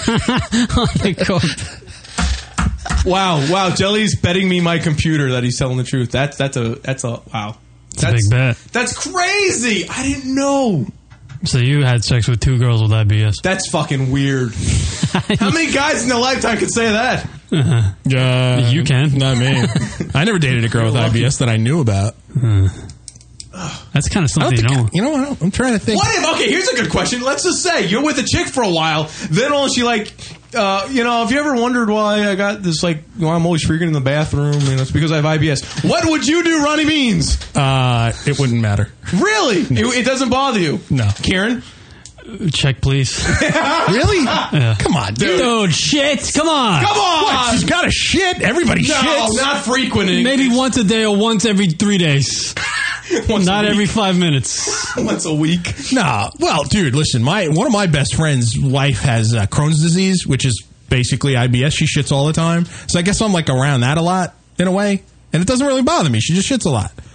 Wow, Jelly's betting me my computer that he's telling the truth. That's a wow. That's a big bet. That's crazy. I didn't know. So you had sex with 2 girls with IBS. That's fucking weird. How many guys in their lifetime could say that? You can. Not me. I never dated a girl with IBS that I knew about. That's kind of something you don't. You know what? I'm trying to think. What if? Okay, here's a good question. Let's just say you're with a chick for a while, then all she like, have you ever wondered why I got this? Like, I'm always freaking in the bathroom. It's because I have IBS. What would you do, Ronnie Beans? It wouldn't matter. Really? No. It doesn't bother you? No. Karen? Check, please. Really? Yeah. Come on, dude. Shit. Come on. What? She's got a shit. Everybody shits. No, not frequenting. Maybe once a day or once every 3 days. Not every 5 minutes. Once a week. Nah. Well, dude, listen. One of my best friends' wife has Crohn's disease, which is basically IBS. She shits all the time. So I guess I'm like around that a lot in a way, and it doesn't really bother me. She just shits a lot.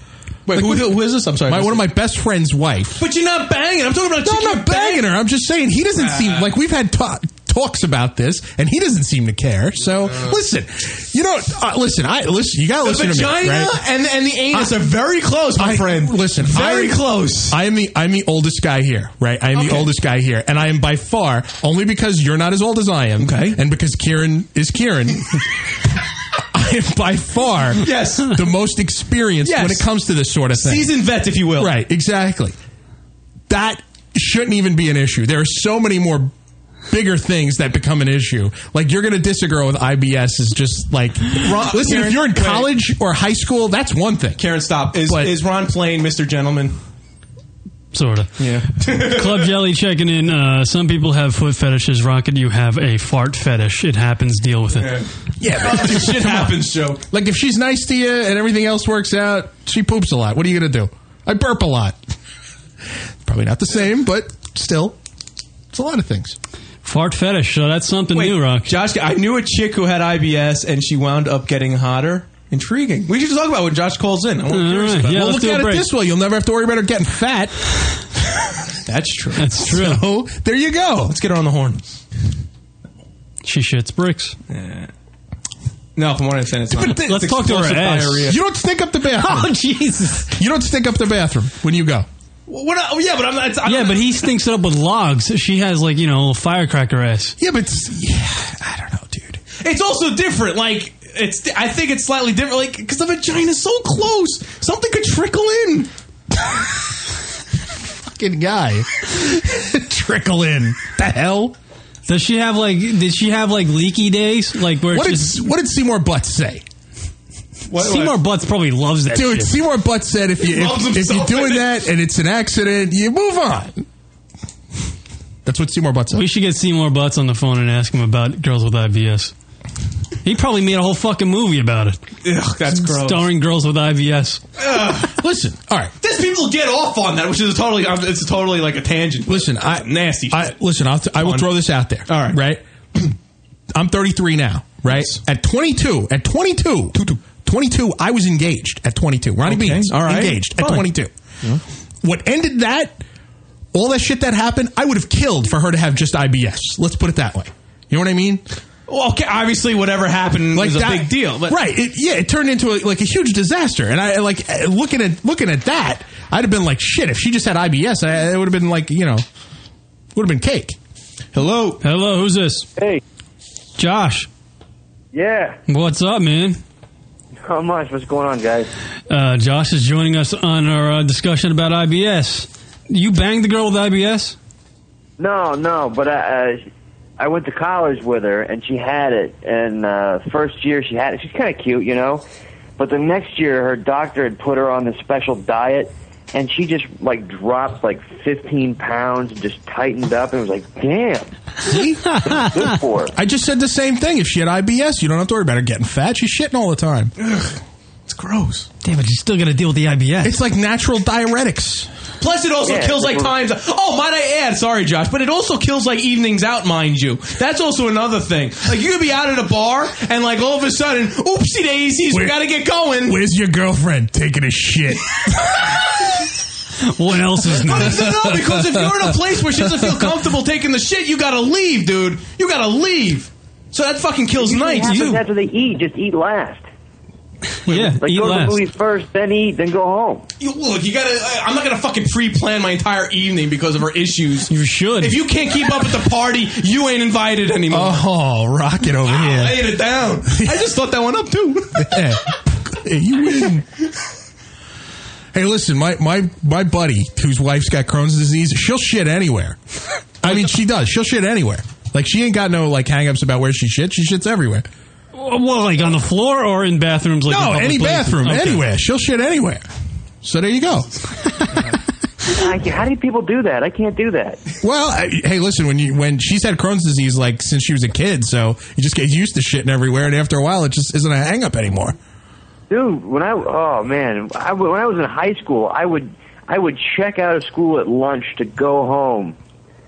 Wait, who is this? I'm sorry. One of my best friend's wife. But you're not banging. I'm talking about a chick. No, I'm not banging her. I'm just saying he doesn't seem like we've had talks about this, and he doesn't seem to care. So listen, you know, listen. You gotta listen to me. The vagina and the anus are very close, my friend. Listen, very close. I'm the oldest guy here, right? I am the oldest guy here, and I am by far, only because you're not as old as I am, and because Kieran is Kieran. I am by far the most experienced when it comes to this sort of thing. Seasoned vet, if you will. Right, exactly. That shouldn't even be an issue. There are so many more bigger things that become an issue. Like, you're going to diss a girl with IBS is just like... listen, Karen, if you're in college or high school, that's one thing. Karen, stop. Is Ron playing Mr. Gentleman? Sort of. Yeah. Club Jelly checking in. Some people have foot fetishes. Rocket, you have a fart fetish. It happens. Deal with it. Yeah, but shit happens, Joe. Like, if she's nice to you and everything else works out, she poops a lot. What are you going to do? I burp a lot. Probably not the same, but still, it's a lot of things. Fart fetish. So that's something new, Rock. Josh, I knew a chick who had IBS and she wound up getting hotter. Intriguing. We should talk about it when Josh calls in. I'm curious about it. Well, look at it this way. You'll never have to worry about her getting fat. That's true. That's true. So, there you go. Let's get her on the horn. She shits bricks. Yeah. No, from what I understand, it's not. Let's talk to her ass. Diarrhea. You don't stink up the bathroom. Oh, Jesus. You don't stink up the bathroom when you go. Yeah, but I'm not. But he stinks it up with logs. She has, like, you know, a little firecracker ass. Yeah, but I don't know, dude. It's also different. Like, I think it's slightly different, like, because the vagina's so close. Something could trickle in. Fucking guy. Trickle in. The hell? Did she have leaky days? Like, where what did Seymour Butts say? Seymour Butts probably loves that dude, shit. Seymour Butts said if you're doing that and it's an accident, you move on. That's what Seymour Butts said. We should get Seymour Butts on the phone and ask him about girls with IBS. He probably made a whole fucking movie about it. Ugh, that's gross. Starring girls with IBS. Listen, all right. There's people get off on that, which is it's totally like a tangent. Listen, nasty shit. I will throw this out there. All right. Right? I'm 33 now, right? Yes. At 22, I was engaged at 22. Ronnie Beans, all right. Engaged at 22. Yeah. What ended that, all that shit that happened, I would have killed for her to have just IBS. Let's put it that way. You know what I mean? Well, okay, obviously, whatever happened was a big deal, but right? It turned into a huge disaster. And I like looking at that, I'd have been like, shit. If she just had IBS, it would have been like, would have been cake. Hello, who's this? Hey, Josh. Yeah. What's up, man? Not much. What's going on, guys? Josh is joining us on our discussion about IBS. You banged the girl with IBS? No, but I went to college with her, and she had it. And first year she had it. She's kind of cute, But the next year, her doctor had put her on this special diet, and she just, dropped, 15 pounds and just tightened up. And it was like, damn. See? Good for her. I just said the same thing. If she had IBS, you don't have to worry about her getting fat. She's shitting all the time. Ugh, it's gross. Damn, but you still got to deal with the IBS. It's like natural diuretics. Plus, it also kills times. Oh, might I add? Sorry, Josh, but it also kills evenings out, mind you. That's also another thing. You could be out at a bar and all of a sudden, oopsie daisies, we got to get going. Where's your girlfriend taking a shit? What else is new? No, because if you're in a place where she doesn't feel comfortable taking the shit, you got to leave, dude. You got to leave. So that fucking kills nights. After they eat, just eat last. Yeah, go to the movies first, then eat, then go home. Look, you gotta. I'm not gonna fucking pre-plan my entire evening because of her issues. You should. If you can't keep up at the party, you ain't invited anymore. Oh, rocket over here, laying it down. I just thought that one up too. Yeah, you win. Hey, listen, my buddy whose wife's got Crohn's disease, she'll shit anywhere. I mean, she does. She'll shit anywhere. She ain't got no hang-ups about where she shits. She shits everywhere. Well, on the floor or in bathrooms? No, any bathroom, anywhere. She'll shit anywhere. So there you go. How do people do that? I can't do that. Well, hey, listen, when she's had Crohn's disease since she was a kid, so you just get used to shitting everywhere, and after a while, it just isn't a hang-up anymore. Dude, when I was in high school, I would check out of school at lunch to go home.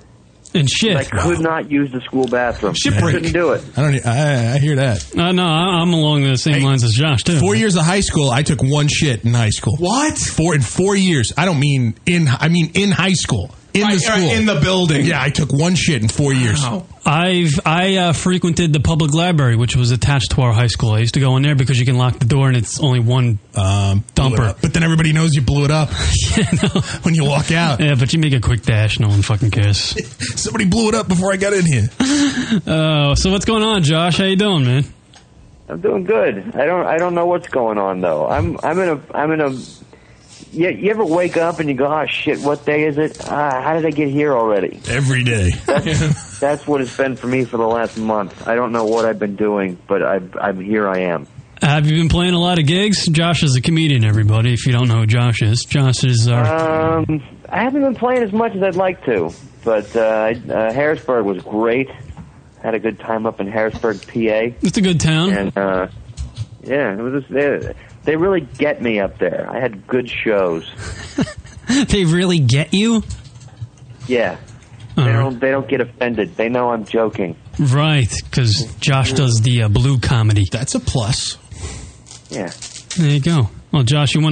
And shit. I could not use the school bathroom. I couldn't do it. I hear that. No, I'm along the same lines as Josh, too. 4 years of high school, I took one shit in high school. What? In 4 years. I don't mean in high school. In the school. In the building. Yeah, I took one shit in 4 years. Wow. I frequented the public library, which was attached to our high school. I used to go in there because you can lock the door and it's only one dumper. But then everybody knows you blew it up when you walk out. Yeah, but you make a quick dash. No one fucking cares. Somebody blew it up before I got in here. So what's going on, Josh? How you doing, man? I'm doing good. I don't know what's going on though. I'm in a. You ever wake up and you go, oh shit, what day is it? How did I get here already? Every day. That's what it's been for me for the last month. I don't know what I've been doing, but I'm here. I am. Have you been playing a lot of gigs? Josh is a comedian, everybody. If you don't know who Josh is I haven't been playing as much as I'd like to, but Harrisburg was great. Had a good time up in Harrisburg, PA. It's a good town. And yeah, it was. They really get me up there. I had good shows. They really get you? Yeah. They don't get offended. They know I'm joking. Right, because Josh does the blue comedy. That's a plus. Yeah. There you go. Well, Josh, you want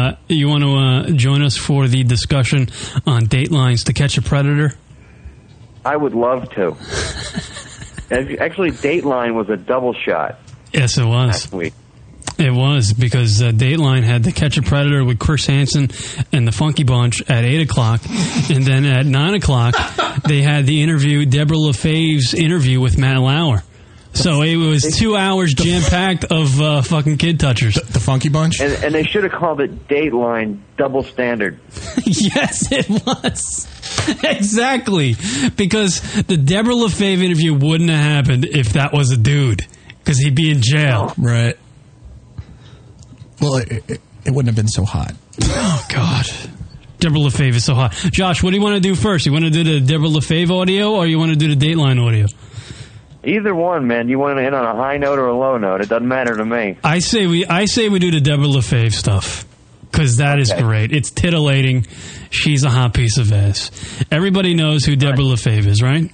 to join us for the discussion on Datelines To Catch a Predator? I would love to. Actually, Dateline was a double shot. Yes, it was. Last week. It was, because Dateline had To Catch a Predator with Chris Hansen and the Funky Bunch at 8 o'clock. And then at 9 o'clock, they had the interview, Deborah LaFave's interview with Matt Lauer. So it was 2 hours jam-packed of fucking kid touchers. The Funky Bunch? And they should have called it Dateline Double Standard. Yes, it was. Exactly. Because the Deborah LaFave interview wouldn't have happened if that was a dude. Because he'd be in jail. Right. Well, it wouldn't have been so hot. Oh, God. Deborah LaFave is so hot. Josh, what do you want to do first? You want to do the Deborah LaFave audio or you want to do the Dateline audio? Either one, man. You want to end on a high note or a low note. It doesn't matter to me. I say we do the Deborah LaFave stuff. Because that is great. It's titillating. She's a hot piece of ass. Everybody knows who Deborah LaFave is, right?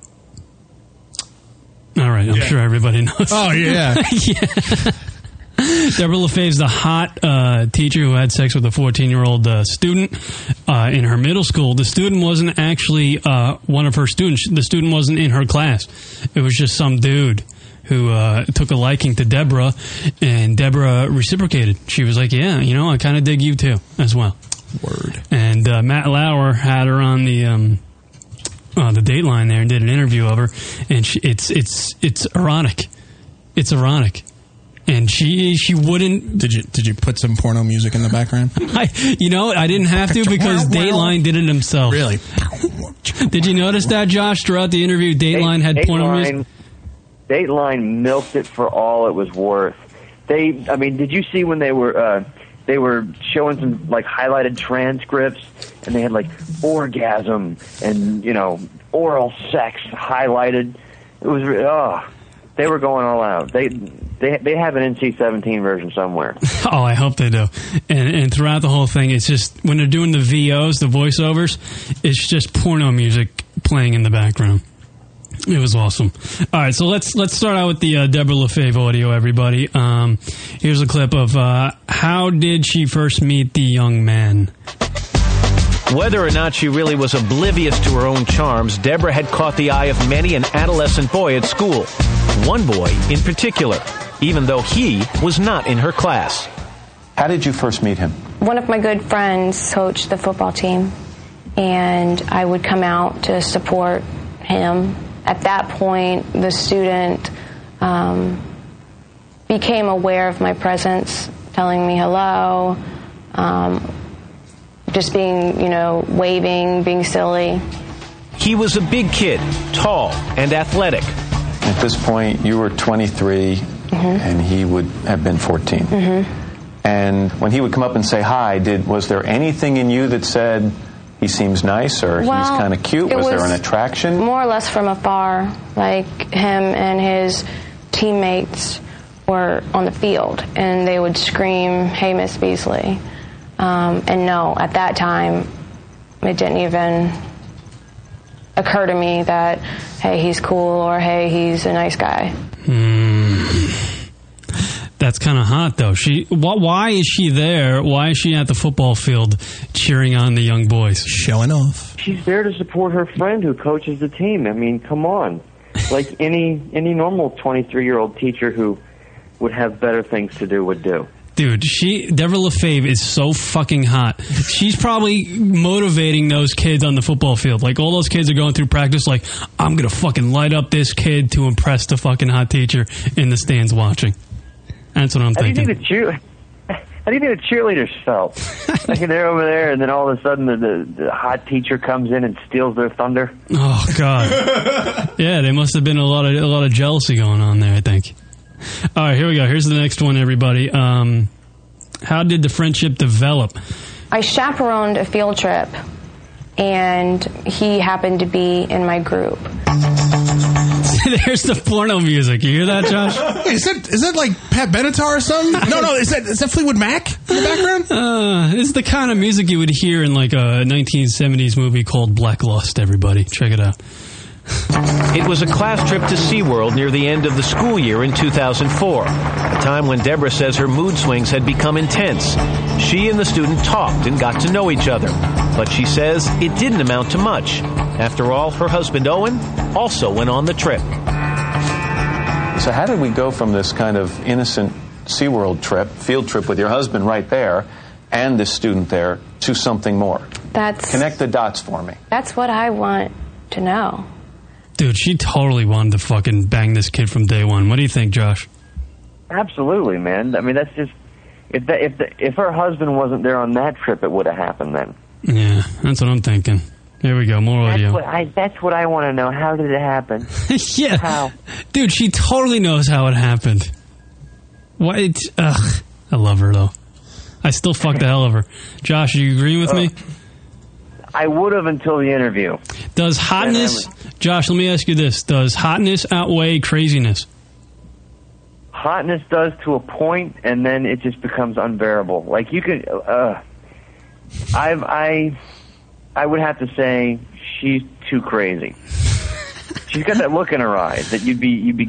All right. I'm sure everybody knows. Oh, yeah. Yeah. Deborah LaFave's the hot teacher who had sex with a 14-year-old student in her middle school. The student wasn't actually one of her students. The student wasn't in her class. It was just some dude who took a liking to Deborah, and Deborah reciprocated. She was like, yeah, I kind of dig you too as well. Word. And Matt Lauer had her on the Dateline there and did an interview of her, and it's erotic. It's erotic. And she wouldn't. Did you put some porno music in the background? I didn't have to because Dateline did it himself. Really? Did you notice that, Josh? Throughout the interview, Dateline had porno music. Dateline milked it for all it was worth. Did you see when they were showing some like highlighted transcripts and they had like orgasm and oral sex highlighted? It was they were going all out. They have an NC-17 version somewhere. Oh, I hope they do. And throughout the whole thing, it's just when they're doing the VOs, the voiceovers, it's just porno music playing in the background. It was awesome. All right, so let's start out with the Deborah LaFave audio, everybody. Here's a clip of how did she first meet the young man. Whether or not she really was oblivious to her own charms, Deborah had caught the eye of many an adolescent boy at school. One boy in particular, even though he was not in her class. How did you first meet him? One of my good friends coached the football team, and I would come out to support him. At that point, the student became aware of my presence, telling me hello, just being, waving, being silly. He was a big kid, tall and athletic. At this point, you were 23, and he would have been 14. Mm-hmm. And when he would come up and say hi, was there anything in you that said he seems nice or he's kind of cute? Was there an attraction? More or less from afar, like him and his teammates were on the field, and they would scream, "Hey, Miss Beasley." And no, at that time, it didn't even occur to me that, hey, he's cool, or hey, he's a nice guy. That's kind of hot, though. Why is she there? Why is she at the football field cheering on the young boys? Showing off. She's there to support her friend who coaches the team. I mean, come on. Like any normal 23-year-old teacher who would have better things to do would do. Dude, Deborah LaFave is so fucking hot. She's probably motivating those kids on the football field. Like, all those kids are going through practice like, I'm going to fucking light up this kid to impress the fucking hot teacher in the stands watching. That's what I'm thinking. How do you think the cheerleaders felt? Like they're over there, and then all of a sudden the hot teacher comes in and steals their thunder. Oh God! Yeah, there must have been a lot of jealousy going on there, I think. All right, here we go. Here's the next one, everybody. How did the friendship develop? I chaperoned a field trip, and he happened to be in my group. There's the porno music. You hear that, Josh? Wait, is that like Pat Benatar or something? No. Is that Fleetwood Mac in the background? It's the kind of music you would hear in like a 1970s movie called Black Lust, everybody. Check it out. It was a class trip to SeaWorld near the end of the school year in 2004, a time when Deborah says her mood swings had become intense. She and the student talked and got to know each other, but she says it didn't amount to much. After all, her husband Owen also went on the trip. So how did we go from this kind of innocent SeaWorld trip, field trip with your husband right there, and this student there, to something more? Connect the dots for me. That's what I want to know. Dude, she totally wanted to fucking bang this kid from day one. What do you think, Josh? Absolutely, man. I mean, that's just if her husband wasn't there on that trip, it would have happened then. Yeah, that's what I'm thinking. Here we go, more audio. That's what I want to know. How did it happen? Yeah. How? Dude, she totally knows how it happened. What? I love her, though. I still fuck the hell of her. Josh, are you agreeing with me? I would have until the interview. Does hotness... Josh, let me ask you this. Does hotness outweigh craziness? Hotness does to a point, and then it just becomes unbearable. Like, you can... I would have to say she's too crazy. She's got that look in her eyes that you'd be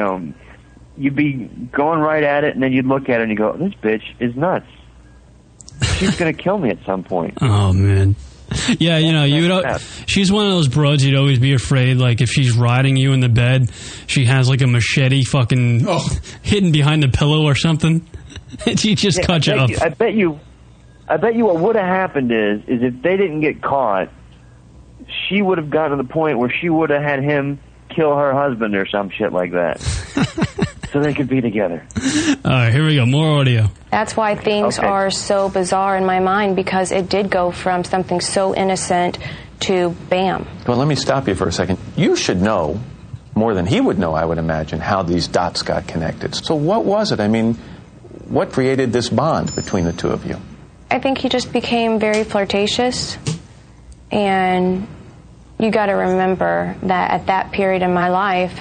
going right at it, and then you'd look at it and you go, this bitch is nuts. She's going to kill me at some point. Oh, man. Yeah, she's one of those broads you'd always be afraid, like, if she's riding you in the bed, she has, like, a machete fucking hidden behind the pillow or something, and she just cut you up. I bet you what would have happened is if they didn't get caught, she would have gotten to the point where she would have had him kill her husband or some shit like that. So they could be together. All right, here we go. More audio. That's why things are so bizarre in my mind, because it did go from something so innocent to bam. Well, let me stop you for a second. You should know, more than he would know, I would imagine, how these dots got connected. So what was it? I mean, what created this bond between the two of you? I think he just became very flirtatious, and you got to remember that at that period in my life,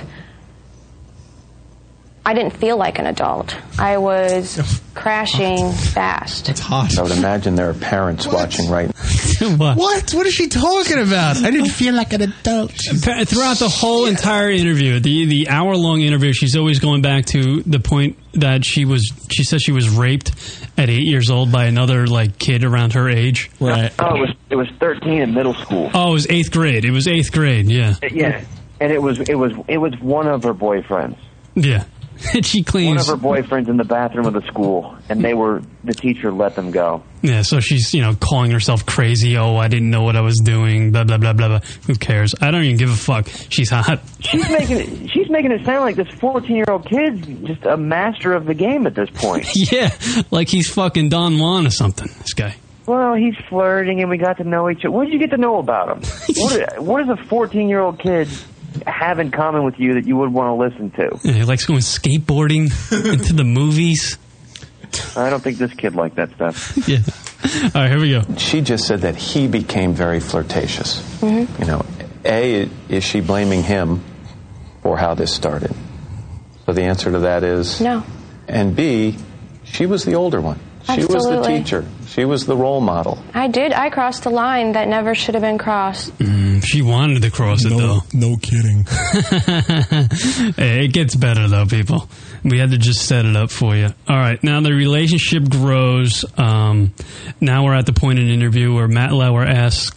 I didn't feel like an adult. I was crashing fast. That's hot. I would imagine there are parents watching right now. What is she talking about? I didn't feel like an adult. Throughout the whole entire interview, the hour-long interview, she's always going back to the point that she said she was raped at 8 years old by another kid around her age. Right. Oh, it was 13 in middle school. Oh, it was 8th grade. It was 8th grade. Yeah. Yeah, and it was one of her boyfriends. Yeah. And she claims one of her boyfriends in the bathroom of the school, and the teacher let them go. Yeah, so she's calling herself crazy. Oh, I didn't know what I was doing. Blah blah blah blah blah. Who cares? I don't even give a fuck. She's hot. She's making it sound like this 14-year-old kid's just a master of the game at this point. Yeah, like he's fucking Don Juan or something. This guy. Well, he's flirting, and we got to know each other. What did you get to know about him? What does a 14-year-old kid have in common with you that you would want to listen to? Yeah, he likes going skateboarding, into the movies. I don't think this kid liked that stuff. Yeah. All right, here we go. She just said that he became very flirtatious. Mm-hmm. A, is she blaming him for how this started? So the answer to that is no. And B, she was the older one. Absolutely. She was the teacher. She was the role model. I crossed the line that never should have been crossed. She wanted to cross it, though. No kidding. Hey, it gets better, though, people. We had to just set it up for you. All right, now the relationship grows. Now we're at the point in the interview where Matt Lauer asks,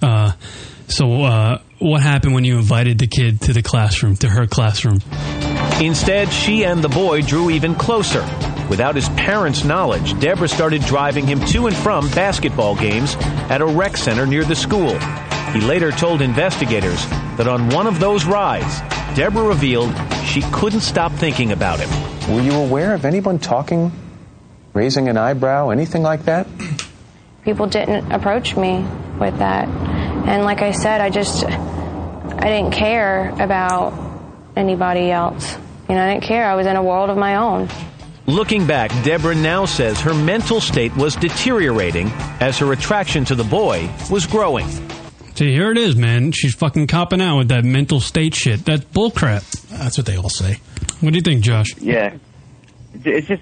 what happened when you invited the kid to the classroom, to her classroom? Instead, she and the boy drew even closer. Without his parents' knowledge, Deborah started driving him to and from basketball games at a rec center near the school. He later told investigators that on one of those rides, Deborah revealed she couldn't stop thinking about him. Were you aware of anyone talking, raising an eyebrow, anything like that? People didn't approach me with that. And like I said, I didn't care about anybody else. I didn't care. I was in a world of my own. Looking back, Deborah now says her mental state was deteriorating as her attraction to the boy was growing. See, here it is, man. She's fucking copping out with that mental state shit. That's bullcrap. That's what they all say. What do you think, Josh? Yeah. It's just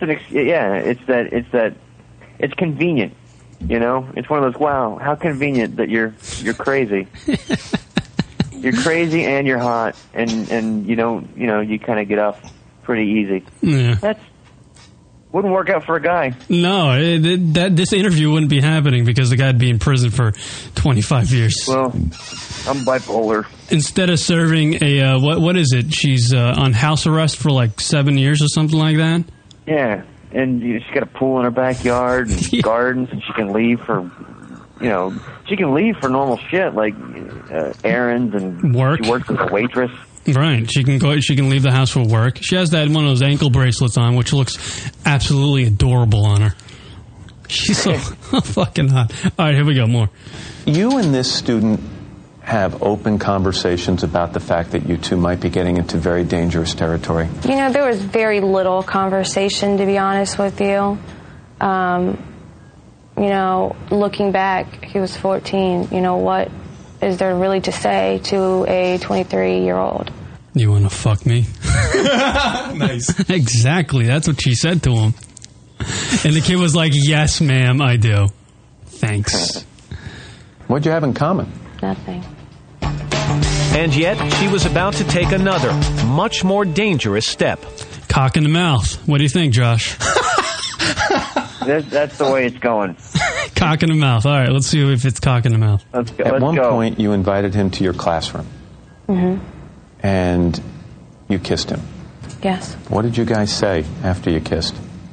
it's convenient. It's one of those, wow, how convenient that you're crazy. You're crazy and you're hot and you kind of get off pretty easy. Yeah. That's wouldn't work out for a guy. No, this interview wouldn't be happening because the guy'd be in prison for 25 years. Well, I'm bipolar. Instead of serving a, what is it? She's on house arrest for like 7 years or something like that? Yeah, and she's got a pool in her backyard and gardens, and she can leave for, normal shit like errands and work. She works as a waitress. Right, she can leave the house for work. She has that one of those ankle bracelets on, which looks absolutely adorable on her. She's so fucking hot. All right, here we go. More. You and this student have open conversations about the fact that you two might be getting into very dangerous territory. There was very little conversation, to be honest with you. Looking back, he was 14. What is there really to say to a 23-year-old? You want to fuck me? Nice. Exactly. That's what she said to him. And the kid was like, yes, ma'am, I do. Thanks. What'd you have in common? Nothing. And yet, she was about to take another, much more dangerous step. Cock in the mouth. What do you think, Josh? That's the way it's going. Cock in the mouth. All right, let's see if it's cock in the mouth. At one point, you invited him to your classroom. Mm-hmm. And you kissed him. Yes. What did you guys say after you kissed?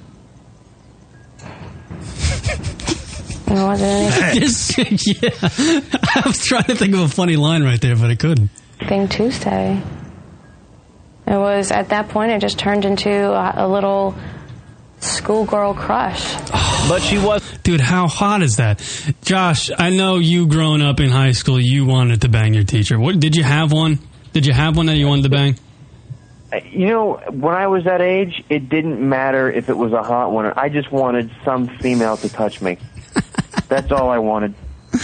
There wasn't anything. Yeah. I was trying to think of a funny line right there, but I couldn't. Thing to say. It was, at that point, it just turned into a little schoolgirl crush. But she was... Dude, how hot is that? Josh, I know you growing up in high school, you wanted to bang your teacher. What, did you have one? Did you have one that you wanted to bang? When I was that age, it didn't matter if it was a hot one. I just wanted some female to touch me. That's all I wanted.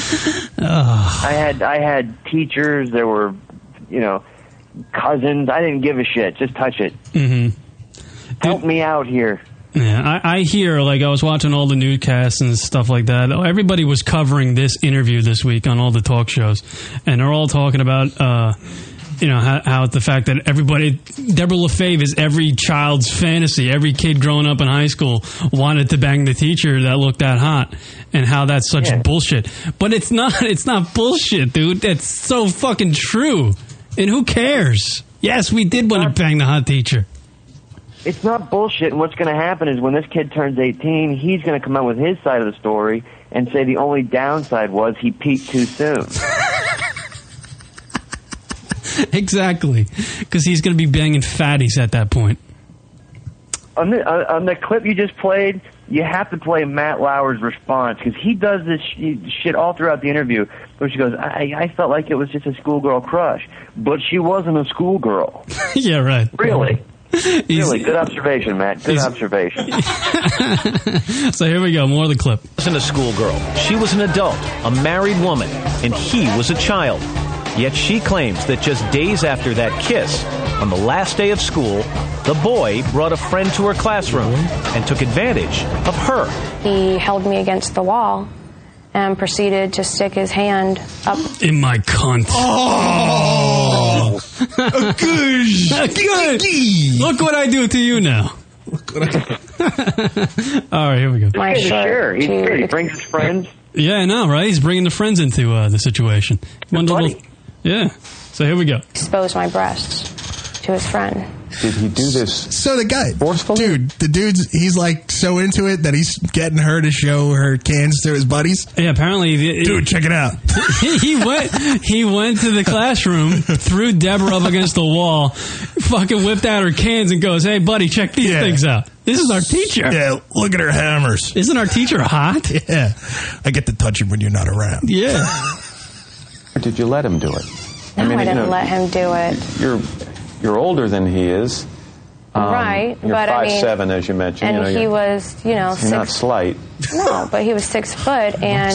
I had teachers. There were, cousins. I didn't give a shit. Just touch it. Mm-hmm. Help me out here. Yeah, I hear, like, I was watching all the newscasts and stuff like that. Everybody was covering this interview this week on all the talk shows, and they're all talking about, how the fact that Deborah LaFave is every child's fantasy. Every kid growing up in high school wanted to bang the teacher that looked that hot, and how that's such bullshit. But it's not bullshit, dude. That's so fucking true. And who cares? Yes, we did want to bang the hot teacher. It's not bullshit, and what's going to happen is when this kid turns 18, he's going to come out with his side of the story and say the only downside was he peaked too soon. Exactly, because he's going to be banging fatties at that point. On the clip you just played, you have to play Matt Lauer's response, because he does this shit all throughout the interview, where she goes, I felt like it was just a schoolgirl crush, but she wasn't a schoolgirl. Yeah, right. Really? Really, good observation, Matt. Good observation. So here we go, more of the clip. She wasn't a schoolgirl. She was an adult, a married woman, and he was a child. Yet she claims that just days after that kiss, on the last day of school, the boy brought a friend to her classroom and took advantage of her. He held me against the wall and proceeded to stick his hand up in my cunt. Oh, good. Look what I do to you now. All right, here we go. My sure. He's good. He brings his friends. Yeah, I know, right? He's bringing the friends into the situation. Yeah. So here we go. Exposed my breasts to his friend. Did he do this? So the guy, forcefully? he's like so into it that he's getting her to show her cans to his buddies. Yeah, apparently, dude, check it out. He went to the classroom, threw Deborah up against the wall, fucking whipped out her cans, and goes, "Hey, buddy, check these things out. This is our teacher. Yeah, look at her hammers. Isn't our teacher hot? Yeah, I get to touch him when you're not around. Yeah. Or did you let him do it? No, I didn't let him do it. You're older than he is. Right, you're but 5'7", as you mentioned. And he was, you're not slight. No, but he was 6 foot, and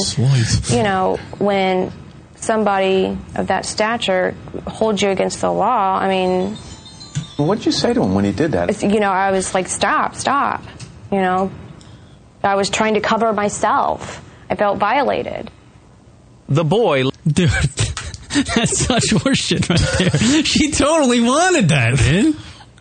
when somebody of that stature holds you against the law, I mean. Well, what did you say to him when he did that? I was like, stop. I was trying to cover myself. I felt violated. The boy, dude. That's such horseshit right there. She totally wanted that, man.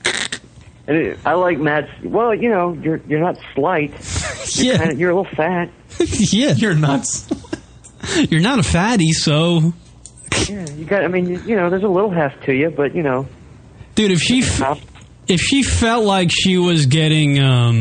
I like Matt's. Well, you're not slight. You're a little fat. Yeah, you're not. You're not a fatty, so. Yeah, you got. I mean, there's a little heft to you, but Dude, if she felt like she was getting,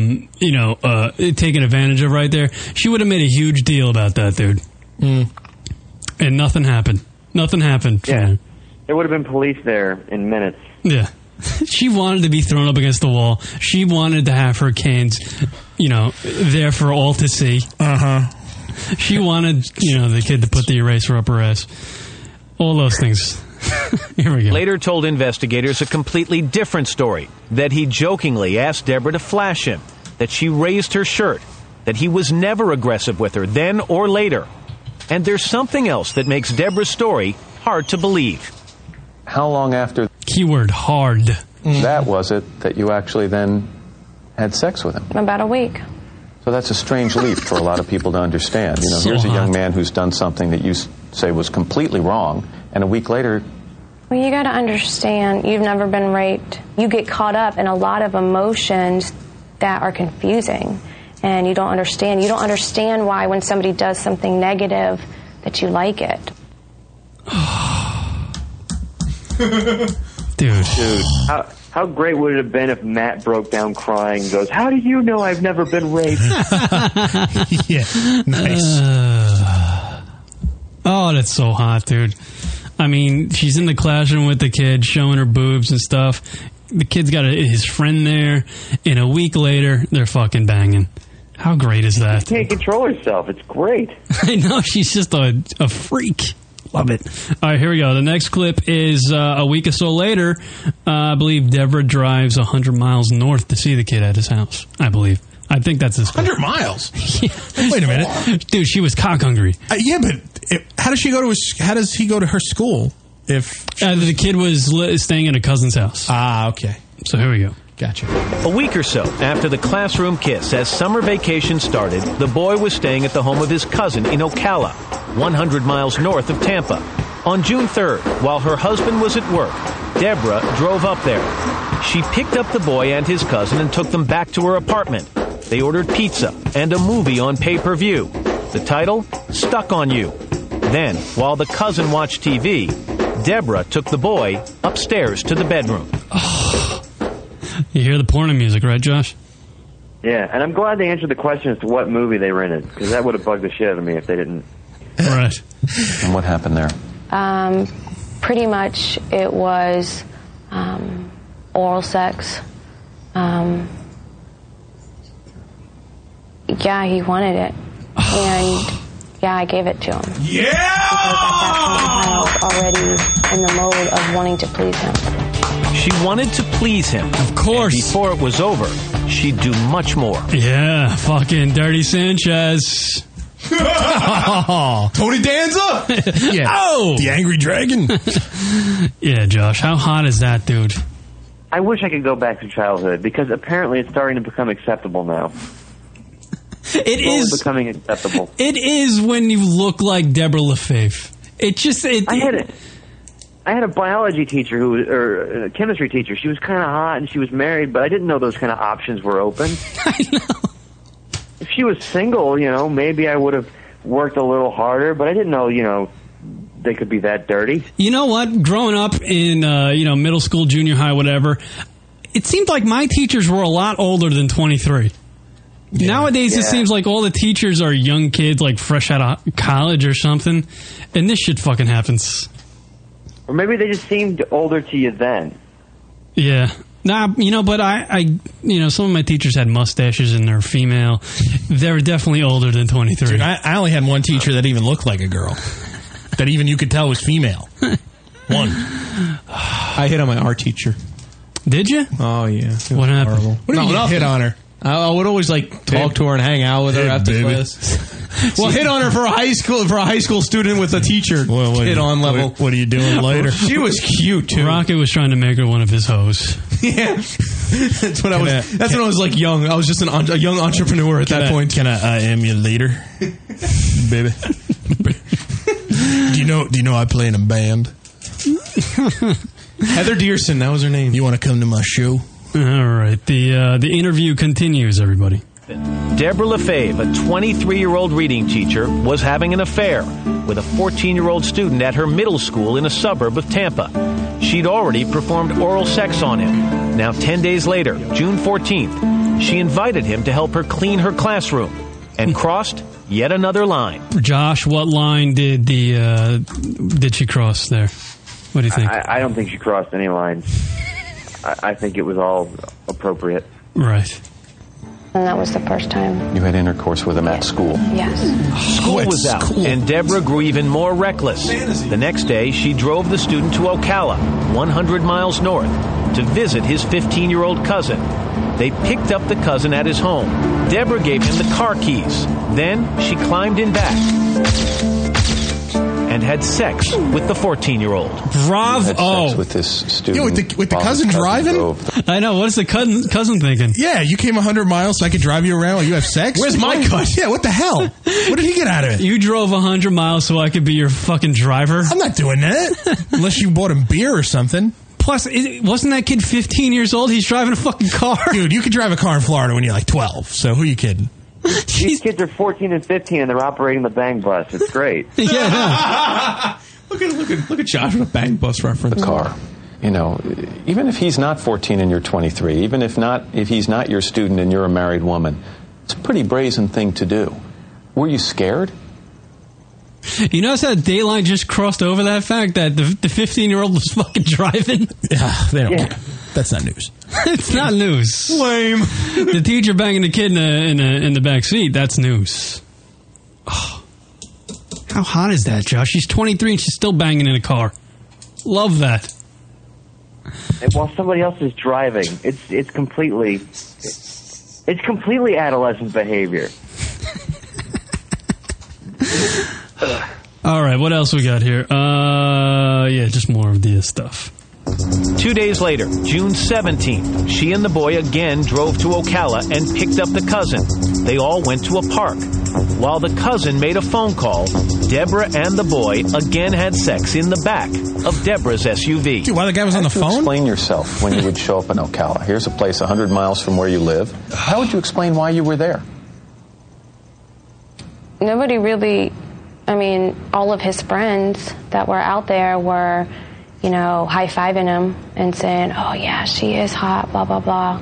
taken advantage of right there, she would have made a huge deal about that, dude. And nothing happened. Nothing happened. Yeah. There would have been police there in minutes. Yeah. She wanted to be thrown up against the wall. She wanted to have her cans, there for all to see. Uh-huh. She wanted, the kid to put the eraser up her ass. All those things. Here we go. Later told investigators a completely different story. That he jokingly asked Deborah to flash him. That she raised her shirt. That he was never aggressive with her, then or later. And there's something else that makes Deborah's story hard to believe. How long after... Keyword hard. That was it that you actually then had sex with him? About a week. So that's a strange leap for a lot of people to understand. Here's a young man who's done something that you say was completely wrong, and a week later... Well, you got to understand, you've never been raped. You get caught up in a lot of emotions that are confusing. And you don't understand. You don't understand why when somebody does something negative that you like it. Dude. How great would it have been if Matt broke down crying and goes, "How do you know I've never been raped?" Yeah, nice. Oh, that's so hot, dude. I mean, she's in the classroom with the kid, showing her boobs and stuff. The kid's got his friend there, and a week later, they're fucking banging. How great is that? She can't control herself. It's great. I know. She's just a freak. Love it. All right, here we go. The next clip is a week or so later. I believe Deborah drives 100 miles north to see the kid at his house, I believe. I think that's his 100 miles? Yeah. Wait a minute. Dude, she was cock hungry. Yeah, but how does he go to her school if... the kid was staying at a cousin's house. Ah, okay. So here we go. Gotcha. A week or so after the classroom kiss, as summer vacation started, the boy was staying at the home of his cousin in Ocala, 100 miles north of Tampa. On June 3rd, while her husband was at work, Deborah drove up there. She picked up the boy and his cousin and took them back to her apartment. They ordered pizza and a movie on pay-per-view. The title, Stuck on You. Then, while the cousin watched TV, Deborah took the boy upstairs to the bedroom. You hear the porno music, right, Josh? Yeah, and I'm glad they answered the question as to what movie they rented, because that would have bugged the shit out of me if they didn't. Right. And what happened there? Pretty much it was oral sex. Yeah, he wanted it. And yeah, I gave it to him. Yeah! Because at that point I was already in the mode of wanting to please him. She wanted to please him. Of course. And before it was over, she'd do much more. Yeah, fucking Dirty Sanchez. Tony Danza? Yeah. Oh! The Angry Dragon? Yeah, Josh, how hot is that, dude? I wish I could go back to childhood, because apparently it's starting to become acceptable now. It is becoming acceptable. It is when you look like Deborah Lefebvre. I had a biology teacher or a chemistry teacher. She was kind of hot and she was married, but I didn't know those kind of options were open. I know. If she was single, maybe I would have worked a little harder, but I didn't know, they could be that dirty. You know what? Growing up in, middle school, junior high, whatever, it seemed like my teachers were a lot older than 23. Yeah. Nowadays, it seems like all the teachers are young kids, like fresh out of college or something, and this shit fucking happens. Or maybe they just seemed older to you then. Yeah. Nah, but I some of my teachers had mustaches and they're female. They were definitely older than 23. Dude, I only had one teacher that even looked like a girl. That even you could tell was female. One. I hit on my art teacher. Did you? Oh, yeah. What happened? Horrible. What did you hit on her? I would always talk to her and hang out with her after class. Well, hit on her for a high school student with a teacher. Hit on level. What are you doing later? She was cute too. Rocket was trying to make her one of his hoes. Yeah, that's when I was like young. I was just a young entrepreneur at that point. Can I am you later, baby? Do you know I play in a band? Heather Dearson, that was her name. You want to come to my show? All right. The interview continues, everybody. Deborah Lefebvre, a 23-year-old reading teacher, was having an affair with a 14-year-old student at her middle school in a suburb of Tampa. She'd already performed oral sex on him. Now, 10 days later, June 14th, she invited him to help her clean her classroom and crossed yet another line. Josh, what line did she cross there? What do you think? I don't think she crossed any lines. I think it was all appropriate. Right. And that was the first time. You had intercourse with him at school. Yes. School was out, and Deborah grew even more reckless. The next day, she drove the student to Ocala, 100 miles north, to visit his 15-year-old cousin. They picked up the cousin at his home. Deborah gave him the car keys. Then she climbed in back and had sex with the 14-year-old. Bravo! With this student. Yeah, with the cousin driving? I know. What's the cousin thinking? Yeah, you came 100 miles so I could drive you around while you have sex? Where's my cut? Yeah, what the hell? What did he get out of it? You drove 100 miles so I could be your fucking driver? I'm not doing that. Unless you bought him beer or something. Plus, wasn't that kid 15 years old? He's driving a fucking car. Dude, you could drive a car in Florida when you're like 12, so who are you kidding? These kids are 14 and 15 and they're operating the bang bus. It's great. Yeah. Look at Josh with a bang bus reference. The car. Even if he's not 14 and you're 23, even if he's not your student and you're a married woman, it's a pretty brazen thing to do. Were you scared? You notice that Dayline just crossed over that fact that the 15-year-old was fucking driving? Yeah, they don't care. That's not news. It's not news. Lame. The teacher banging the kid in the back seat, that's news. Oh. How hot is that, Josh? She's 23 and she's still banging in a car. Love that. And while somebody else is driving, it's completely adolescent behavior. All right, what else we got here? Just more of this stuff. 2 days later, June 17th, she and the boy again drove to Ocala and picked up the cousin. They all went to a park. While the cousin made a phone call, Deborah and the boy again had sex in the back of Deborah's SUV. Dude, while the guy was on the phone? Explain yourself when you would show up in Ocala. Here's a place 100 miles from where you live. How would you explain why you were there? Nobody really, all of his friends that were out there were, high-fiving him and saying, oh, yeah, she is hot, blah, blah, blah.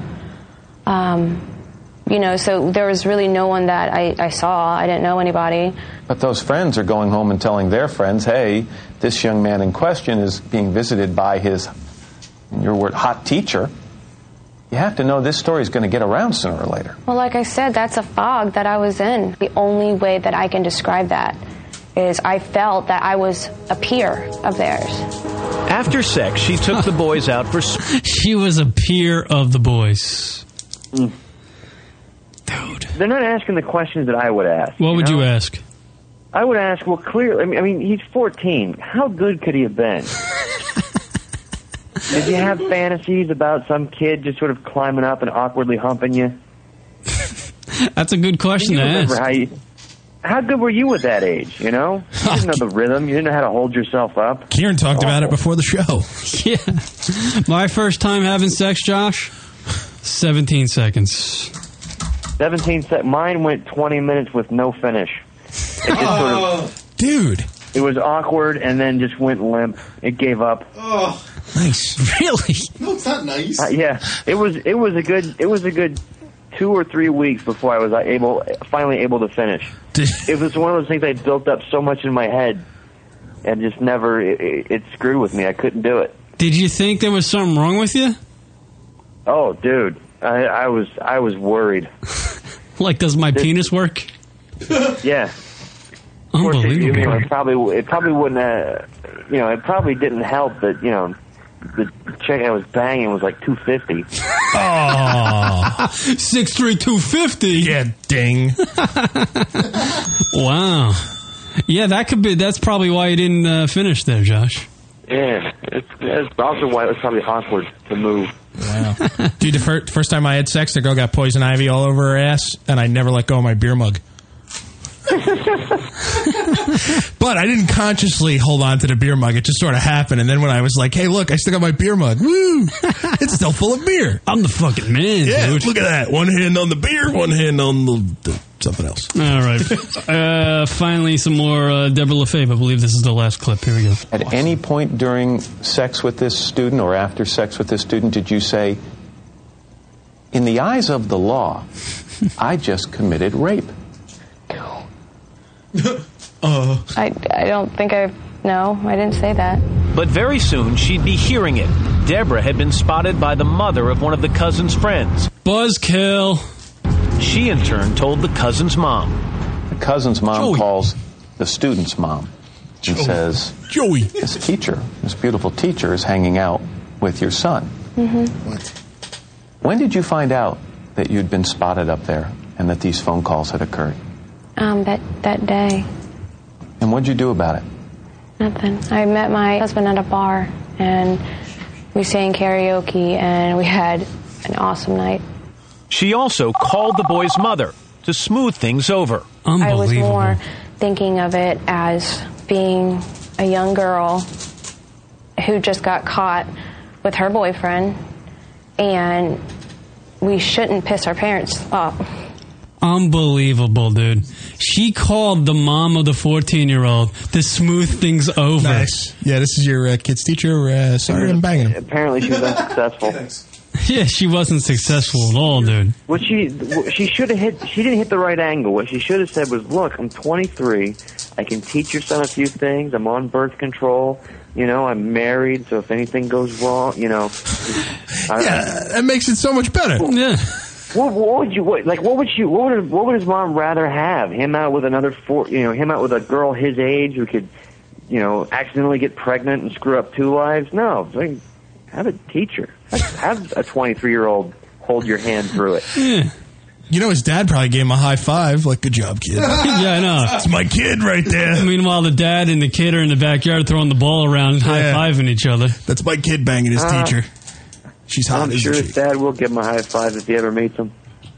So there was really no one that I saw. I didn't know anybody. But those friends are going home and telling their friends, hey, this young man in question is being visited by his, in your word, hot teacher. You have to know this story is going to get around sooner or later. Well, like I said, that's a fog that I was in. The only way that I can describe that is I felt that I was a peer of theirs. After sex, she took the boys out for... She was a peer of the boys. Dude. They're not asking the questions that I would ask. What would you ask? I would ask, well, clearly, he's 14. How good could he have been? Did you have fantasies about some kid just sort of climbing up and awkwardly humping you? That's a good question to ask. How good were you at that age, you know? You didn't know the rhythm. You didn't know how to hold yourself up. Kieran talked about it before the show. Yeah. My first time having sex, Josh, 17 seconds. 17 seconds. Mine went 20 minutes with no finish. It just dude. It was awkward and then just went limp. It gave up. Oh, nice. Really? No, it's not nice. Yeah. It was a good 2 or 3 weeks before I was finally able to finish. It was one of those things I built up so much in my head and just never, it screwed with me. I couldn't do it. Did you think there was something wrong with you? Oh, dude. I was worried. Like, does my penis work? Yeah. Unbelievable. It probably wouldn't, it probably didn't help that, the chick I was banging was like 250. Oh. 6'3", 250. Yeah, ding. Wow. Yeah, that's probably why you didn't finish there, Josh. Yeah, it's also why it was probably awkward to move. Wow. Dude, the first time I had sex, the girl got poison ivy all over her ass, and I never let go of my beer mug. But I didn't consciously hold on to the beer mug. It just sort of happened. And then when I was like, hey, look, I still got my beer mug. Woo! It's still full of beer. I'm the fucking man, yeah, dude. Look at that. One hand on the beer, one hand on the something else. All right. Finally, some more Deborah Lefebvre. I believe this is the last clip. Here we go. At any point during sex with this student or after sex with this student, did you say, in the eyes of the law, I just committed rape? I don't think no, I didn't say that. But very soon, she'd be hearing it. Deborah had been spotted by the mother of one of the cousin's friends. Buzzkill. She, in turn, told the cousin's mom. The cousin's mom calls the student's mom and says, Joey, this beautiful teacher is hanging out with your son. Mm-hmm. What? When did you find out that you'd been spotted up there and that these phone calls had occurred? That day. And what'd you do about it? Nothing. I met my husband at a bar, and we sang karaoke, and we had an awesome night. She also called the boy's mother to smooth things over. I was more thinking of it as being a young girl who just got caught with her boyfriend, and we shouldn't piss our parents off. Unbelievable, dude. She called the mom of the 14-year-old to smooth things over. Nice. Yeah, this is your kid's teacher. Sorry, I'm banging him. Apparently, she was unsuccessful. Yeah, she wasn't successful at all, dude. What she should have hit. She didn't hit the right angle. What she should have said was, "Look, I'm 23. I can teach your son a few things. I'm on birth control. I'm married. So if anything goes wrong, that makes it so much better. Yeah." What would his mom rather have? Him out with him out with a girl his age who could, accidentally get pregnant and screw up 2 lives? No, have a teacher. Have a 23-year-old hold your hand through it. Yeah. His dad probably gave him a high five, like, good job, kid. Yeah, I know. It's my kid right there. Meanwhile, the dad and the kid are in the backyard throwing the ball around and high-fiving each other. That's my kid banging his teacher. She's hot. I'm sure his dad will give him a high five if he ever meets him.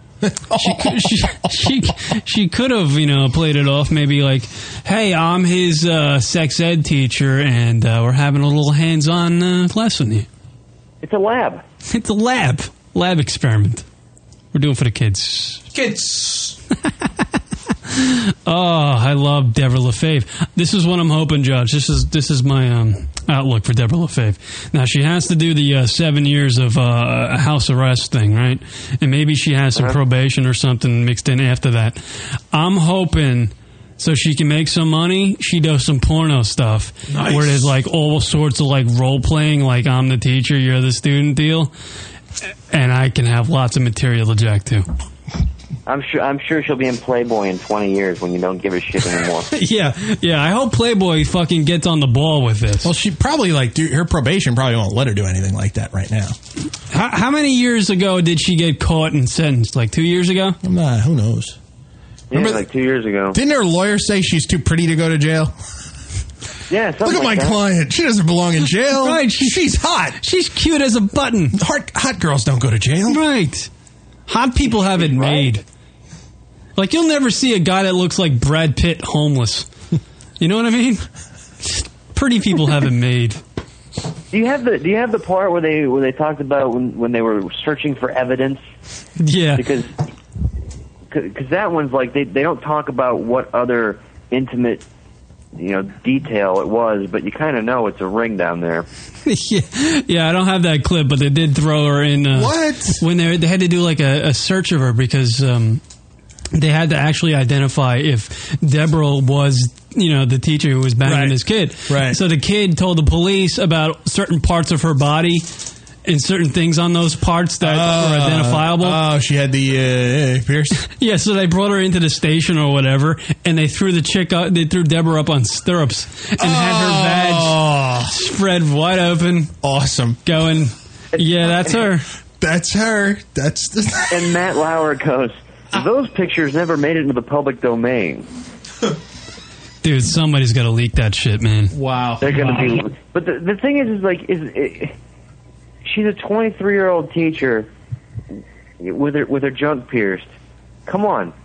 She could have, played it off maybe like, hey, I'm his sex ed teacher, and we're having a little hands-on lesson here. It's a lab. It's a lab experiment. We're doing for the kids. Oh, I love Deborah Lefebvre. This is what I'm hoping, Judge. This is my outlook for Deborah Lefebvre. Now, she has to do the 7 years of house arrest thing, right? And maybe she has some probation or something mixed in after that. I'm hoping, so she can make some money, she does some porno stuff. Nice. Where there's like all sorts of like role-playing, like I'm the teacher, you're the student deal. And I can have lots of material to jack to. I'm sure she'll be in Playboy in 20 years when you don't give a shit anymore. Yeah. I hope Playboy fucking gets on the ball with this. Well, she probably her probation probably won't let her do anything like that right now. How many years ago did she get caught and sentenced? Like 2 years ago? Who knows? Yeah, like 2 years ago. Didn't her lawyer say she's too pretty to go to jail? Yeah, look at my client. She doesn't belong in jail. Right, she's hot. She's cute as a button. Hot girls don't go to jail. Right. Hot people have it made. Like, you'll never see a guy that looks like Brad Pitt homeless. You know what I mean? Pretty people have it made. Do you have the part where they talked about when they were searching for evidence? Yeah. Because that one's like they don't talk about what other intimate detail it was, but you kind of know it's a ring down there. Yeah, I don't have that clip, but they did throw her in. What? When they had to do like a search of her because they had to actually identify if Deborah was, the teacher who was banging his kid. Right. So the kid told the police about certain parts of her body and certain things on those parts that were identifiable. Oh, she had the pierced. Yeah, so they brought her into the station or whatever, and they threw they threw Deborah up on stirrups and had her vag spread wide open. Awesome. Going, yeah, that's her. That's her. And Matt Lauer goes, those pictures never made it into the public domain. Dude, somebody's got to leak that shit, man. Wow. They're going to be... But the thing is she's a 23-year-old teacher with her junk pierced. Come on.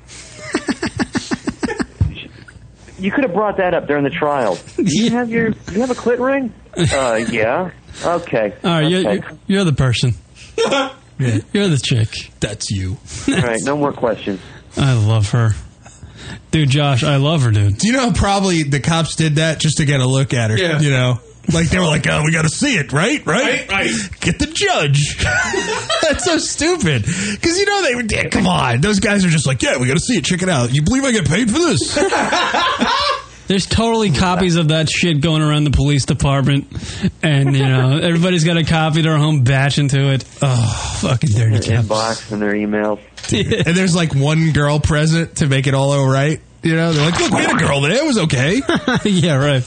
You could have brought that up during the trial. Do you have a clit ring? Yeah. Okay. All right, you're the person. Yeah. You're the chick. That's you. All right, no more questions. I love her. Dude, Josh, I love her, dude. Do you know probably the cops did that just to get a look at her? Yeah. Like, they were like, oh, we got to see it, right? Get the judge. That's so stupid. Because, come on. Those guys are just like, yeah, we got to see it. Check it out. You believe I get paid for this? There's totally copies of that shit going around the police department. And, everybody's got a copy. They're home batching to it. Oh, fucking dirty Their inbox and their emails. Yeah. And there's like one girl present to make it all right. They're like, look, we had a girl there. It was okay. Yeah, right.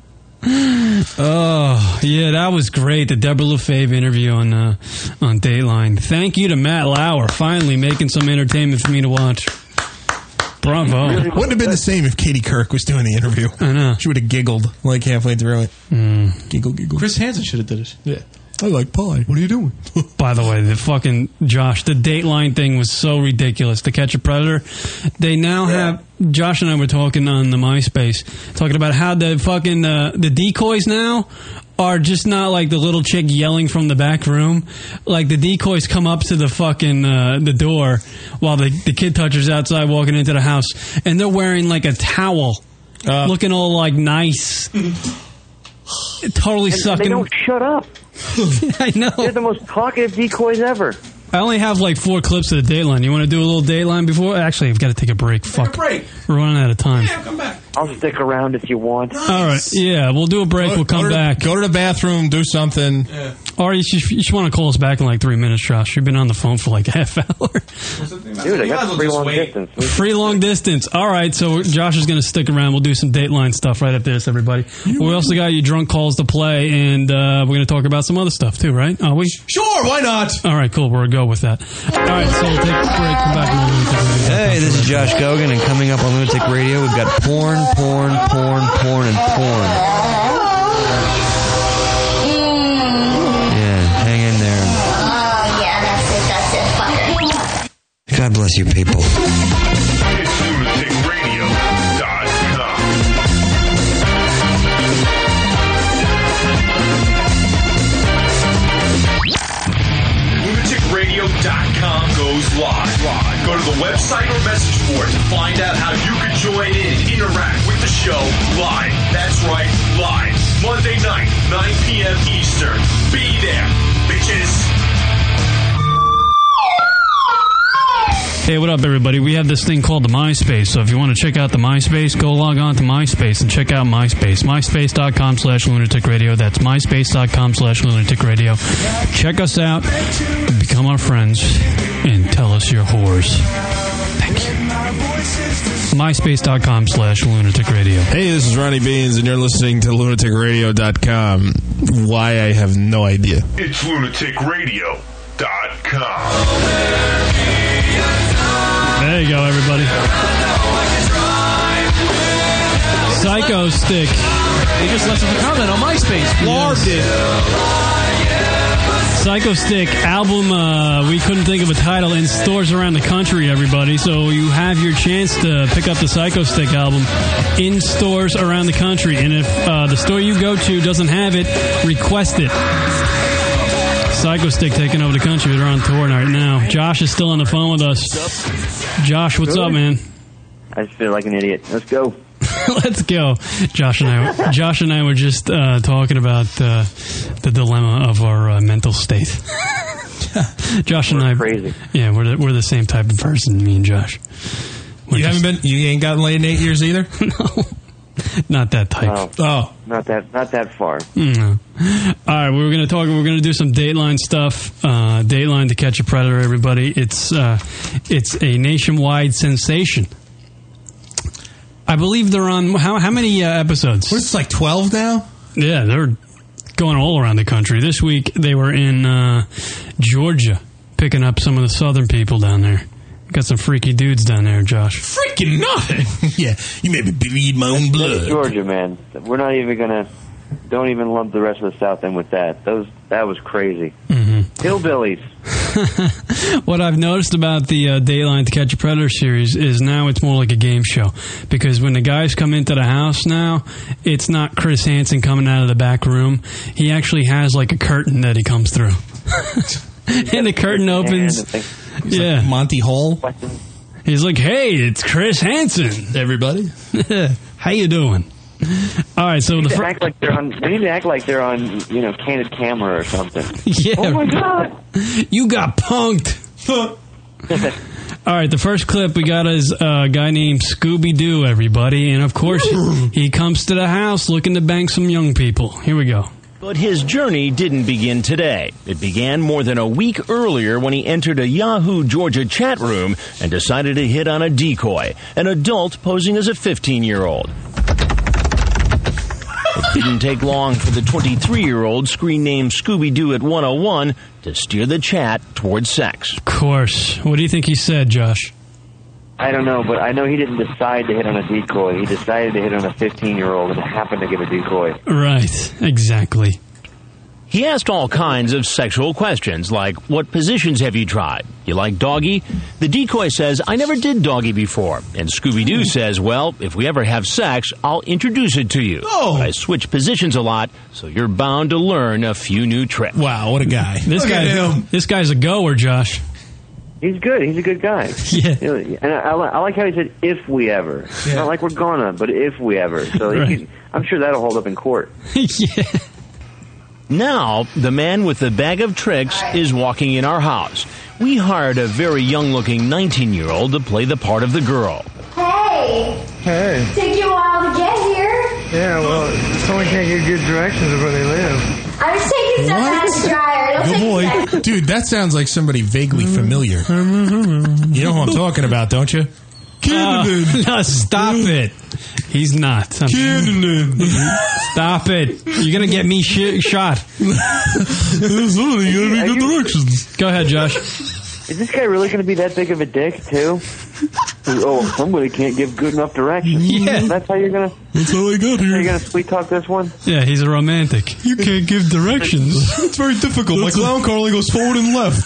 Oh, yeah, that was great. The Deborah LaFave interview on Dateline. Thank you to Matt Lauer, finally making some entertainment for me to watch. Bravo. Wouldn't have been the same if Katie Kirk was doing the interview. I know. She would have giggled like halfway through it. Giggle. Chris Hansen should have did it. Yeah. I like pie. What are you doing? By the way, the fucking Josh, the Dateline thing was so ridiculous. To Catch a Predator, they now have. Josh and I were talking on the MySpace, talking about how the fucking the decoys now are just not like the little chick yelling from the back room. Like the decoys come up to the fucking the door while the kid toucher's outside walking into the house, and they're wearing like a towel, looking all like nice. Totally sucking. They don't shut up. I know. They're the most talkative decoys ever. I only have like 4 clips of the Dateline. You want to do a little Dateline before? Actually, I've got to take a break. Fuck. Break. We're running out of time. Yeah, come back. I'll stick around if you want. All right. Yeah, we'll do a break. We'll come back. Go to the bathroom, do something. Yeah. Or you just want to call us back in like 3 minutes, Josh. You've been on the phone for like a half hour. Dude, I got free long distance. Free long distance. All right, so Josh is going to stick around. We'll do some Dateline stuff right after this, everybody. We also got your drunk calls to play, and we're going to talk about some other stuff too, right? Are we? Sure, why not? All right, cool. We'll go with that. All right, so we'll take a break. Come back. Hey, this is Josh Gogan, and coming up on Lunatic Radio, we've got porn, and porn. Yeah, hang in there. Oh, yeah, that's it, fucker. God bless you people. It's lunaticradio.com. lunaticradio.com goes live. Go to the website or message board to find out how you can join in and interact with the show live. That's right, live. Monday night, 9 p.m. Eastern. Be there, bitches. Hey, what up, everybody? We have this thing called the MySpace. So if you want to check out the MySpace, go log on to MySpace and check out MySpace. MySpace.com/Lunatic Radio. That's MySpace.com/Lunatic Radio. Check us out, become our friends, and tell us your whores. Thank you. MySpace.com/Lunatic Radio. Hey, this is Ronnie Beans, and you're listening to lunaticradio.com. Why, I have no idea. It's lunaticradio.com. There you go, everybody. Psycho Stick. They just left us a comment on MySpace. Larv did. Psycho Stick album, we couldn't think of a title, in stores around the country, everybody. So you have your chance to pick up the Psycho Stick album in stores around the country. And if the store you go to doesn't have it, request it. Psycho Stick taking over the country. They're on tour right now. Josh is still on the phone with us. Josh, what's up, man? I just feel like an idiot. Let's go. Let's go. Josh and I were just talking about the dilemma of our mental state. Josh and I, crazy. Yeah, we're the same type of person, me and Josh. You ain't gotten laid in 8 years either? No. Not that type. Oh. Not that far. No. All right, we're going to do some Dateline stuff. Dateline to Catch a Predator, everybody. It's a nationwide sensation. I believe they're on how many episodes? What, it's like 12 now? Yeah, they're going all around the country. This week they were in Georgia, picking up some of the southern people down there. Got some freaky dudes down there, Josh. Freaking nothing. Yeah, you made me bleed my own blood. Georgia, man. We're not even gonna. Don't even lump the rest of the South in with that. That was crazy. Mm-hmm. Hillbillies. What I've noticed about the Dateline to Catch a Predator series is now it's more like a game show. Because when the guys come into the house now, it's not Chris Hansen coming out of the back room. He actually has like a curtain that he comes through. And the curtain opens. Yeah. Like Monty Hall. He's like, hey, it's Chris Hansen. Everybody. How you doing? All right, so they need to act like they're on, candid camera or something. Yeah. Oh my God. You got punked. All right, the first clip we got is a guy named Scooby-Doo, everybody. And of course, he comes to the house looking to bang some young people. Here we go. But his journey didn't begin today. It began more than a week earlier when he entered a Yahoo Georgia chat room and decided to hit on a decoy, an adult posing as a 15-year-old. It didn't take long for the 23-year-old, screen named Scooby-Doo at 101, to steer the chat towards sex. Of course. What do you think he said, Josh? I don't know, but I know he didn't decide to hit on a decoy. He decided to hit on a 15-year-old and happened to get a decoy. Right, exactly. He asked all kinds of sexual questions, like, what positions have you tried? You like doggy? The decoy says, I never did doggy before. And Scooby-Doo says, well, if we ever have sex, I'll introduce it to you. Oh. I switch positions a lot, so you're bound to learn a few new tricks. Wow, what a guy. This guy's a goer, Josh. He's good. He's a good guy. Yeah. And I like how he said, if we ever. Yeah. Not like we're gonna, but if we ever. So right. I'm sure that'll hold up in court. Yeah. Now, the man with the bag of tricks is walking in our house. We hired a very young-looking 19-year-old to play the part of the girl. Hey! Hey. Took you a while to get here. Yeah, well, someone can't get good directions of where they live. I'm just taking stuff out of the dryer. It'll Good take boy. a second. Dude, that sounds like somebody vaguely familiar. You know who I'm talking about, don't you? No, stop it. He's not. Stop it. You're going to get me shot. Somebody got me good directions. Go ahead, Josh. Is this guy really going to be that big of a dick, too? Oh, somebody can't give good enough directions. Yeah. That's how you're going to... That's how I got here. You're going to sweet talk this one? Yeah, he's a romantic. You can't give directions. It's very difficult. My clown car only goes forward and left.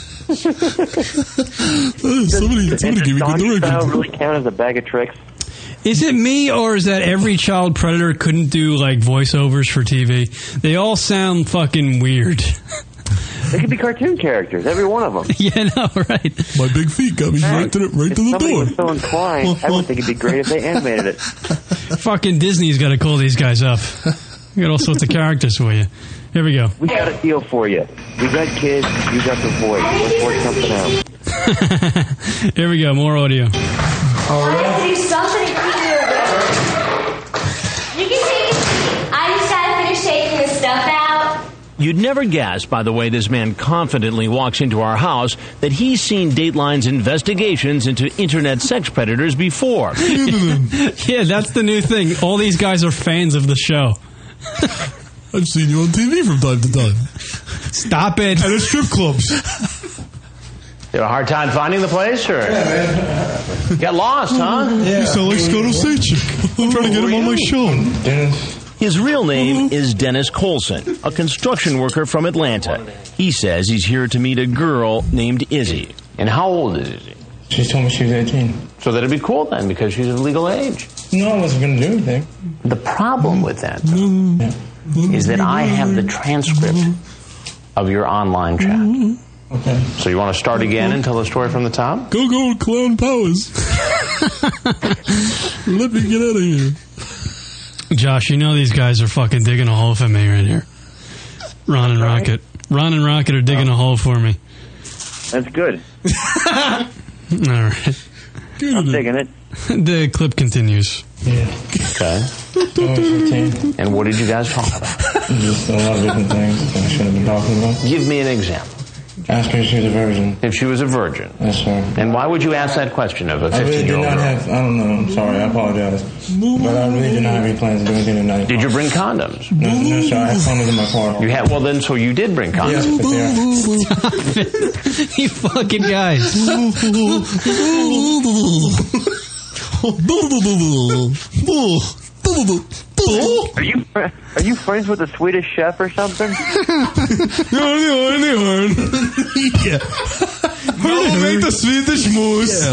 Somebody give me good directions. Does really count as a bag of tricks? Is it me, or is that every child predator couldn't do, like, voiceovers for TV? They all sound fucking weird. They could be cartoon characters, every one of them. Yeah, no, right. My big feet got me right to the somebody door. was so inclined, I would think it'd be great if they animated it. Fucking Disney's got to call these guys up. We got all sorts of characters for you. Here we go. We got a deal for you. We got kids, you got the voice. Let's work something out. Here we go, more audio. I have to do something to keep you awake. You can take it. I just gotta finish taking this stuff out. You'd never guess, by the way this man confidently walks into our house, that he's seen Dateline's investigations into internet sex predators before. Yeah, that's the new thing. All these guys are fans of the show. I've seen you on TV from time to time. Stop it. At strip clubs. You have a hard time finding the place, or? Yeah, man. Get lost, huh? Yeah. You sound like Scott Osachik. I'm trying to get him on my show. His real name is Dennis Colson, a construction worker from Atlanta. He says he's here to meet a girl named Izzy. And how old is Izzy? She told me she was 18. So that'd be cool then, because she's of legal age. No, I wasn't going to do anything. The problem with that, though, is that I have the transcript of your online chat. Okay. So you want to start again and tell the story from the top? Go, Clown Powers. Let me get out of here. Josh, you know these guys are fucking digging a hole for me right here. Ron and Rocket. Ron and Rocket are digging a hole for me. That's good. All right. I'm digging it. The clip continues. Yeah. Okay. And what did you guys talk about? Just a lot of different things that I shouldn't have been talking about. Give me an example. Ask her if she was a virgin. If she was a virgin. Yes, sir. And why would you ask that question of a 15-year-old I really did not girl? have, I don't know, I'm sorry, I apologize. But I really did not have any plans to do anything tonight. Did you bring condoms? No, sir, I had condoms in my car. You had, well then, so you did bring condoms. Yes, Stop it. You fucking guys. Are you friends with a Swedish chef or something? Yeah. Make the Swedish moose.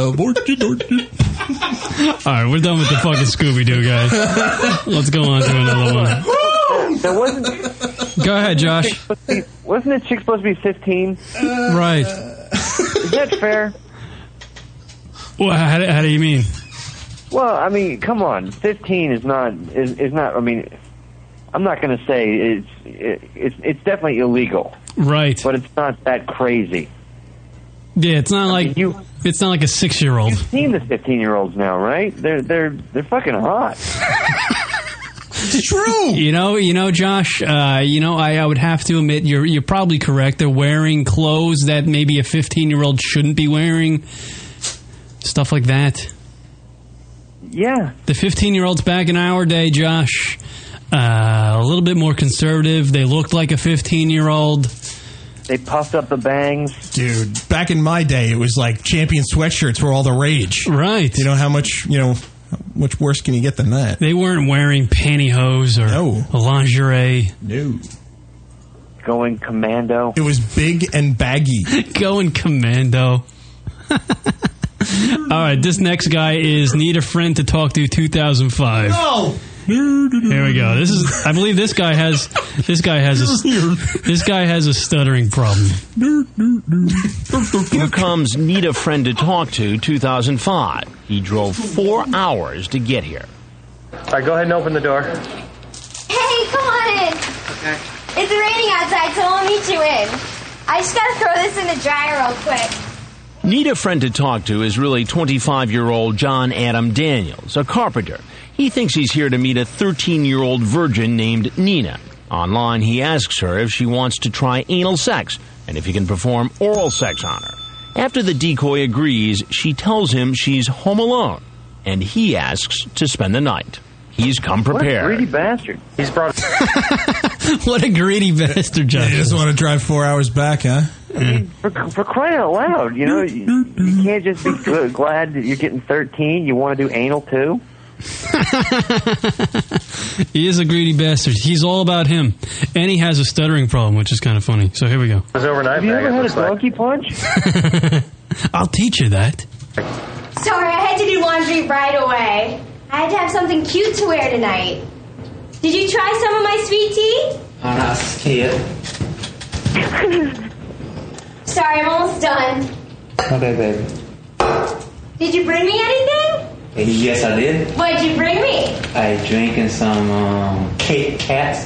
All right, we're done with the fucking Scooby-Doo, guys. Let's go on to another one. Now, wasn't Go ahead, Josh. wasn't the chick supposed to be 15? Right. Is that fair? Well, how do you mean? Well, I mean, come on. 15 is not. I mean, I'm not going to say it's definitely illegal. Right. But it's not that crazy. Yeah, it's not like it's not like a 6-year-old. You've seen the 15-year-olds now, right? They're fucking hot. It's true. You know, Josh. I would have to admit you're probably correct. They're wearing clothes that maybe a 15-year-old shouldn't be wearing. Stuff like that. Yeah. The 15-year-olds back in our day, Josh, a little bit more conservative. They looked like a 15-year-old. They puffed up the bangs. Dude, back in my day, it was like champion sweatshirts were all the rage. Right. You know how much worse can you get than that? They weren't wearing pantyhose or lingerie. No. Going commando. It was big and baggy. Going commando. All right, this next guy is Need a Friend to Talk to 2005. No! Here we go. I believe this guy has a stuttering problem. Here comes Need a Friend to Talk to 2005. He drove 4 hours to get here. All right, go ahead and open the door. Hey, come on in. Okay. It's raining outside, so I'll meet you in. I just gotta throw this in the dryer real quick. Need a Friend to Talk to is really 25-year-old John Adam Daniels, a carpenter. He thinks he's here to meet a 13-year-old virgin named Nina. Online, he asks her if she wants to try anal sex and if he can perform oral sex on her. After the decoy agrees, she tells him she's home alone, and he asks to spend the night. He's come prepared. What a greedy bastard. He's brought... What a greedy bastard, John. You just want to drive 4 hours back, huh? I mean, for crying out loud, you can't just be glad that you're getting 13. You want to do anal, too? He is a greedy bastard. He's all about him. And he has a stuttering problem, which is kind of funny. So here we go. It was overnight. Have you ever had a donkey punch? I'll teach you that. Sorry, I had to do laundry right away. I had to have something cute to wear tonight. Did you try some of my sweet tea? I'm not scared. Sorry, I'm almost done. Okay, baby. Did you bring me anything? Yes, I did. What'd you bring me? I drinking some Kit Kats.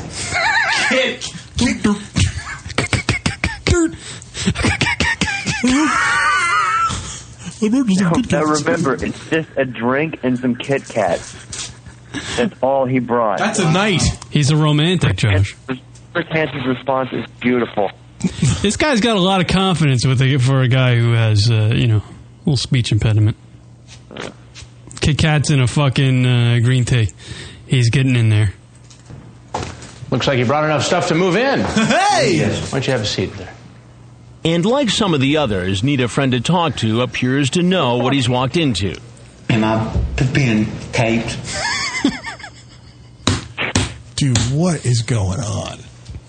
Now remember, it's just a drink and some Kit Kats. That's all he brought. That's a night. He's a romantic, Josh. Rick Hanson's response is beautiful. This guy's got a lot of confidence for a guy who has, a little speech impediment. Kit Kat's in a fucking green tea. He's getting in there. Looks like you brought enough stuff to move in. Hey! Why don't you have a seat there? And like some of the others, Need a Friend to Talk to appears to know what he's walked into. Am I being taped? Dude, what is going on?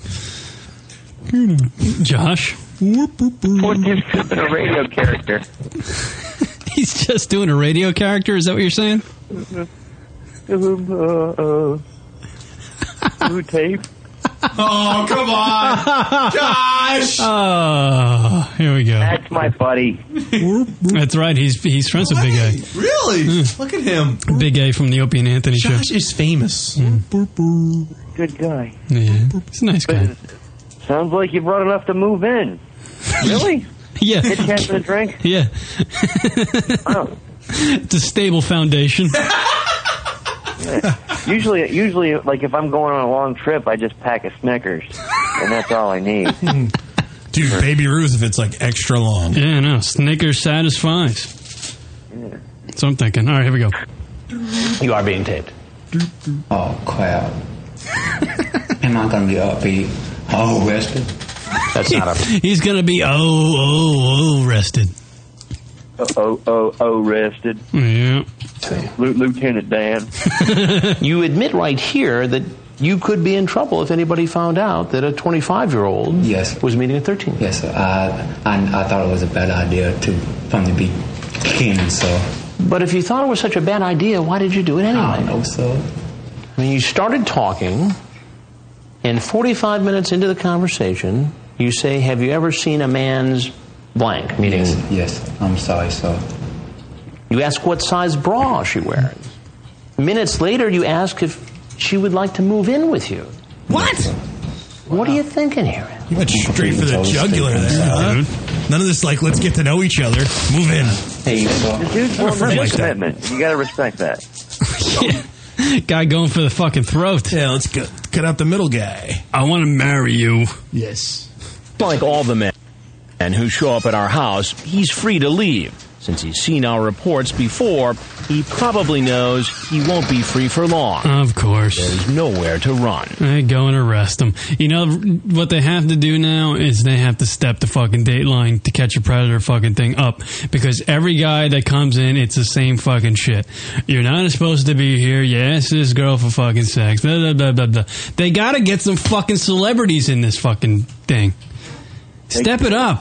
Josh? What's just a radio character? He's just doing a radio character? Is that what you're saying? Tape. Oh, come on. Gosh. Oh, here we go. That's my buddy. That's right. He's friends with Big A. Really? Look at him. Big A from the Opie and Anthony show. Josh is famous. Good guy. Yeah, he's a nice guy. Sounds like you brought enough to move in. Really? Yeah. Get Captain a drink? Yeah. Oh. It's a stable foundation. Yeah. Usually, like if I'm going on a long trip, I just pack a Snickers, and that's all I need. Dude, Baby Ruth if it's like extra long. Yeah, no, Snickers satisfies. Yeah. That's what I'm thinking. All right, here we go. You are being taped. Oh, crap. Am I going to be upbeat? Oh, rested? That's not a... He's going to be rested. Rested. Yeah. Lieutenant Dan. You admit right here that you could be in trouble if anybody found out that a 25-year-old was meeting a 13-year-old. Yes, sir. I thought it was a bad idea from the beginning, so... But if you thought it was such a bad idea, why did you do it anyway? I don't know, so... I mean, you started talking, and 45 minutes into the conversation, you say, have you ever seen a man's blank? Meaning, yes, I'm sorry, so... You ask what size bra she wears. Minutes later, you ask if she would like to move in with you. What? What are you thinking here? You went straight for the jugular there, huh? None of this, like, let's get to know each other. Move in. Hey, the dude's I'm a friend like that. commitment. You gotta respect that. Guy going for the fucking throat. Yeah, let's cut out the middle guy. I want to marry you. Yes. Like all the men who show up at our house, he's free to leave. Since he's seen our reports before, he probably knows he won't be free for long. Of course. There's nowhere to run. They go and arrest him. You know, what they have to do now is they have to step the fucking Dateline To Catch a Predator fucking thing up. Because every guy that comes in, it's the same fucking shit. You're not supposed to be here. You asked this girl for fucking sex. Blah, blah, blah, blah, blah. They gotta get some fucking celebrities in this fucking thing. Step it up.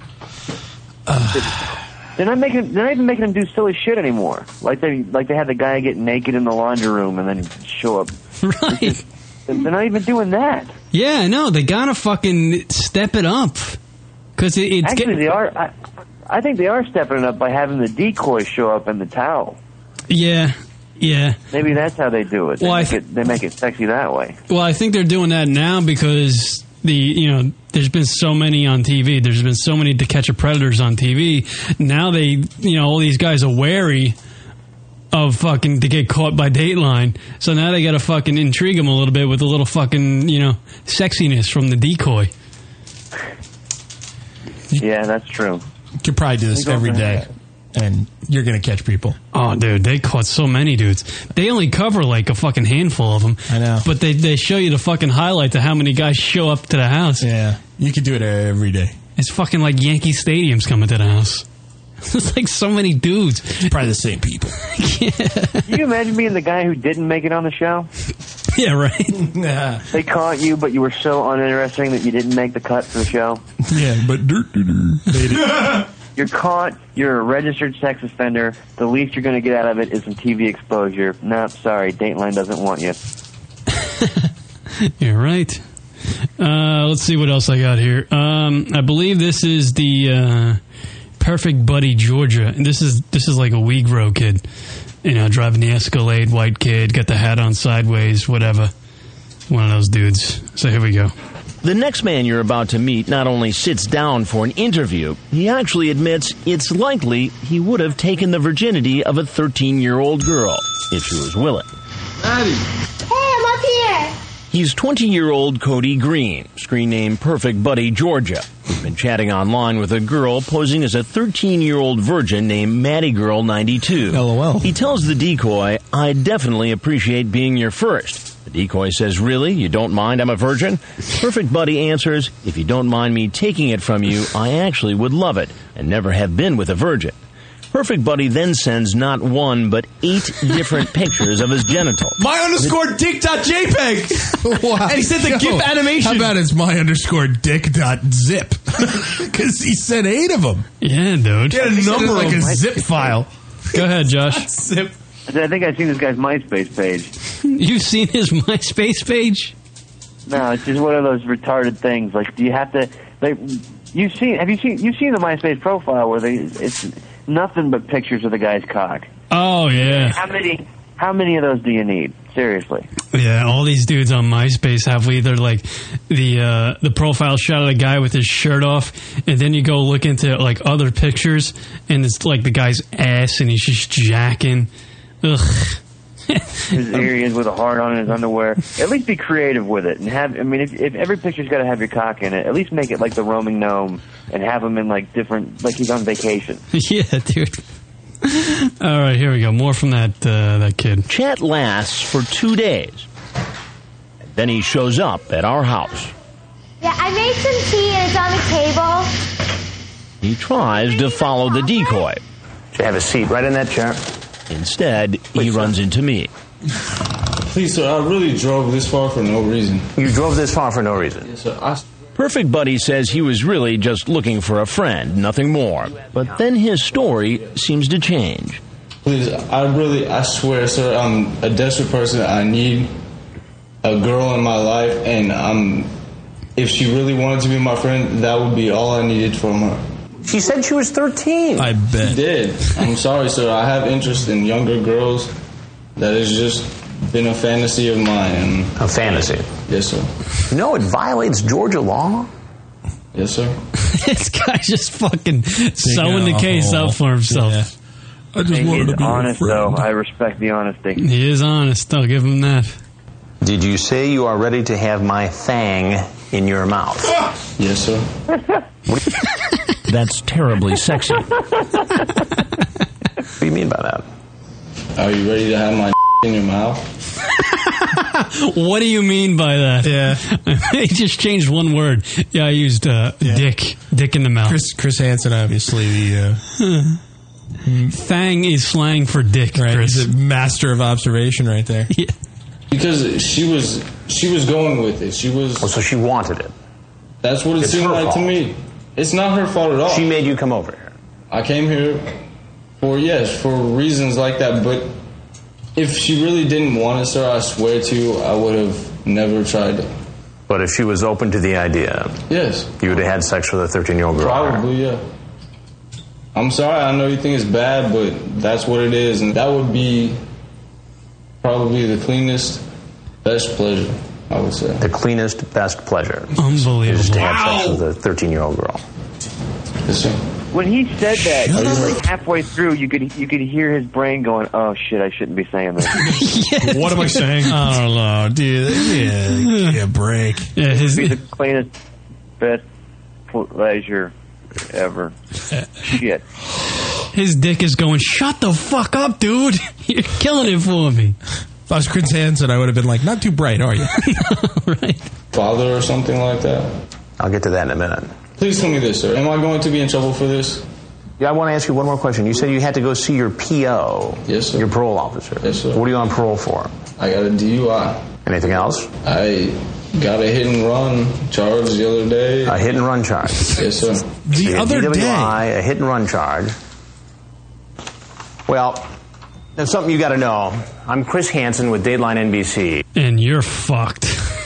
They're not even making them do silly shit anymore. Like they had the guy get naked in the laundry room and then show up. Right. They're not even doing that. Yeah, no, they gotta fucking step it up. Because it's actually they are. I think they are stepping it up by having the decoy show up in the towel. Yeah. Yeah. Maybe that's how they do it. They make it sexy that way. Well, I think they're doing that now because there's been so many on TV. There's been so many To Catch a Predators on TV. Now all these guys are wary of fucking to get caught by Dateline. So now they got to fucking intrigue them a little bit with a little fucking, sexiness from the decoy. Yeah, that's true. You could probably do this every day, and you're going to catch people. Oh, dude, they caught so many dudes. They only cover like a fucking handful of them. I know. But they show you the fucking highlights of how many guys show up to the house. Yeah, you could do it every day. It's fucking like Yankee Stadium's coming to the house. It's like so many dudes. It's probably the same people. Yeah. Can you imagine being the guy who didn't make it on the show? Yeah, right. Nah. They caught you, but you were so uninteresting that you didn't make the cut for the show. Yeah, but made it. You're caught. You're a registered sex offender. The least you're going to get out of it is some TV exposure. Nope, sorry, Dateline doesn't want you. You're right. Let's see what else I got here. I believe this is the Perfect Buddy Georgia. And this is like a Wegro kid. Driving the Escalade, white kid, got the hat on sideways, whatever. One of those dudes. So here we go. The next man you're about to meet not only sits down for an interview, he actually admits it's likely he would have taken the virginity of a 13-year-old girl if she was willing. Hey, I'm up here. He's 20-year-old Cody Green, screen name Perfect Buddy Georgia. He's been chatting online with a girl posing as a 13-year-old virgin named Maddie Girl 92. LOL. He tells the decoy, "I definitely appreciate being your first." The decoy says, "Really? You don't mind I'm a virgin?" Perfect Buddy answers, "If you don't mind me taking it from you, I actually would love it, and never have been with a virgin." Perfect Buddy then sends not one, but 8 different pictures of his genitals. My_dick.jpg. Wow. And he sent the GIF animation. How about it's my_dick.zip? Because he sent 8 of them. Yeah, dude. Get a number like of a them. zip file. Go ahead, Josh. Zip. I think I've seen this guy's MySpace page. You've seen his MySpace page? No, it's just one of those retarded things. Like, do you have to? Like, you've seen the MySpace profile where it's nothing but pictures of the guy's cock. Oh yeah. How many of those do you need? Seriously. Yeah, all these dudes on MySpace have either like the profile shot of the guy with his shirt off, and then you go look into like other pictures, and it's like the guy's ass, and he's just jacking. Ugh. His ears with a heart on his underwear. At least be creative with it, and have. I mean, if every picture's got to have your cock in it, at least make it like the roaming gnome, and have him in like different, like he's on vacation. Yeah, dude. All right, here we go. More from that kid. Chat lasts for 2 days. Then he shows up at our house. Yeah, I made some tea and it's on the table. He tries to follow the decoy. Should have a seat right in that chair. Instead, he runs into me. Please, sir, I really drove this far for no reason. You drove this far for no reason? Yes, sir. Perfect Buddy says he was really just looking for a friend, nothing more. But then his story seems to change. Please, I swear, sir, I'm a desperate person. I need a girl in my life, and if she really wanted to be my friend, that would be all I needed from her. She said she was 13. I bet. She did. I'm sorry, sir. I have interest in younger girls. That has just been a fantasy of mine. A fantasy? Yes, sir. No, it violates Georgia law. Yes, sir. This guy's just fucking sewing the case up for himself. Yeah. I just wanted to be honest, though. I respect the honesty. He is honest. I'll give him that. Did you say you are ready to have my thang in your mouth? Yes, sir. That's terribly sexy. What do you mean by that? Are you ready to have my in your mouth? What do you mean by that? Yeah. He just changed one word. Yeah, I used dick. Dick in the mouth. Chris Hansen, obviously, Thang is slang for dick, right? Chris. He's a master of observation right there. Yeah. Because she was going with it. She was. Oh, so she wanted it. That's what it seemed like to me. It's not her fault at all. She made you come over here. I came here for reasons like that. But if she really didn't want it, sir, I swear to you, I would have never tried it. But if she was open to the idea, yes, you would have had sex with a 13-year-old girl. Probably, yeah. I'm sorry, I know you think it's bad, but that's what it is, and that would be probably the cleanest, best pleasure, I would say. The cleanest, best pleasure. Unbelievable. Is to have sex with a 13-year-old girl. Yes, sir. When he said that, like halfway through, you could hear his brain going, "Oh shit, I shouldn't be saying this." Yes. What am I saying? I don't know, dude. Yeah, break. Yeah, be the cleanest, best pleasure ever. Shit. His dick is going, shut the fuck up, dude. You're killing it for me. If I was Chris Hansen, I would have been like, not too bright, are you? Right. Father or something like that. I'll get to that in a minute. Please tell me this, sir. Am I going to be in trouble for this? Yeah, I want to ask you one more question. You said you had to go see your PO. Yes, sir. Your parole officer. Yes, sir. What are you on parole for? I got a DUI. Anything else? I got a hit and run charge the other day. A hit and run charge? Yes, sir. The other DWI, a hit and run charge. Well, that's something you got to know. I'm Chris Hansen with Dateline NBC. And you're fucked.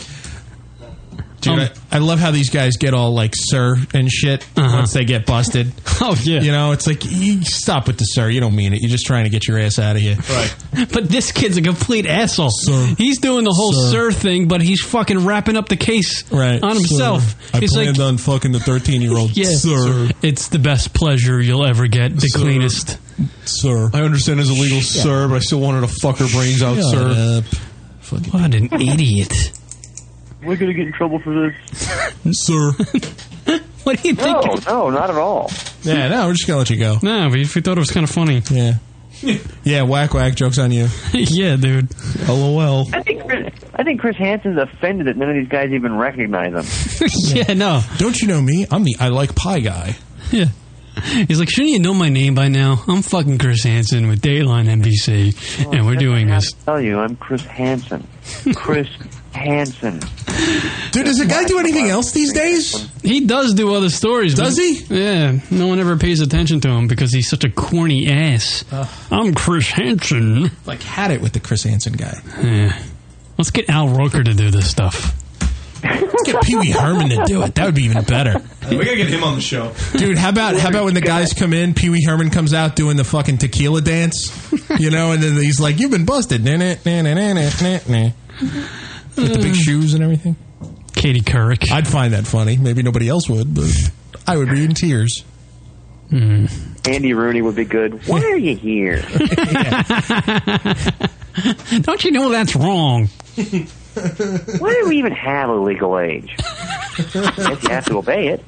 Dude, I love how these guys get all like sir and shit once they get busted. Oh, yeah. You know, it's like, you stop with the sir. You don't mean it. You're just trying to get your ass out of here. Right. But this kid's a complete asshole. Sir. He's doing the whole sir thing, but he's fucking wrapping up the case on himself. Sir, I He's planned on fucking the 13-year-old. Yeah, sir. It's the best pleasure you'll ever get. The cleanest. Sir. I understand it's illegal, sir, but I still wanted to fuck her brains out, sir. What an idiot. We're going to get in trouble for this. Sir. What do you think? No, not at all. Yeah, no, we're just going to let you go. No, we thought it was kind of funny. Yeah. Yeah, whack, joke's on you. Yeah, dude. LOL. I think Chris Hansen's offended that none of these guys even recognize him. Yeah, no. Don't you know me? I'm the I like pie guy. Yeah. He's like, shouldn't you know my name by now? I'm fucking Chris Hansen with Dateline NBC, and we're doing this. I tell you, I'm Chris Hansen. Chris Hansen. Dude, does the guy do anything else these days? He does do other stories. Does he? Yeah. No one ever pays attention to him because he's such a corny ass. I'm Chris Hansen. Like, had it with the Chris Hansen guy. Yeah. Let's get Al Roker to do this stuff. Let's get Pee Wee Herman to do it. That would be even better. We gotta get him on the show. Dude, how about when the guys come in, Pee Wee Herman comes out doing the fucking tequila dance, you know, and then he's like, "You've been busted." With the big shoes and everything. Katie Couric. I'd find that funny. Maybe nobody else would, but I would be in tears. Andy Rooney would be good. Why are you here? Don't you know that's wrong? Why do we even have a legal age? I guess you have to obey it.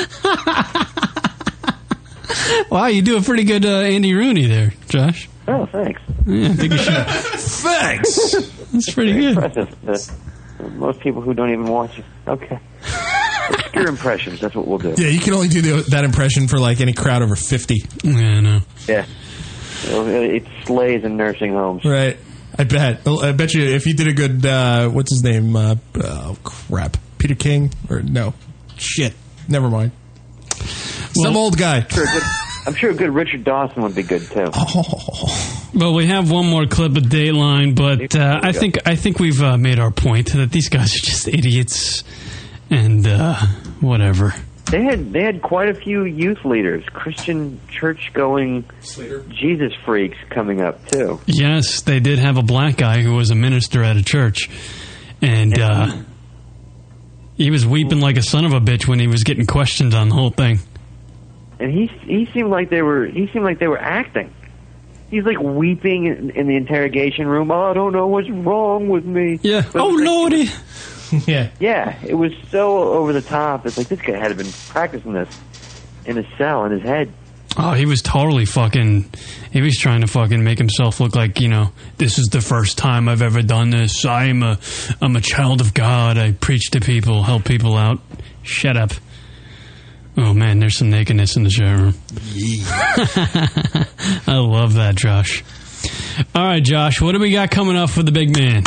Wow, you do a pretty good Andy Rooney there, Josh. Oh, thanks. Yeah, I think you should. Thanks. That's pretty good. Impressive. Most people who don't even watch it. Okay. Obscure impressions, that's what we'll do. Yeah, you can only do that impression for like any crowd over 50. Yeah, I know. Yeah. It slays in nursing homes. Right. I bet you if you did a good, what's his name? Crap. Peter King? Or no. Shit. Never mind. Some old guy. I'm sure a good Richard Dawson would be good too. Well, we have one more clip of Dateline, but I think we've made our point that these guys are just idiots and whatever. They had quite a few youth leaders, Christian church-going Jesus freaks coming up too. Yes, they did have a black guy who was a minister at a church, and he was weeping like a son of a bitch when he was getting questioned on the whole thing. And he seemed like they were acting. He's like weeping in the interrogation room. Oh, I don't know what's wrong with me. Yeah. Oh, Lordy. Yeah. Yeah, it was so over the top. It's like this guy had been practicing this in his cell, in his head. Oh, he was totally he was trying to fucking make himself look like, you know, this is the first time I've ever done this. I'm a child of God. I preach to people, help people out. Shut up. Oh, man, there's some nakedness in the show room. I love that, Josh. All right, Josh, what do we got coming up for the big man?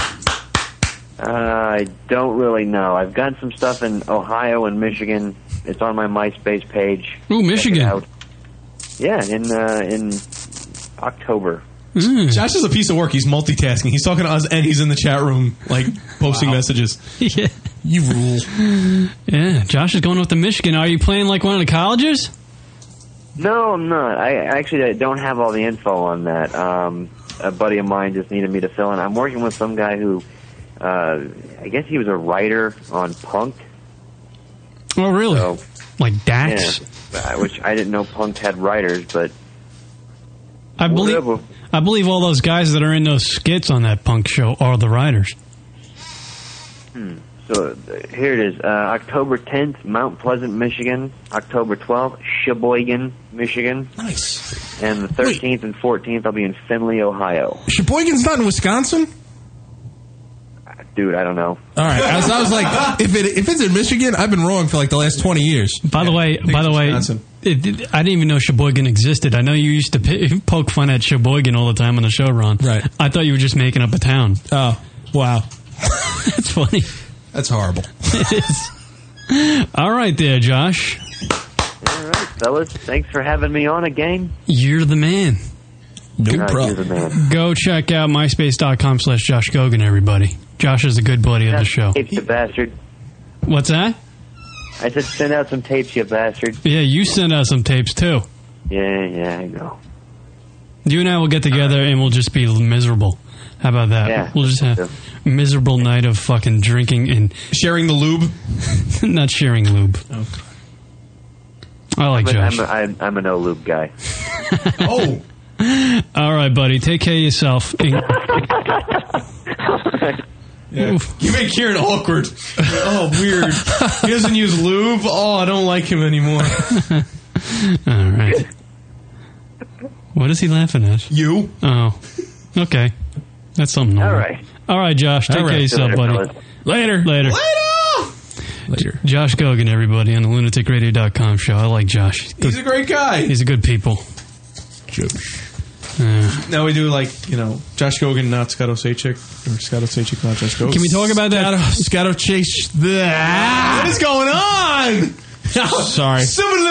I don't really know. I've got some stuff in Ohio and Michigan. It's on my MySpace page. Ooh, Michigan. Yeah, in October. Josh is a piece of work. He's multitasking. He's talking to us and he's in the chat room, like, posting messages. Yeah. You rule. Yeah, Josh is going up to Michigan. Are you playing like one of the colleges? No, I'm not. I don't have all the info on that. A buddy of mine just needed me to fill in. I'm working with some guy who, I guess he was a writer on Punk'd. Oh, really? So, like Dax? Yeah, which I didn't know Punk'd had writers, but I believe all those guys that are in those skits on that Punk show are the writers. So here it is. October 10th, Mount Pleasant, Michigan. October 12th, Sheboygan, Michigan. Nice. And the 13th and 14th, I'll be in Findlay, Ohio. Sheboygan's not in Wisconsin? Dude, I don't know. All right. I was like, if it's in Michigan, I've been wrong for like the last 20 years. By the way, I didn't even know Sheboygan existed. I know you used to poke fun at Sheboygan all the time on the show, Ron. Right. I thought you were just making up a town. Oh, wow. That's funny. That's horrible. It is. All right there, Josh. All right, fellas. Thanks for having me on again. You're the man. No problem. You're the man. Go check out myspace.com/Josh Gogan, everybody. Josh is a good buddy of the show. Tapes, you bastard. What's that? I said send out some tapes, you bastard. Yeah, you sent out some tapes, too. Yeah, I know. You and I will get together and we'll just be miserable. How about that? Yeah, we'll just have a miserable night of fucking drinking and... Sharing the lube? Not sharing lube. Okay. I like Josh. I'm a no lube guy. Oh! All right, buddy. Take care of yourself. Yeah. You made Kieran awkward. Oh, weird. He doesn't use lube. Oh, I don't like him anymore. All right. What is he laughing at? You. Oh. Okay. That's something normal. All right. All right, Josh. Take care of yourself, buddy. Fellas. Later. later. Josh Gogan, everybody, on the lunaticradio.com show. I like Josh. He's a great guy. He's a good people. Josh. Now we do Josh Gogan, not Scott Osachek, or Scott Osachek, not Josh Gogan. Can we talk about that? Scott Chase. What is going on? Sorry.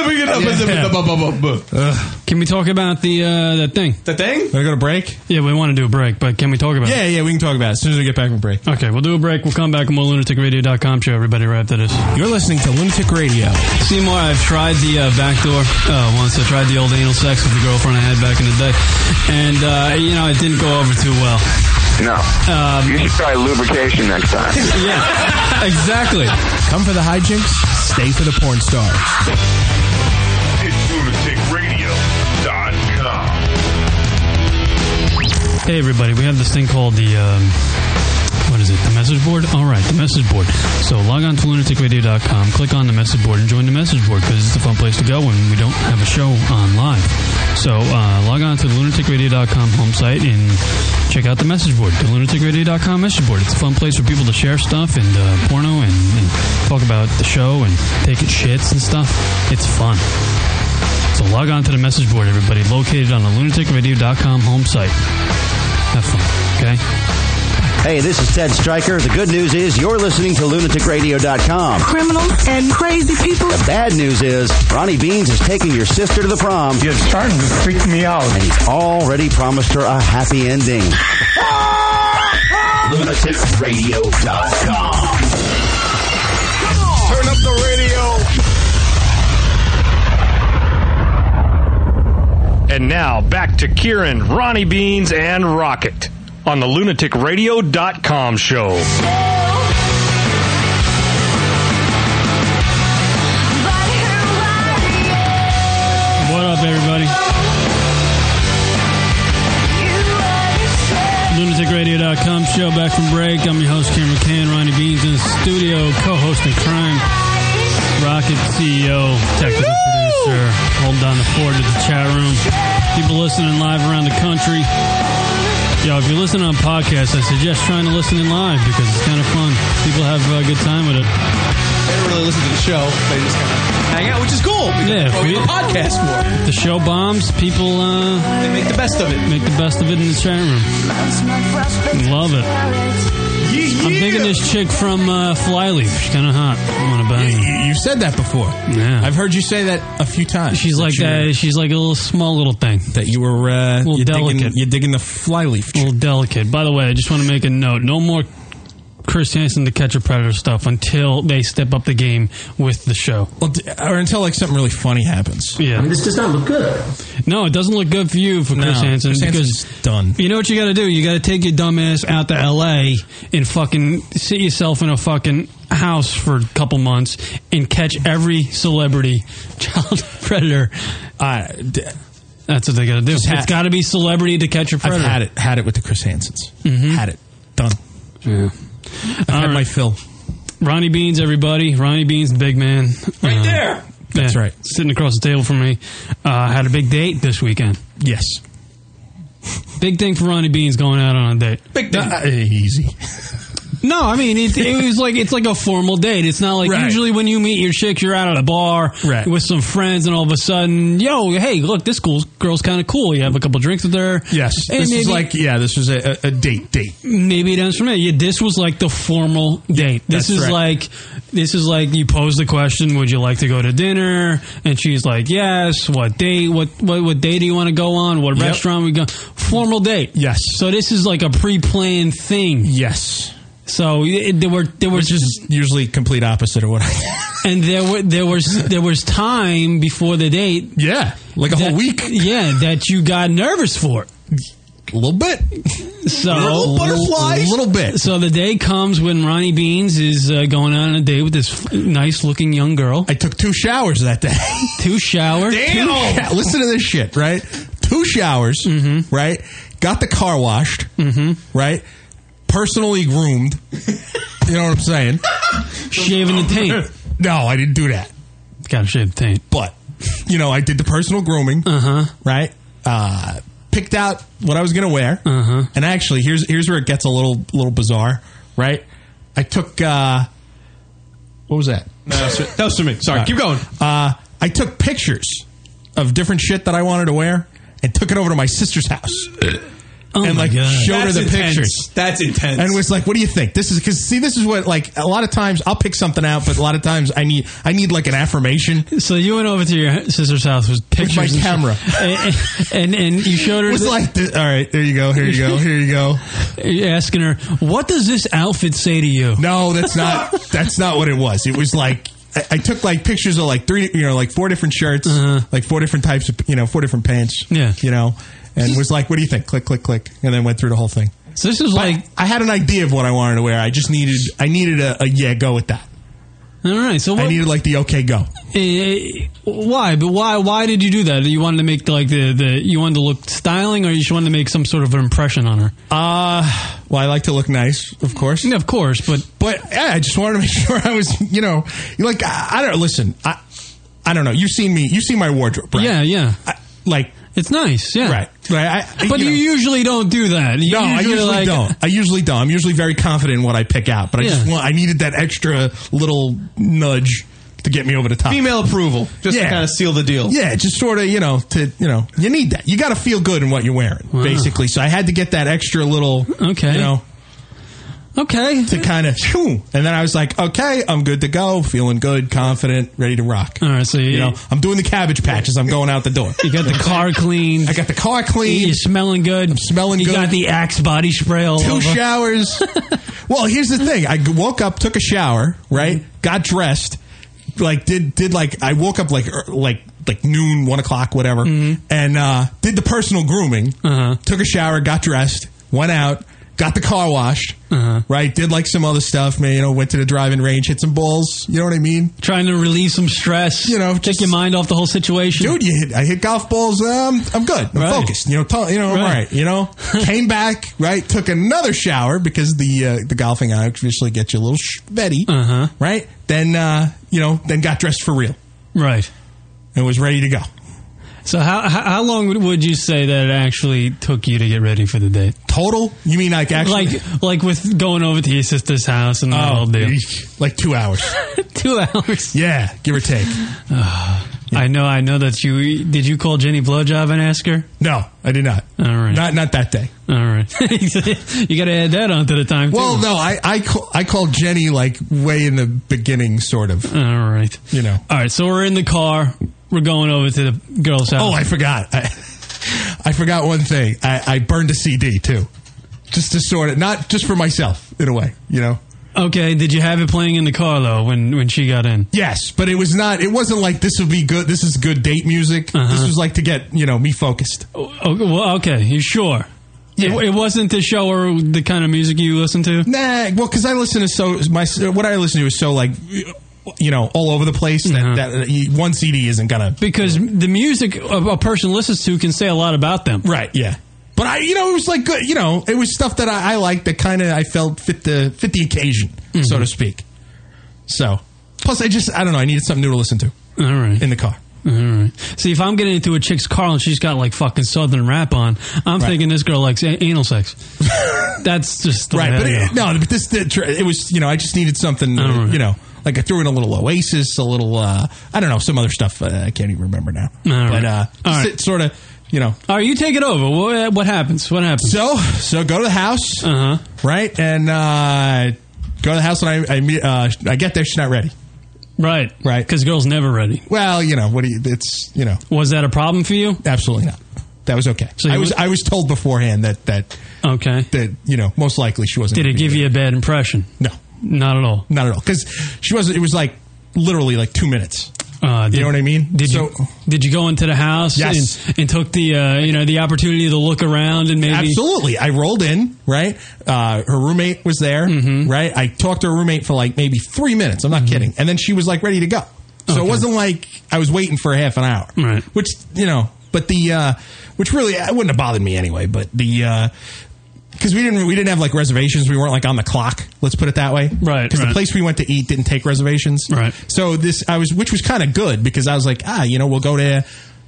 Can we talk about that thing? The thing? Want to go to break? Yeah, we want to do a break, but can we talk about it? Yeah, we can talk about it as soon as we get back from break. Okay, we'll do a break. We'll come back on more lunaticradio.com show, everybody, right after this. You're listening to Lunatic Radio. Seymour, I've tried the backdoor once. I tried the old anal sex with the girlfriend I had back in the day. And, it didn't go over too well. No. You should try lubrication next time. Yeah, exactly. Come for the hijinks, stay for the porn stars. It's lunaticradio.com. Hey, everybody, we have this thing called the message board? All right, the message board. So log on to lunaticradio.com, click on the message board, and join the message board because it's a fun place to go when we don't have a show on live. So log on to the lunaticradio.com home site and check out the message board, the lunaticradio.com message board. It's a fun place for people to share stuff and porno and talk about the show and taking shits and stuff. It's fun. So log on to the message board, everybody, located on the lunaticradio.com home site. Have fun, okay? Hey, this is Ted Stryker. The good news is you're listening to lunaticradio.com. Criminals and crazy people. The bad news is Ronnie Beans is taking your sister to the prom. You're starting to freak me out. And he's already promised her a happy ending. lunaticradio.com. Turn up the radio. And now, back to Kieran, Ronnie Beans, and Rocket on the lunaticradio.com show. What up, everybody? lunaticradio.com show, back from break. I'm your host, Cameron McCann. Ronnie Beans in the studio, co-host in crime. Rocket CEO, technical producer, holding down the fort at the chat room. People listening live around the country. Yo, if you're listening on podcasts, I suggest trying to listen in live because it's kind of fun. People have a good time with it. They don't really listen to the show. They just kind of hang out, which is cool. Because we have a podcast more. If the show bombs, people they make the best of it. Make the best of it in the chat room. Love it. I'm thinking this chick from Flyleaf. She's kind of hot. I want to bang. You've said that before. Yeah, I've heard you say that a few times. She's like that. She's like a little small little thing that you were a little delicate. You're digging the Flyleaf. A little delicate. By the way, I just want to make a note. No more Chris Hansen to Catch a Predator stuff until they step up the game with the show. Well, or until like something really funny happens. Yeah. I mean, this does not look good. No, it doesn't look good for you, for Chris Hansen. Chris Hansen's done. You know what you got to do? You got to take your dumb ass out to L.A. and fucking sit yourself in a fucking house for a couple months and catch every celebrity child predator. That's what they got to do. It's got to be celebrity to catch a predator. I've had it with the Chris Hansens. Mm-hmm. Had it. Done. Yeah. I've had my fill. Ronnie Beans, everybody. Ronnie Beans, big man. Right there. That's right. Sitting across the table from me. Had a big date this weekend. Yes. Big thing for Ronnie Beans going out on a date. Big thing. Easy. No, I mean it was like it's like a formal date. It's not like usually when you meet your chick, you're out at a bar with some friends, and all of a sudden, hey, look, this girl's kind of cool. You have a couple drinks with her. Yes, and this was a date. Maybe it ends for me. Yeah, this was like the formal date. This is like you pose the question, would you like to go to dinner? And she's like, yes. What date? What day do you want to go on? What restaurant we go? Formal date. Yes. So this is like a pre-planned thing. Yes. So there was just usually complete opposite of what I and there was time before the date. Yeah, like a whole week. Yeah, that you got nervous for. A little bit. So little butterflies. A little bit. So the day comes when Ronnie Beans is going out on a date with this nice-looking young girl. I took 2 showers that day. 2 showers. Damn. Listen to this shit, right? 2 showers, right? Got the car washed, right? Personally groomed. You know what I'm saying? Shaving the taint. No, I didn't do that. Gotta shave the taint. But, I did the personal grooming. Right? Picked out what I was going to wear. And actually, here's where it gets a little bizarre. Right? I took, What was that? That was for me. Sorry, keep going. I took pictures of different shit that I wanted to wear and took it over to my sister's house. And my God. showed her That's the intense. pictures. That's intense. And was like, "What do you think?" This is what, like, a lot of times I'll pick something out, but a lot of times I need like an affirmation. So you went over to your sister's house with pictures with my camera, and you showed her. It was like, all right, there you go, here you go, here you go. You're asking her, what does this outfit say to you? No, that's not what it was. It was like, I took like pictures of like like 4 different shirts, like 4 different types of, 4 different pants. Yeah. And was like, what do you think? Click, click, click. And then went through the whole thing. So this is like, I had an idea of what I wanted to wear. I just needed a yeah, go with that. All right. So I needed like the okay, go. Why? But why did you do that? You wanted to make like you wanted to look styling, or you just wanted to make some sort of an impression on her? Well, I like to look nice, of course. Yeah, of course, but yeah, I just wanted to make sure I was, like, I don't listen. I don't know. You've seen my wardrobe, right? Yeah. It's nice, yeah. Right. But you usually don't do that. I usually don't. I usually don't. I'm usually very confident in what I pick out, but I needed that extra little nudge to get me over the top. Female approval, just to kind of seal the deal. Yeah, just sort of, you need that. You got to feel good in what you're wearing, basically. So I had to get that extra little, Okay. To kind of, and then I was like, okay, I'm good to go, feeling good, confident, ready to rock. All right, so I'm doing the cabbage patches. I'm going out the door. You got the car clean. I got the car clean. You're smelling good. I'm smelling good. You got the Axe body spray all 2 over. showers. Well, here's the thing. I woke up, took a shower, right? Got dressed, like I woke up like noon, 1 o'clock, whatever, and did the personal grooming. Took a shower, got dressed, went out. Got the car washed, right? Did like some other stuff, man. Went to the driving range, hit some balls. You know what I mean? Trying to relieve some stress. Take your mind off the whole situation. Dude, I hit golf balls. I'm good. I'm focused. I'm all right. Came back, right? Took another shower because the golfing obviously gets you a little sweaty, right? Then then got dressed for real, right? And was ready to go. So how long would you say that it actually took you to get ready for the date? Total? You mean like actually? Like with going over to your sister's house and the whole deal? Like 2 hours. 2 hours? Yeah, give or take. I know that you... Did you call Jenny Blowjob and ask her? No, I did not. All right. Not that day. All right. You got to add that onto the time, too. Well, no, I called Jenny like way in the beginning, sort of. All right. All right, so we're in the car. We're going over to the girl's house. Oh, I forgot. I forgot one thing. I burned a CD, too. Just to sort of... Not just for myself, in a way, Okay, did you have it playing in the car, though, when she got in? Yes, but it wasn't like this would be good, this is good date music. This was like to get, me focused. Well, okay, you sure? Yeah. It wasn't to show her the kind of music you listen to? Nah, well, because I listen to what I listen to is so, like... all over the place that one CD isn't gonna... Because the music a person listens to can say a lot about them. Right, yeah. But it was like good, it was stuff that I liked that kind of I felt fit the occasion, so to speak. So, plus I don't know, I needed something new to listen to. All right. In the car. All right. See, if I'm getting into a chick's car and she's got like fucking Southern rap on, I'm thinking this girl likes anal sex. That's just right. But it was I just needed something. Like I threw in a little Oasis, a little I don't know, some other stuff. I can't even remember now. But sort of. All right, you take it over. What happens? What happens? So go to the house, right, and go to the house, and I get there. She's not ready. Right. Because girls never ready. Well, Was that a problem for you? Absolutely not. That was okay. So I was told beforehand that okay, that most likely she wasn't. Did it give you a bad impression? No, not at all. Not at all. Because she wasn't. It was like literally like 2 minutes. You know what I mean? Did you go into the house? Yes. and took the the opportunity to look around and maybe... Absolutely. I rolled in, right? Her roommate was there, right? I talked to her roommate for like maybe 3 minutes. I'm not kidding. And then she was like ready to go. So it wasn't like I was waiting for half an hour. Right. Which, but which really, it wouldn't have bothered me anyway, but because we didn't have like reservations. We weren't like on the clock. Let's put it that way. Right. Because the place we went to eat didn't take reservations. Right. So which was kind of good because I was like, we'll go there,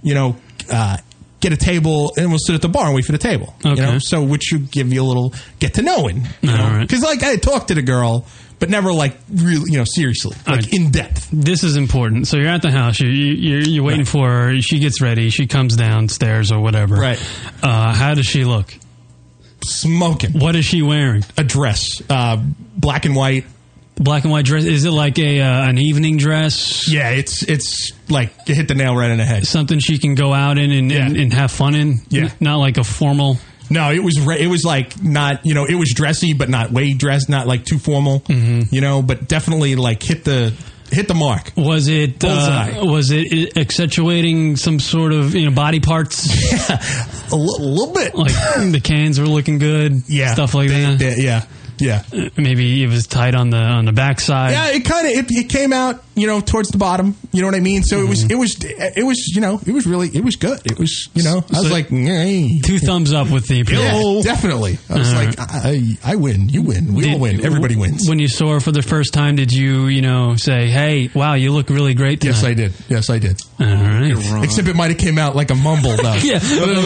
get a table and we'll sit at the bar and wait for the table. Okay. So which should give you a little get to knowing. Because like I had talked to the girl but never like really, seriously, like in depth. This is important. So you're at the house. You're waiting for her. She gets ready. She comes downstairs or whatever. Right. How does she look? Smoking. What is she wearing? A dress, black and white. Black and white dress. Is it like an evening dress? Yeah, it's like you hit the nail right in the head. Something she can go out in and have fun in. Yeah, not like a formal. No, it was like not, it was dressy, but not way dressed, not like too formal, but definitely like hit the mark. Was it accentuating some sort of body parts? Yeah, a little bit. Like the cans were looking good. Yeah, stuff like that. Yeah. Maybe it was tight on the backside. Yeah, it came out towards the bottom. You know what I mean? So it was good. It was I was like, hey. 2 thumbs up with the appeal. Yeah, definitely. I was like, I win, you win, we all win, everybody wins. When you saw her for the first time, did you say, hey, wow, you look really great tonight? Yes, I did. All right. Except it might have came out like a mumble though. Yeah.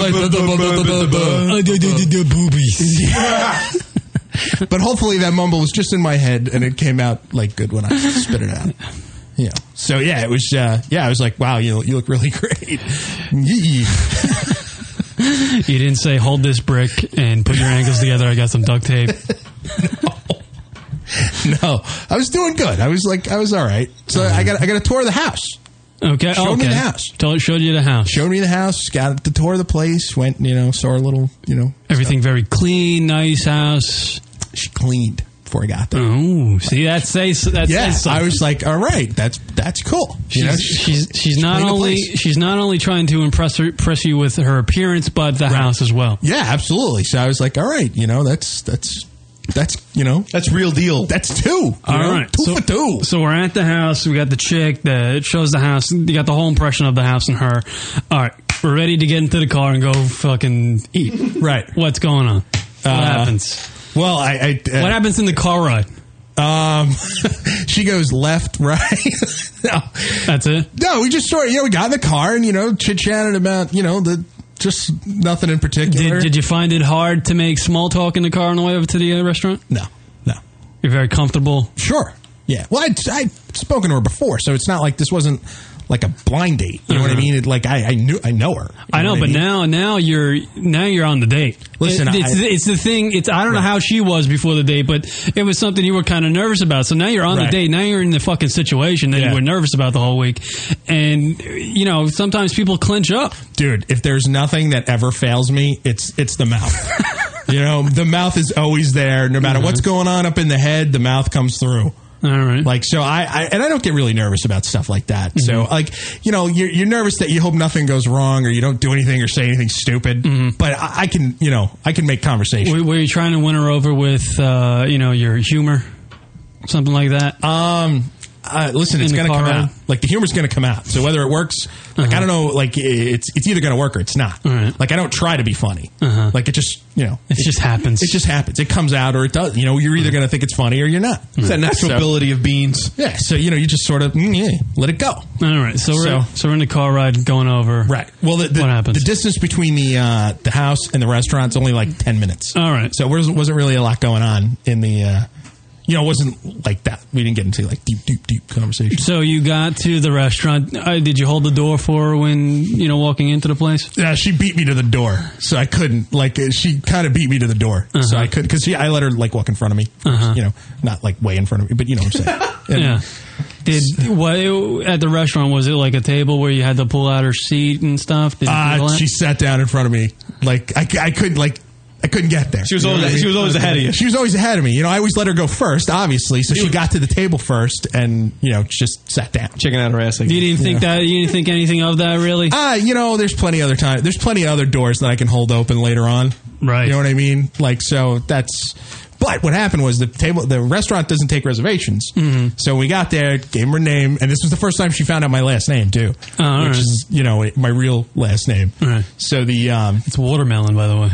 Boobies. Yeah. But hopefully that mumble was just in my head and it came out like good when I spit it out. Yeah. So yeah, it was. I was like, wow, you look really great. You didn't say hold this brick and put your ankles together. I got some duct tape. No, I was doing good. I was all right. So I got a tour of the house. Okay. Showed me the house. Showed you the house. Showed me the house. Got the tour of the place. Went, saw a little, everything very clean, nice house. She cleaned before I got there. Oh, see, that says something. I was like, all right, that's cool. She's not only trying to impress you with her appearance, but the house as well. Yeah, absolutely. So I was like, all right, that's real deal. That's 2. All right, 2 for 2. So we're at the house. We got the chick that shows the house. You got the whole impression of the house and her. All right, we're ready to get into the car and go fucking eat. Right. What's going on? What happens? Well, what happens in the car ride? She goes left, right. No, that's it. No, we just we got in the car and chit chatted about just nothing in particular. Did you find it hard to make small talk in the car on the way over to the restaurant? No. You're very comfortable. Sure. Yeah. Well, I'd spoken to her before, so it's not like this wasn't like a blind date. You know what I mean? I know her. I know, but now you're on the date. Listen, it's the thing. I don't know how she was before the date, but it was something you were kind of nervous about. So now you're on the date. Now you're in the fucking situation that you were nervous about the whole week. And sometimes people clinch up. Dude, if there's nothing that ever fails me, it's the mouth. The mouth is always there. No matter what's going on up in the head, the mouth comes through. All right. Like, so I don't get really nervous about stuff like that. So you're nervous that you hope nothing goes wrong or you don't do anything or say anything stupid. But I can make conversation. Were you trying to win her over with, your humor? Something like that? Listen, it's going to come out. Like, the humor's going to come out. So whether it works, like, I don't know, like, it's either going to work or it's not. Right. Like, I don't try to be funny. Like, it just, it just happens. It just happens. It comes out or it does. You're either going to think it's funny or you're not. It's that natural ability of beans. Yeah. So, you just sort of, let it go. All right. So we're in the car ride going over. Right. Well, what happens? The distance between the house and the restaurant's only like 10 minutes. All right. So it wasn't really a lot going on in the, it wasn't like that. We didn't get into like deep conversation. So you got to the restaurant. Did you hold the door for her when, walking into the place? Yeah, she beat me to the door. So I couldn't. Like, she kind of beat me to the door. So I couldn't. Because I let her, like, walk in front of me. Not like way in front of me, but you know what I'm saying. Yeah. At the restaurant, was it like a table where you had to pull out her seat and stuff? She sat down in front of me. Like, I couldn't get there. She was always ahead of you. She was always ahead of me. I always let her go first, obviously. So she got to the table first and, just sat down. Checking out her ass. You didn't think anything of that, really? There's plenty other time. There's plenty of other doors that I can hold open later on. Right. You know what I mean? Like, so that's... But what happened was the restaurant doesn't take reservations. Mm-hmm. So we got there, gave her name, and this was the first time she found out my last name too, which is my real last name. Right. So it's watermelon, by the way.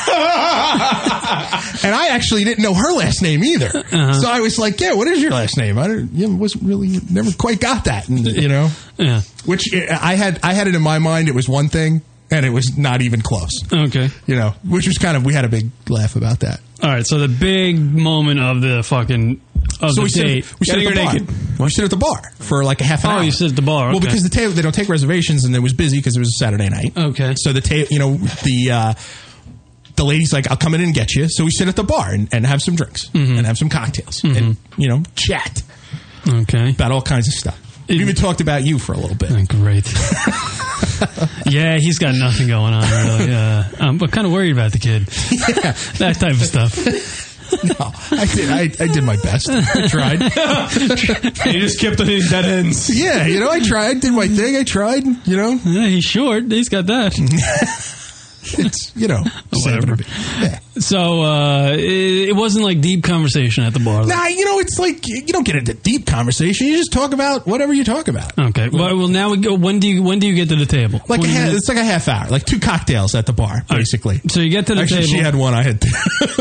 And I actually didn't know her last name either. So I was like, "Yeah, what is your last name?" Wasn't really never quite got that, Yeah. Which I had it in my mind. It was one thing. And it was not even close. Okay. Which was we had a big laugh about that. All right, so the big moment of the fucking Of the date. We sit at the bar. We sit at the bar for like a half an hour. Oh, you sit at the bar. Well, okay. because the table, they don't take reservations, and it was busy because it was a Saturday night. Okay. So the lady's like, I'll come in and get you. So we sit at the bar and have some drinks and have some cocktails and, chat. Okay. About all kinds of stuff. We even talked about you for a little bit. Great. Yeah, he's got nothing going on, really. I'm kind of worried about the kid. Yeah. That type of stuff. No, I did my best. I tried. You just kept on these dead ends. Yeah, I tried. Did my thing. I tried, Yeah, he's short. He's got that. It's, whatever. Yeah. So, it wasn't like deep conversation at the bar. Nah, it's like, you don't get into deep conversation. You just talk about whatever you talk about. Okay. Well, now we go. When do you get to the table? It's like a half hour, like 2 cocktails at the bar, basically. So you get to the table. She had one. I had 2.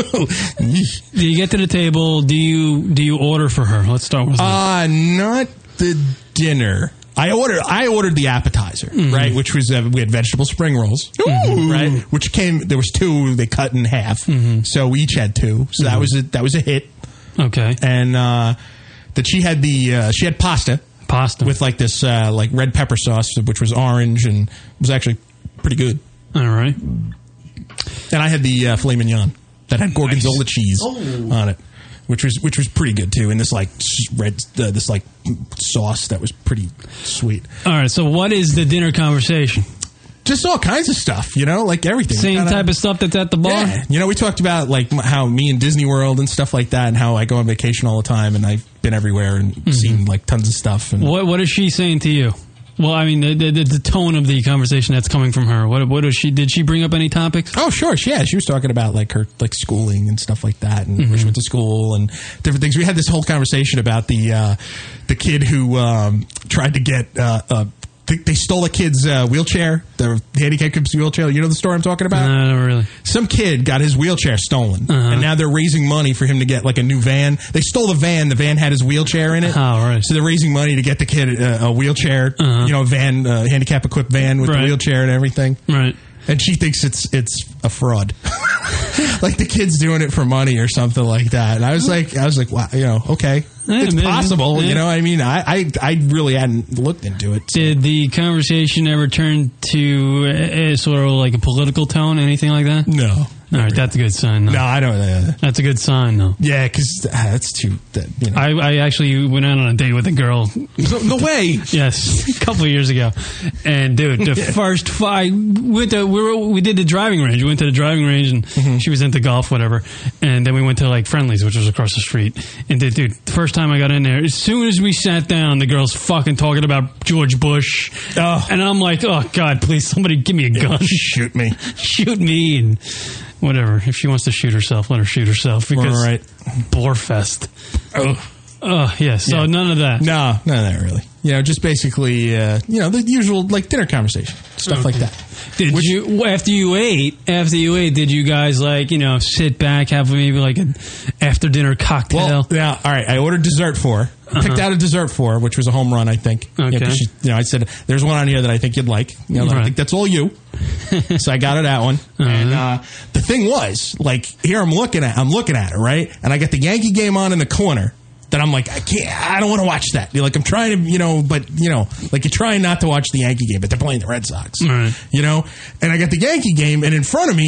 Do you get to the table? Do you order for her? Let's start with that. Not the dinner. I ordered the appetizer, right? Which was we had vegetable spring rolls, right? Which there was 2 they cut in half, so we each had 2. So that was a hit. Okay, and that she had she had pasta with like this like red pepper sauce, which was orange and was actually pretty good. All right, and I had the filet mignon that had gorgonzola cheese on it. Which was pretty good too, in this like red this like sauce that was pretty sweet. All right, so what is the dinner conversation? Just all kinds of stuff, like everything. Same type of stuff that's at the bar. Yeah, we talked about like how me and Disney World and stuff like that, and how I go on vacation all the time, and I've been everywhere and seen like tons of stuff. And what is she saying to you? Well, I mean, the tone of the conversation that's coming from her. What is she? Did she bring up any topics? Oh, sure. Yeah, she was talking about like her like schooling and stuff like that, and where she went to school and different things. We had this whole conversation about the kid who tried to get. They stole a kid's wheelchair, the handicapped kid's wheelchair. You know the story I'm talking about? No, not really. Some kid got his wheelchair stolen, and now they're raising money for him to get like a new van. They stole the van. The van had his wheelchair in it. Oh, right. So they're raising money to get the kid a wheelchair, a van, handicap-equipped van with the wheelchair and everything. Right. And she thinks it's a fraud. Like the kid's doing it for money or something like that. And I was like, wow, okay. It's possible, I mean, I really hadn't looked into it. So. Did the conversation ever turn to a sort of like a political tone, anything like that? No. All right, that's a good sign, though. No, I don't. That's a good sign, though. Yeah, because that's too. I actually went out on a date with a girl. No way. Yes, a couple of years ago, and dude, the first we did the driving range. We went to the driving range, and she was into golf, whatever. And then we went to like Friendly's, which was across the street. And dude, the first time I got in there, as soon as we sat down, the girl's fucking talking about George Bush, and I'm like, oh God, please, somebody give me a gun, shoot me, and. Whatever. If she wants to shoot herself, let her shoot herself. Because right. Borefest. Yeah. So none of that. No, none of that really. Just basically, the usual like dinner conversation stuff like that. Did you after you ate? Did you guys like sit back, have maybe like an after dinner cocktail? Well, yeah. All right. I ordered dessert for her. Picked out a dessert for her, which was a home run, I think. Okay. I said, "There's one on here that I think you'd like." I think that's all you. So I got her that one. And the thing was, like, here I'm looking at it, right? And I got the Yankee game on in the corner. That I'm like, I don't want to watch that. Like, I'm trying to, but like you're trying not to watch the Yankee game, but they're playing the Red Sox, right. And I got the Yankee game, and in front of me,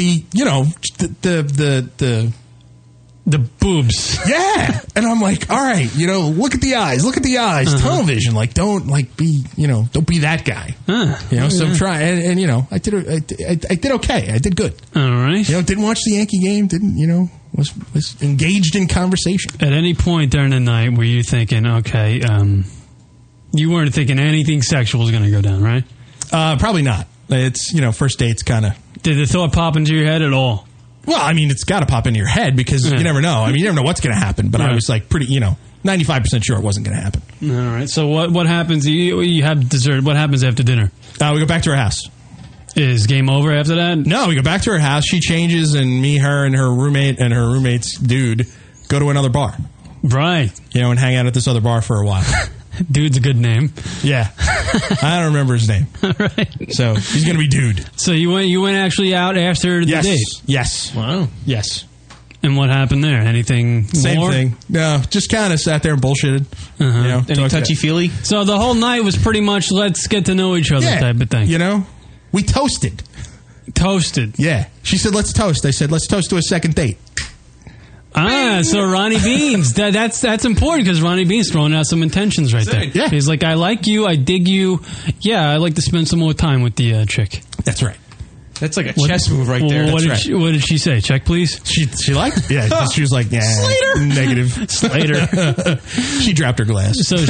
the boobs. Yeah. And I'm like, all right, look at the eyes. Tunnel vision. Like, don't be that guy. So I'm trying. And I did okay. I did good. All right. Didn't watch the Yankee game. Didn't, was engaged in conversation. At any point during the night, were you thinking, okay, you weren't thinking anything sexual was going to go down, right? Probably not. It's, first dates kind of. Did the thought pop into your head at all? Well, I mean, it's got to pop into your head because you never know. I mean, you never know what's going to happen. But I was like pretty, 95% sure it wasn't going to happen. All right. So what happens? You have dessert. What happens after dinner? We go back to her house. Is game over after that? No, we go back to her house. She changes, and me, her, and her roommate and her roommate's dude go to another bar. Right. And hang out at this other bar for a while. Dude's a good name. Yeah. I don't remember his name. Right. So he's going to be Dude. So you went actually out after the date? Yes. Wow. Yes. And what happened there? Anything Same more? thing. No, just kind of sat there and bullshitted. Uh-huh. You know, Any touchy-feely? So the whole night was pretty much let's get to know each other type of thing. You know, we toasted. Toasted. Yeah. She said, let's toast. I said, let's toast to a second date. So Ronnie Beans, that's important because Ronnie Beans throwing out some intentions right there. Yeah. He's like, I like you, I dig you. Yeah, I'd like to spend some more time with the chick. That's right. That's like a chess move right there. What That's did she say? Check, please. She liked it. Yeah, she was like, yeah, Slater. Negative. Slater. She dropped her glass. So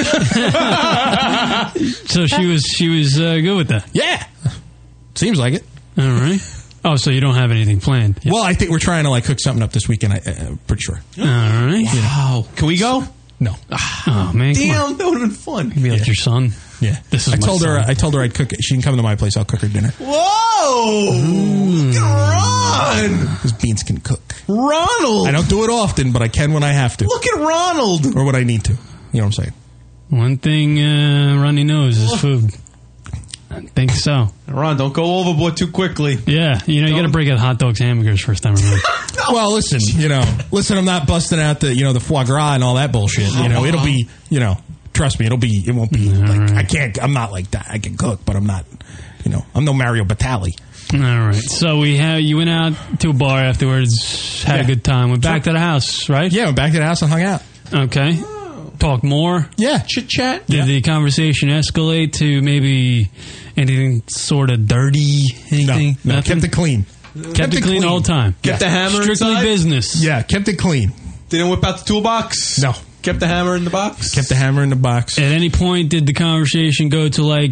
she was good with that. Yeah. Seems like it. All right. Oh, so you don't have anything planned? Well, I think we're trying to cook something up this weekend. I'm pretty sure. All right. Wow. Can we go? No. Oh man. Damn, that would have been fun. Be like your son. Yeah. This is I my told her. son. I told her I'd cook it. She can come to my place. I'll cook her dinner. Whoa! Look at Ron! Because Beans can cook. Ronald! I don't do it often, but I can when I have to. Look at Ronald! Or when I need to. You know what I'm saying? One thing Ronnie knows is food. I think so. Ron, don't go overboard too quickly. Yeah, you got to break out hot dogs, hamburgers first time around. Well, listen, I'm not busting out the foie gras and all that bullshit. It'll be, trust me, it won't be like, I'm not like that. I can cook, but I'm not, I'm no Mario Batali. All right. So you went out to a bar afterwards, had a good time, went back to the house, right? Yeah, went back to the house and hung out. Okay. Talk more? Yeah. Chit chat? Did the conversation escalate to maybe anything sort of dirty? Anything? No, Nothing? kept it clean. Kept it clean all the time. Kept the hammer Strictly inside? business. Yeah, kept it clean. Didn't whip out the toolbox? No. Kept the hammer in the box? Kept the hammer in the box. At any point, did the conversation go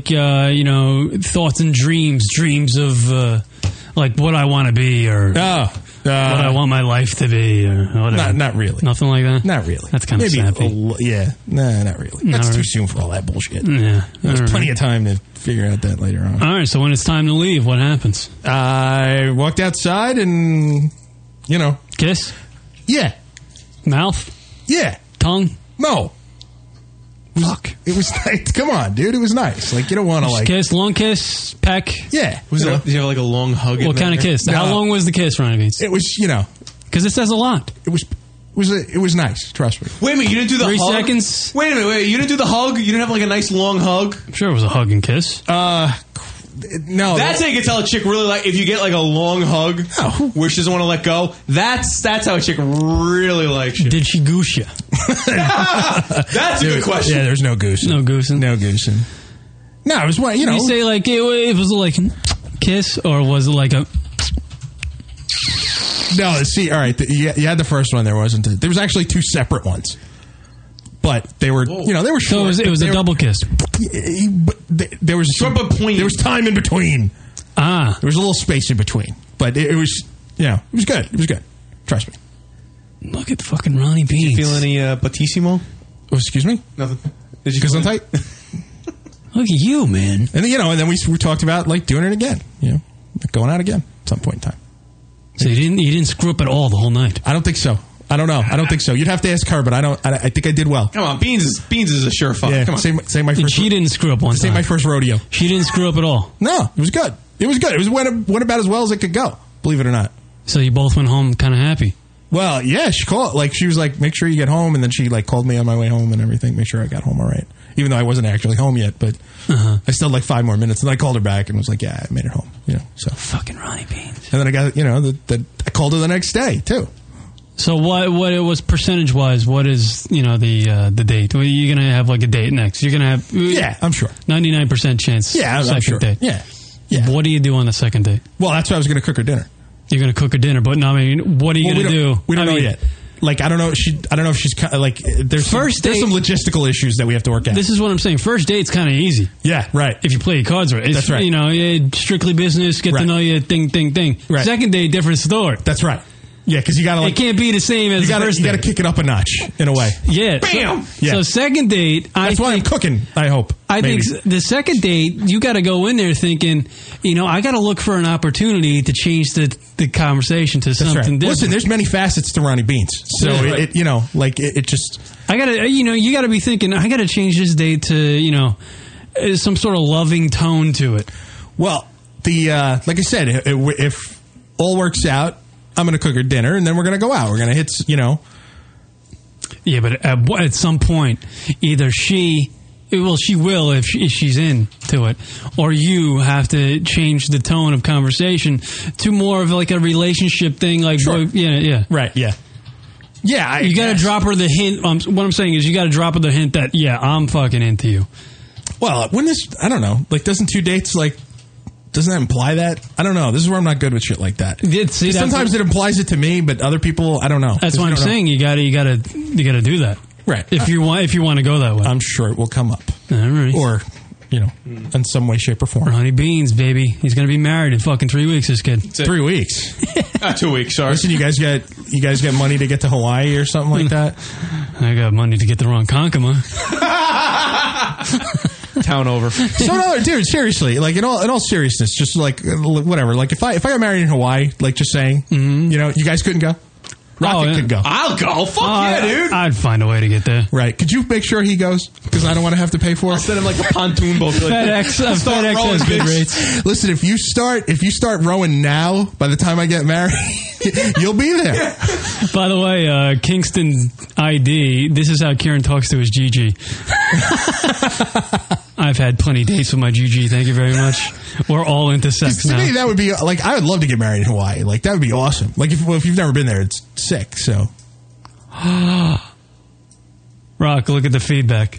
to thoughts and dreams of what I want to be or what I want my life to be or whatever? Not really. Nothing like that? Not really. That's kind of sappy. Nah, not really. That's too soon for all that bullshit. Yeah. There's plenty of time to figure out that later on. All right, so when it's time to leave, what happens? I walked outside and, Kiss? Yeah. Mouth? Yeah. Tongue? No. Fuck. It was nice. Come on, dude. It was nice. You don't want to kiss, long kiss, peck. Yeah. Did you have a long hug? What kind of kiss? No. How long was the kiss, Ronnie Beans? It was, because it says a lot. It was nice. Trust me. Wait a minute, you didn't do the 3 hug? seconds? Wait a minute, you didn't do the hug? You didn't have a nice long hug? I'm sure it was a hug and kiss. No. That's how you can tell a chick really if you get a long hug where she doesn't want to let go. That's how a chick really likes you. Did she goose you? That's a good question. Yeah, there's no goosing. No goosing. No goosing. No, it was what, You say it was like kiss or was it like a... No, see, all right. You had the first one. There wasn't. There was actually 2 separate ones, but they were, they were short. So it was a double kiss. But there was between. There was time in between. Ah, there was a little space in between, but it was, it was good. It was good. Trust me. Look at fucking Ronnie Beans. Did you feel any Batissimo? Oh, excuse me. Nothing. Did you? Because I'm tight. Look at you, man. And then, and then we talked about doing it again. Going out again at some point in time. So you didn't screw up at all the whole night? I don't think so. I don't know. I don't think so. You'd have to ask her, but I think I did well. Come on, Beans is a surefire. Yeah, Come on. say my first. She didn't screw up one time. Say my first rodeo. She didn't screw up at all. No, it was good. It was good. It went about as well as it could go. Believe it or not. So you both went home kind of happy. Well, yeah, she called. She was like, "Make sure you get home," and then she called me on my way home and everything. Make sure I got home all right. Even though I wasn't actually home yet, but I still had 5 more minutes, and I called her back and was like, "Yeah, I made it home." So fucking Ronnie Beans. And then I got I called her the next day too. So what it was percentage wise? What is the date? Are you gonna have a date next? You're gonna have I'm sure 99% chance. Yeah, I'm sure. Date. Yeah. What do you do on the second date? Well, that's why I was going to cook her dinner. You're going to cook her dinner, but no, what are you going to do? We don't know yet. I don't know. I don't know if she's there's some logistical issues that we have to work out. This is what I'm saying. First date's kind of easy. Yeah, right. If you play your cards right, That's right. Strictly business. Get to know you. Ding. Right. Second date, different story. That's right. Yeah, because you got to. It can't be the same as the first date. You got to kick it up a notch in a way. Yeah. Bam. So second date. That's why I'm cooking. I hope. I think the second date, you got to go in there thinking, I got to look for an opportunity to change the conversation to something different. Listen, there's many facets to Ronnie Beans, so it just. I got to, you got to be thinking, I got to change this date to, some sort of loving tone to it. Well, like I said, if all works out I'm going to cook her dinner, and then we're going to go out. We're going to hit, Yeah, but at some point, either she will if she's into it, or you have to change the tone of conversation to more of like a relationship thing. Like, Sure. Right, yeah. Yeah, you got to drop her the hint. What I'm saying is, you got to drop her the hint that I'm fucking into you. Well, I don't know. Like, doesn't 2 dates doesn't that imply that? I don't know. This is where I'm not good with shit like that. Sometimes it implies it to me, but other people, I don't know. That's what I'm saying. You got to do that, right? If you want to go that way, I'm sure it will come up. All right, or in some way, shape, or form. Or Honey Beans, baby. He's going to be married in fucking 3 weeks. This kid. 3 weeks. 2 weeks. Sorry. Listen, you guys get money to get to Hawaii or something like that. I got money to get the Ronkonkoma. Town over. So no, dude, seriously, like in all seriousness, just like whatever. Like if I got married in Hawaii, like just saying, you guys couldn't go. Rocket could go. I'll go. Fuck yeah, dude. I'd find a way to get there. Right. Could you make sure he goes? Because I don't want to have to pay for it. I'll send him like a pontoon boat. FedEx has good rates. Listen, if you start rowing now, by the time I get married, you'll be there. By the way, Kingston ID, this is how Kieran talks to his Gigi. I've had plenty of dates with my Gigi. Thank you very much. We're all into sex now. To me, that would be like, I would love to get married in Hawaii. Like, that would be awesome. Like, if you've never been there, it's sick. So, Rock, look at the feedback.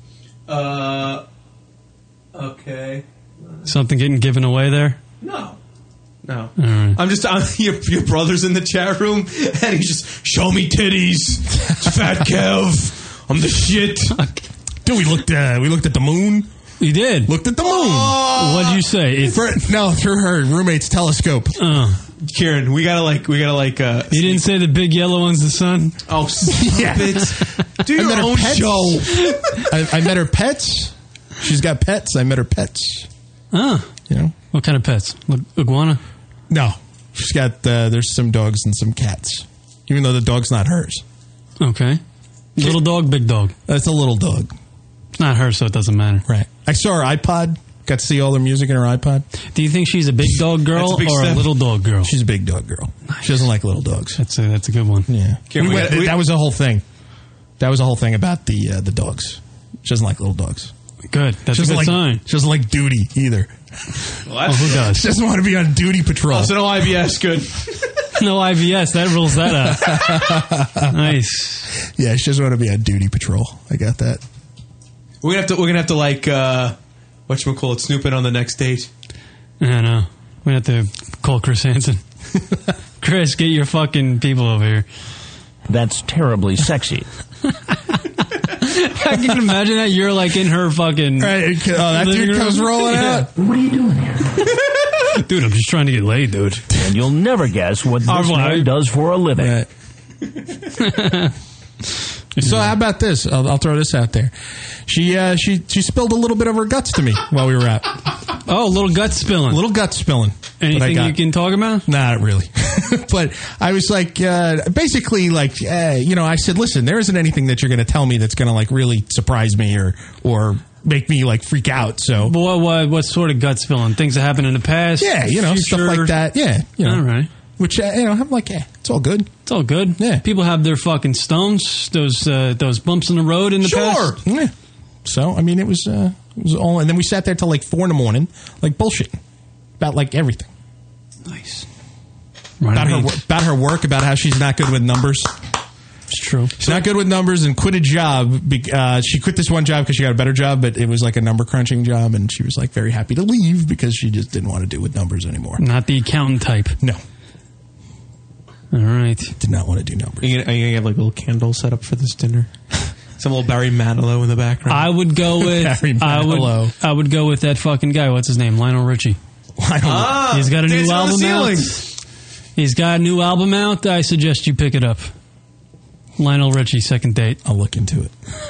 Okay. Something getting given away there? No. Right. Your brother's in the chat room, and he's just, show me titties. It's Fat Kev. I'm the shit. Dude, we looked at the moon. You did? Looked at the moon. What'd you say? Through her roommate's telescope. Kieran, we gotta you didn't say the big yellow one's the sun? Oh, stop it. Do your own show. I met her pets. She's got pets. I met her pets. What kind of pets? Iguana? No. She's got, there's some dogs and some cats. Even though the dog's not hers. Okay. Little dog, big dog? It's a little dog. It's not her, so it doesn't matter. Right. I saw her iPod. Got to see all her music in her iPod. Do you think she's a big dog girl or a little dog girl? She's a big dog girl. Nice. She doesn't like little dogs. That's a good one. Yeah. That was the whole thing. That was the whole thing about the dogs. She doesn't like little dogs. Good. That's a good sign. She doesn't like duty either. Well, who does? She doesn't want to be on duty patrol. Oh, so no IBS. Good. No IBS. That rules that out. Nice. Yeah, she doesn't want to be on duty patrol. I got that. We're gonna have to like whatchamacallit, snoop in on the next date. I know. We have to call Chris Hansen. Chris, get your fucking people over here. That's terribly sexy. I can imagine that you're like in her fucking. Right. That dude comes rolling out. What are you doing here? Dude, I'm just trying to get laid, dude. And you'll never guess what this man does for a living. Right. So how about this? I'll throw this out there. She spilled a little bit of her guts to me while we were out. Oh, a little gut spilling. Anything you can talk about? Nah, not really. But I was like, basically, like, I said, listen, there isn't anything that you're going to tell me that's going to like really surprise me or make me like freak out. So, what sort of gut spilling? Things that happened in the past? Yeah, future? Stuff like that. Yeah, all right. Which I'm like, it's all good. It's all good. Yeah, people have their fucking stones, those bumps in the road in the past. Yeah. So I mean, it was all, and then we sat there till like 4 a.m, like bullshitting about like everything. Nice. About her work, about how she's not good with numbers. It's true. She's not good with numbers and quit a job. She quit this one job because she got a better job, but it was like a number crunching job, and she was like very happy to leave because she just didn't want to do with numbers anymore. Not the accountant type. No. All right. Did not want to do numbers. Are you gonna have like a little candle set up for this dinner? Some little Barry Manilow in the background. I would go with Barry Manilow. I would go with that fucking guy. What's his name? Lionel Richie. He's got a new album out. He's got a new album out. I suggest you pick it up. Lionel Richie, Second Date. I'll look into it.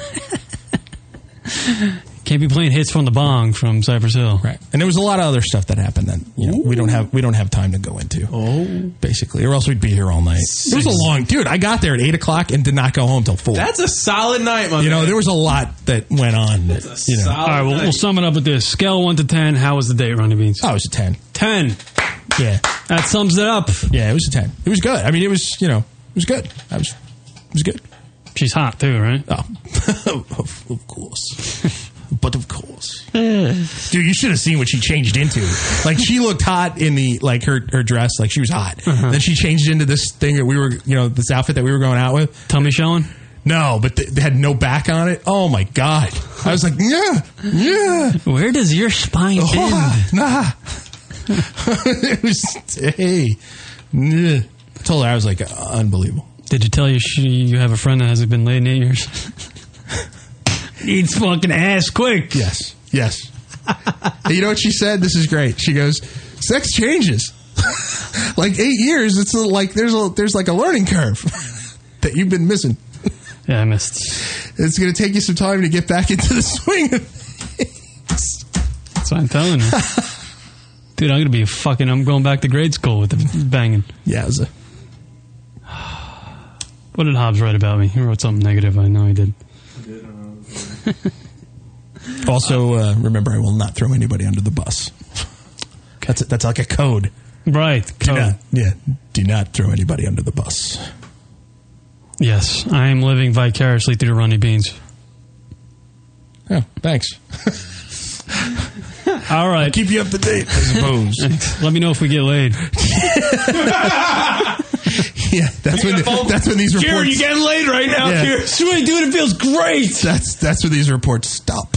Can't be playing hits from the bong from Cypress Hill, right? And there was a lot of other stuff that happened that we don't have time to go into. Basically, or else we'd be here all night. It was a long, dude. I got there at 8 o'clock and did not go home till 4. That's a solid night, my man. There was a lot that went on. That, All right, we'll sum it up with this: scale 1 to 10. How was the date, Ronnie Beans? Oh, it was a 10. 10. Yeah. That sums it up. Yeah, it was a 10. It was good. I mean, it was, it was good. It was good. She's hot too, right? Oh, of course. But of course. Dude, you should have seen what she changed into. Like, she looked hot in the, like, her dress. Like, she was hot. Then she changed into this thing that we were, this outfit that we were going out with. Tummy showing? No, but they had no back on it. Oh, my God. I was like, yeah. Where does your spine end? Nah. It was, hey. I told her, I was like, unbelievable. Did you tell you have a friend that hasn't been laid in 8 years? Needs fucking ass quick. Yes. You know what she said? This is great. She goes, sex changes. Like 8 years, it's like there's like a learning curve that you've been missing. Yeah, I missed. It's going to take you some time to get back into the swing of things. That's what I'm telling you. Dude, I'm going back to grade school with the banging. Yeah, it was What did Hobbs write about me? He wrote something negative. I know he did. Also, remember, I will not throw anybody under the bus. That's like a code. Right. Do not throw anybody under the bus. Yes, I am living vicariously through Ronnie Beans. Yeah, thanks. All right. I'll keep you up to date, I suppose. Let me know if we get laid. Yeah, that's when these reports. Jared, you getting laid right now? Yeah. Jared? Sweet, dude, it feels great. That's where these reports stop.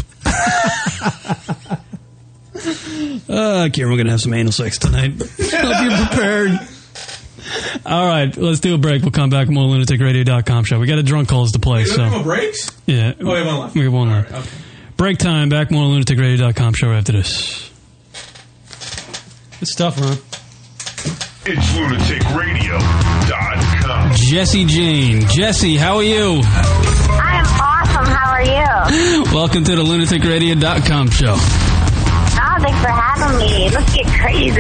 Kieran, we're gonna have some anal sex tonight. Hope you're prepared. All right, let's do a break. We'll come back. More lunaticradio.com show. We got a drunk calls to play. So no breaks? Yeah. Oh, we have one left. We have one left. Right, okay. Break time. Back. More lunaticradio.com show after this. Good stuff, Ron. It's lunaticradio.com. Jesse Jane. Jesse, how are you? I am awesome. How are you? Welcome to the lunaticradio.com show. Oh, thanks for having me. Let's get crazy.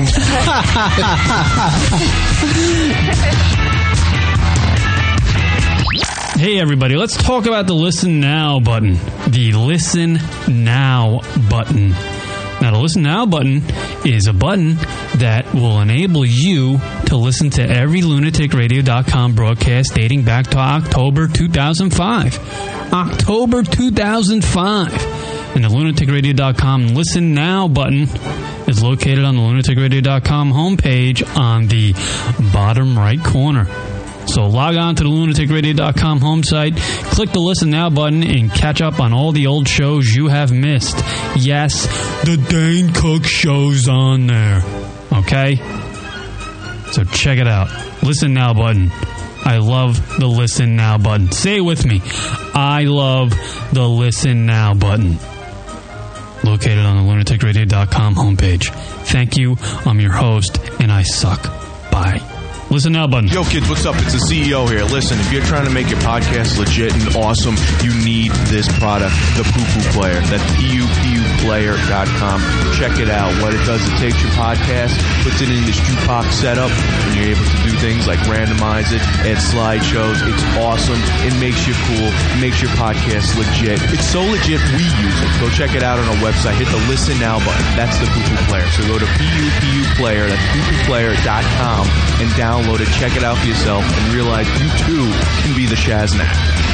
Hey, everybody. Let's talk about the Listen Now button. The Listen Now button. Now, the Listen Now button is a button that will enable you to listen to every lunaticradio.com broadcast dating back to October 2005. October 2005. And the lunaticradio.com Listen Now button is located on the lunaticradio.com homepage on the bottom right corner. So log on to the lunaticradio.com home site, click the Listen Now button, and catch up on all the old shows you have missed. Yes, the Dane Cook show's on there. Okay? So check it out. Listen Now button. I love the Listen Now button. Say it with me. I love the Listen Now button. Located on the lunaticradio.com homepage. Thank you. I'm your host, and I suck. Bye. Listen Now button. Yo, kids, what's up? It's the CEO here. Listen, if you're trying to make your podcast legit and awesome, you need this product, the Poo Poo Player. That's PUPUplayer.com. Check it out. What it does, it takes your podcast, puts it in this jukebox setup, and you're able to do things like randomize it, add slideshows. It's awesome. It makes you cool. It makes your podcast legit. It's so legit, we use it. Go check it out on our website. Hit the Listen Now button. That's the Poo Poo Player. So go to PUPUplayer, that's PooPooPlayer.com, and download it, check it out for yourself, and realize you too can be the Shaznak.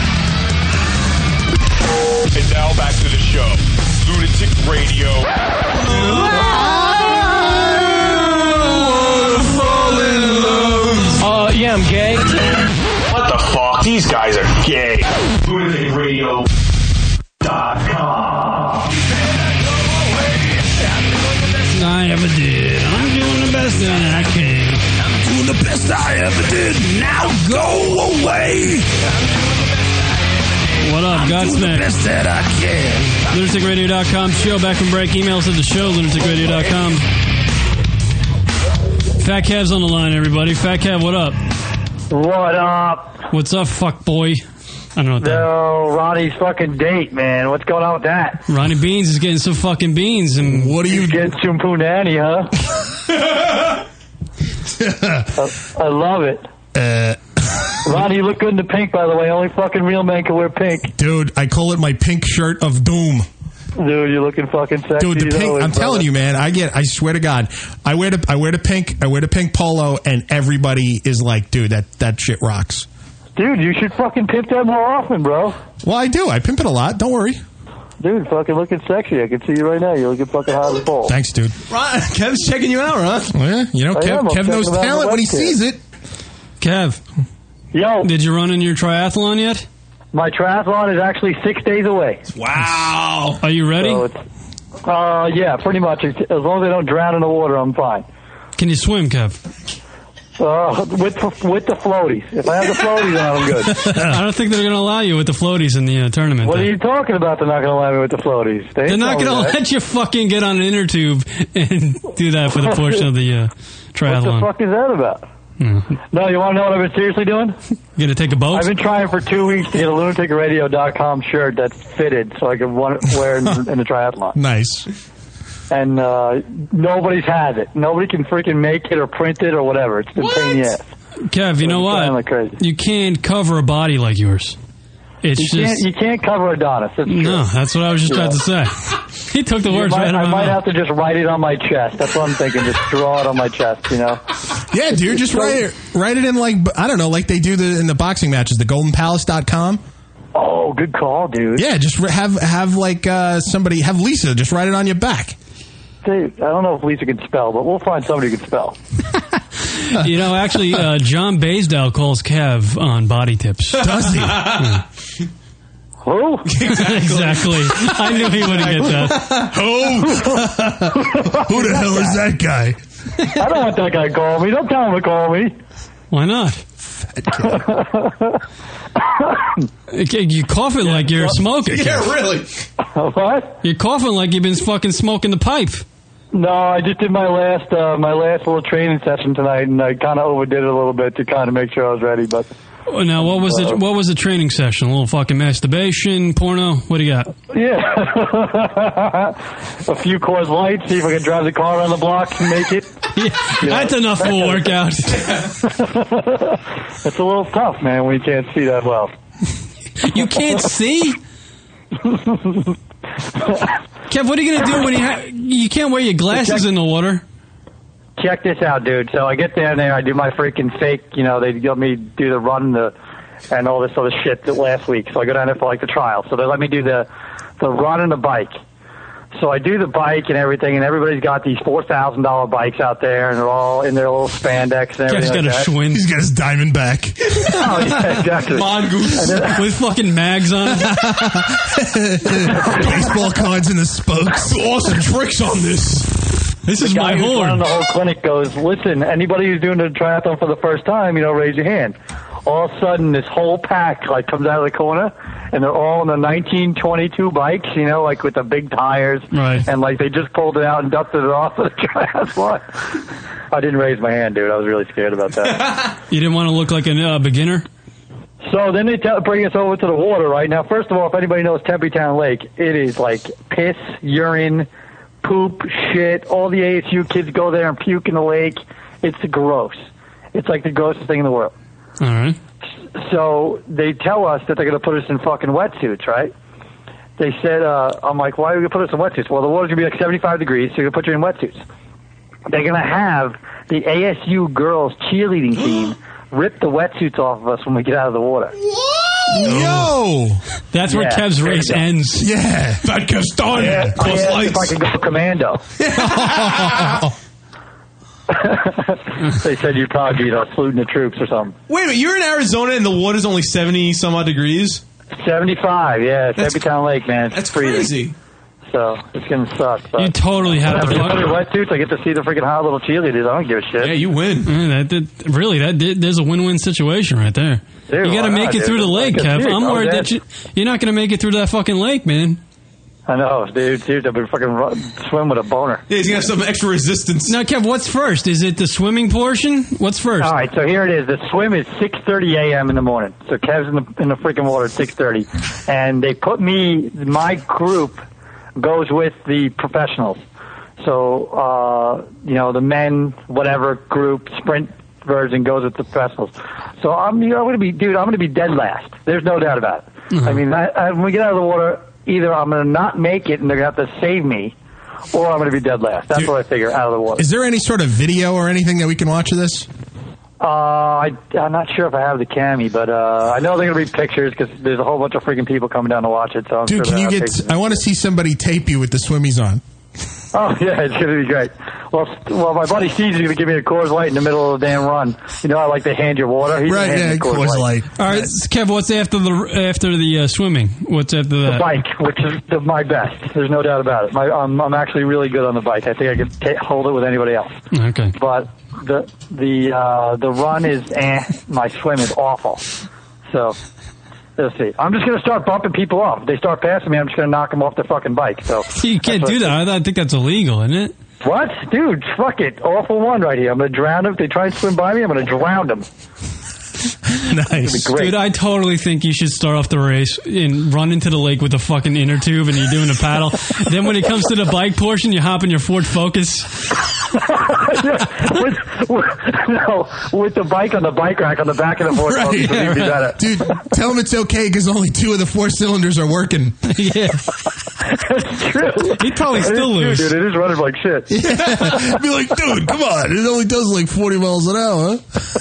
And now back to the show. Lunatic Radio. Yeah, I'm gay. What the fuck? These guys are gay. LunaticRadio.com. I ever did. I'm doing the best that I can. I'm doing the best I ever did. Now go away. What up, Godsmack? The best that I can. LunaticRadio.com show. Back from break. Emails to the show. LunaticRadio.com. Fat Cav's on the line, everybody. Fat Cav, what up? What up? What's up, fuck boy? I don't know what that is. No, Ronnie's fucking date, man. What's going on with that? Ronnie Beans is getting some fucking beans. And what are you getting some punani, huh? I love it. Ronnie, you look good in the pink, by the way. Only fucking real man can wear pink. Dude, I call it my pink shirt of doom. Dude, you're looking fucking sexy. Dude, the pink. I'm telling you, man. I swear to God, I wear the pink polo, and everybody is like, dude, that shit rocks. Dude, you should fucking pimp that more often, bro. Well, I do. I pimp it a lot. Don't worry. Dude, fucking looking sexy. I can see you right now. You're looking fucking hot as balls. Thanks, dude. Ron, Kev's checking you out, Ron. Well, yeah, Kev knows talent when he sees it. Kev. Yo. Did you run in your triathlon yet? My triathlon is actually 6 days away. Wow. Are you ready? So yeah, pretty much. As long as I don't drown in the water, I'm fine. Can you swim, Kev? With the floaties. If I have the floaties on, I'm good. I don't think they're going to allow you with the floaties in the tournament. What are you talking about? They're not going to allow me with the floaties. They're not going to let you fucking get on an inner tube and do that for the portion of the triathlon. What the fuck is that about? No, you want to know what I've been seriously doing? You going to take a boat? I've been trying for 2 weeks to get a lunaticradio.com shirt that's fitted so I can wear in the triathlon. Nice. And nobody's had it. Nobody can freaking make it or print it or whatever. It's been pain in the ass. Kev, you know what? Like crazy. You can't cover a body like yours. You can't cover Adonis. That's true. No, that's what I was just about to say. He took the words right out of my mouth. I might have to just write it on my chest. That's what I'm thinking. Just draw it on my chest, you know? Yeah, dude, just write it in like, I don't know, like they do in the boxing matches, the goldenpalace.com. Oh, good call, dude. Yeah, just have like somebody, have Lisa just write it on your back. Dude, I don't know if Lisa can spell, but we'll find somebody who can spell. You know, actually, John Baysdale calls Kev on Body Tips. Does he? Yeah. Who? Exactly. I knew he wouldn't get that. Who the hell is that guy? I don't want that guy to call me. Don't tell him to call me. Why not? You're coughing like you're smoking. Yeah, really. What? You're coughing like you've been fucking smoking the pipe. No, I just did my last little training session tonight, and I kind of overdid it a little bit to kind of make sure I was ready. But now, what was the training session? A little fucking masturbation, porno? What do you got? Yeah, a few Coors Lights. See if I can drive the car around the block and make it. That's enough for a workout. It's a little tough, man, when you can't see that well. You can't see? Kev, what are you going to do when you can't wear your glasses in the water? Check this out, dude. So I get there and I do my freaking fake, they let me do the run and all this other shit last week. So I go down there for like the trial. So they let me do the run and the bike. So I do the bike and everything, and everybody's got these $4,000 bikes out there, and they're all in their little spandex and everything. Kev's got a Schwinn. He's got his Diamondback. Oh, yeah, exactly. Mongoose. With fucking mags on it. Baseball cards in the spokes. Awesome tricks on this. This is my horn. The guy who's running the whole clinic goes, listen, anybody who's doing the triathlon for the first time, raise your hand. All of a sudden, this whole pack comes out of the corner, and they're all on the 1922 bikes, with the big tires, right? And they just pulled it out and dusted it off of the triathlon. I didn't raise my hand, dude. I was really scared about that. You didn't want to look like a beginner? So then they bring us over to the water, right? Now, first of all, if anybody knows Tempe-Town Lake, it is like piss, urine, poop, shit. All the ASU kids go there and puke in the lake. It's gross. It's like the grossest thing in the world. All right. So they tell us that they're going to put us in fucking wetsuits, right? They said, I'm like, why are we going to put us in wetsuits? Well, the water's going to be like 75 degrees, so they're going to put you in wetsuits. They're going to have the ASU girls cheerleading team rip the wetsuits off of us when we get out of the water. Yo! That's where Kev's race ends. Yeah. That Kev's done. Yeah, if I could go commando. They said you'd probably be saluting the troops or something. Wait a minute, you're in Arizona and the water's only 70 some odd degrees? 75, yeah. It's Tempe-Town Lake, man. It's that's freezing. crazy. So it's going to suck. But You totally have to fuck. Wetsuits, I get to see the freaking hot little cheerleaders. I don't give a shit. Yeah, you win. There's a win-win situation right there. Dude, you got to make it through the lake, Kev. I'm worried that you're not going to make it through that fucking lake, man. I know, dude. I've been fucking swim with a boner. Yeah, he's going to have some extra resistance. Now, Kev, what's first? Is it the swimming portion? What's first? All right, so here it is. The swim is 6:30 a.m. in the morning. So Kev's in the freaking water at 6:30. And they put my group goes with the professionals. So, the men, whatever group, sprint version goes with the professionals. So I'm going to be dead last. There's no doubt about it. Mm-hmm. I mean, when we get out of the water, either I'm going to not make it and they're going to have to save me, or I'm going to be dead last. That's what I figure out of the water. Is there any sort of video or anything that we can watch of this? I'm not sure if I have the cami, but I know they're going to be pictures because there's a whole bunch of freaking people coming down to watch it. So I'm Dude, sure can you get? I want to see somebody tape you with the swimmies on. Oh, yeah, it's going to be great. Well, my buddy Steve's going to give me a Coors Light in the middle of the damn run. You know, I like to hand you water. He's right, yeah, Coors Light. All right, Kev, what's after the swimming? What's after that? The bike, which is my best. There's no doubt about it. I'm actually really good on the bike. I think I could hold it with anybody else. Okay. But the run is my swim is awful. So let's see. I'm just going to start bumping people off. If they start passing me, I'm just going to knock them off their fucking bike. So you can't do that. I think that's illegal, isn't it? What? Dude, fuck it. Awful one right here. I'm going to drown them. If they try and swim by me, I'm going to drown them. Nice. Dude, I totally think you should start off the race and run into the lake with a fucking inner tube and you're doing a paddle. Then when it comes to the bike portion, you hop in your Ford Focus. with the bike on the bike rack on the back of the Ford Focus. Yeah, Would be better. Dude, tell them it's okay because only 2 of the 4 cylinders are working. Yeah. That's true. He'd probably still lose. Dude, it is running like shit. Yeah. Be like, dude, come on. It only does like 40 miles an hour.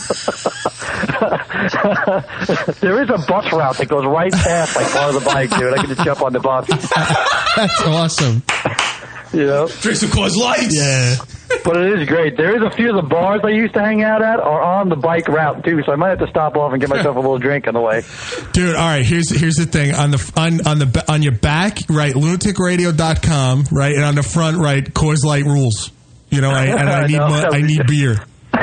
There is a bus route that goes right past like part of the bike, dude. I can just jump on the bus. That's awesome. You know? Drink some Coors Lights. Yeah. But it is great. There is a few of the bars I used to hang out at are on the bike route too, so I might have to stop off and get myself a little drink on the way. Dude, all right, here's the thing. On your back, right, lunaticradio.com, right, and on the front, right, Coors Light rules. You know, I need beer.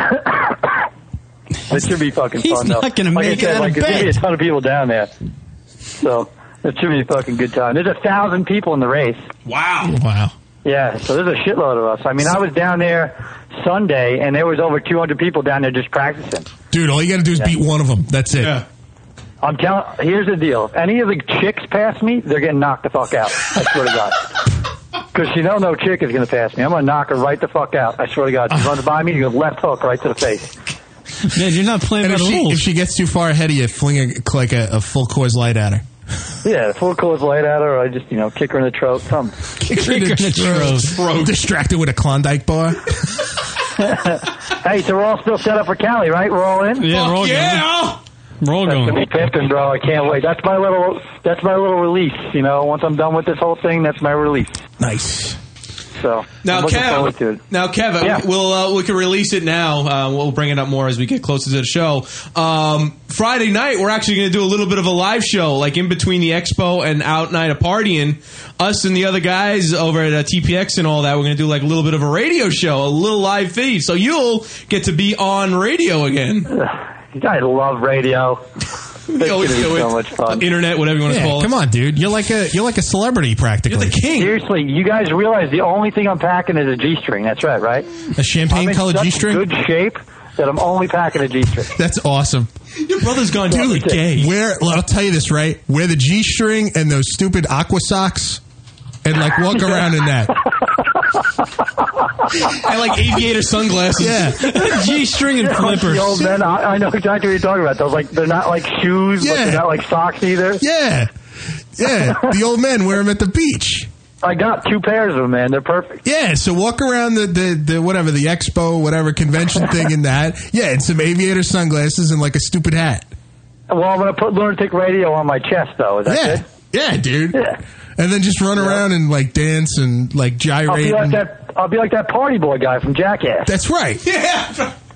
It should be fucking He's fun, not though. gonna make it out of there's going to be bed. a ton of people down there. So it should be a fucking good time. There's 1,000 people in the race. Wow. Yeah, so there's a shitload of us. I mean, I was down there Sunday, and there was over 200 people down there just practicing. Dude, all you got to do is beat one of them. That's it. Yeah. I'm telling. Here's the deal: if any of the chicks pass me, they're getting knocked the fuck out. I swear to God. Because you know no chick is going to pass me. I'm going to knock her right the fuck out. I swear to God. She runs by me, you go left hook right to the face. Man, you're not playing by the rules. If she gets too far ahead of you, fling a full Coors Light at her. Yeah, full Coors Light at her, or I just, kick her in the throat. Come. Kick her in the throat. Distracted with a Klondike bar. Hey, so we're all still set up for Cali, right? We're all in? Yeah, we're all going. We're all going. That's gonna be pimping, bro. I can't wait. That's my little release. Once I'm done with this whole thing, that's my release. Nice. So Now, I'm looking forward to it. Kev, Yeah. we can release it now. We'll bring it up more as we get closer to the show. Friday night, we're actually going to do a little bit of a live show, like in between the expo and out night of partying. Us and the other guys over at TPX and all that, we're going to do like a little bit of a radio show, a little live feed. So you'll get to be on radio again. I love radio. It's going to be so much fun. Internet, whatever you want to call it. Come on, dude. You're like a celebrity practically. You're the king. Seriously, you guys realize the only thing I'm packing is a G-string. That's right, right? A champagne-colored G-string? I'm in such good shape that I'm only packing a G-string. That's awesome. Your brother's gone Dude, gay. I'll tell you this, right? Wear the G-string and those stupid aqua socks and like walk around in that. I like aviator sunglasses. Yeah. G-string and flippers. Old men, I know exactly what you're talking about. Those they're not like shoes, but they're not like socks either. Yeah. Yeah. The old men wear them at the beach. I got 2 pairs of them, man. They're perfect. Yeah, so walk around the whatever, the expo, whatever convention thing in that. Yeah, and some aviator sunglasses and like a stupid hat. Well, I'm going to put Lunatic Radio on my chest, though. Is that good? Yeah, dude. Yeah. And then just run around and like dance and like gyrate. I'll be like that party boy guy from Jackass. That's right. Yeah.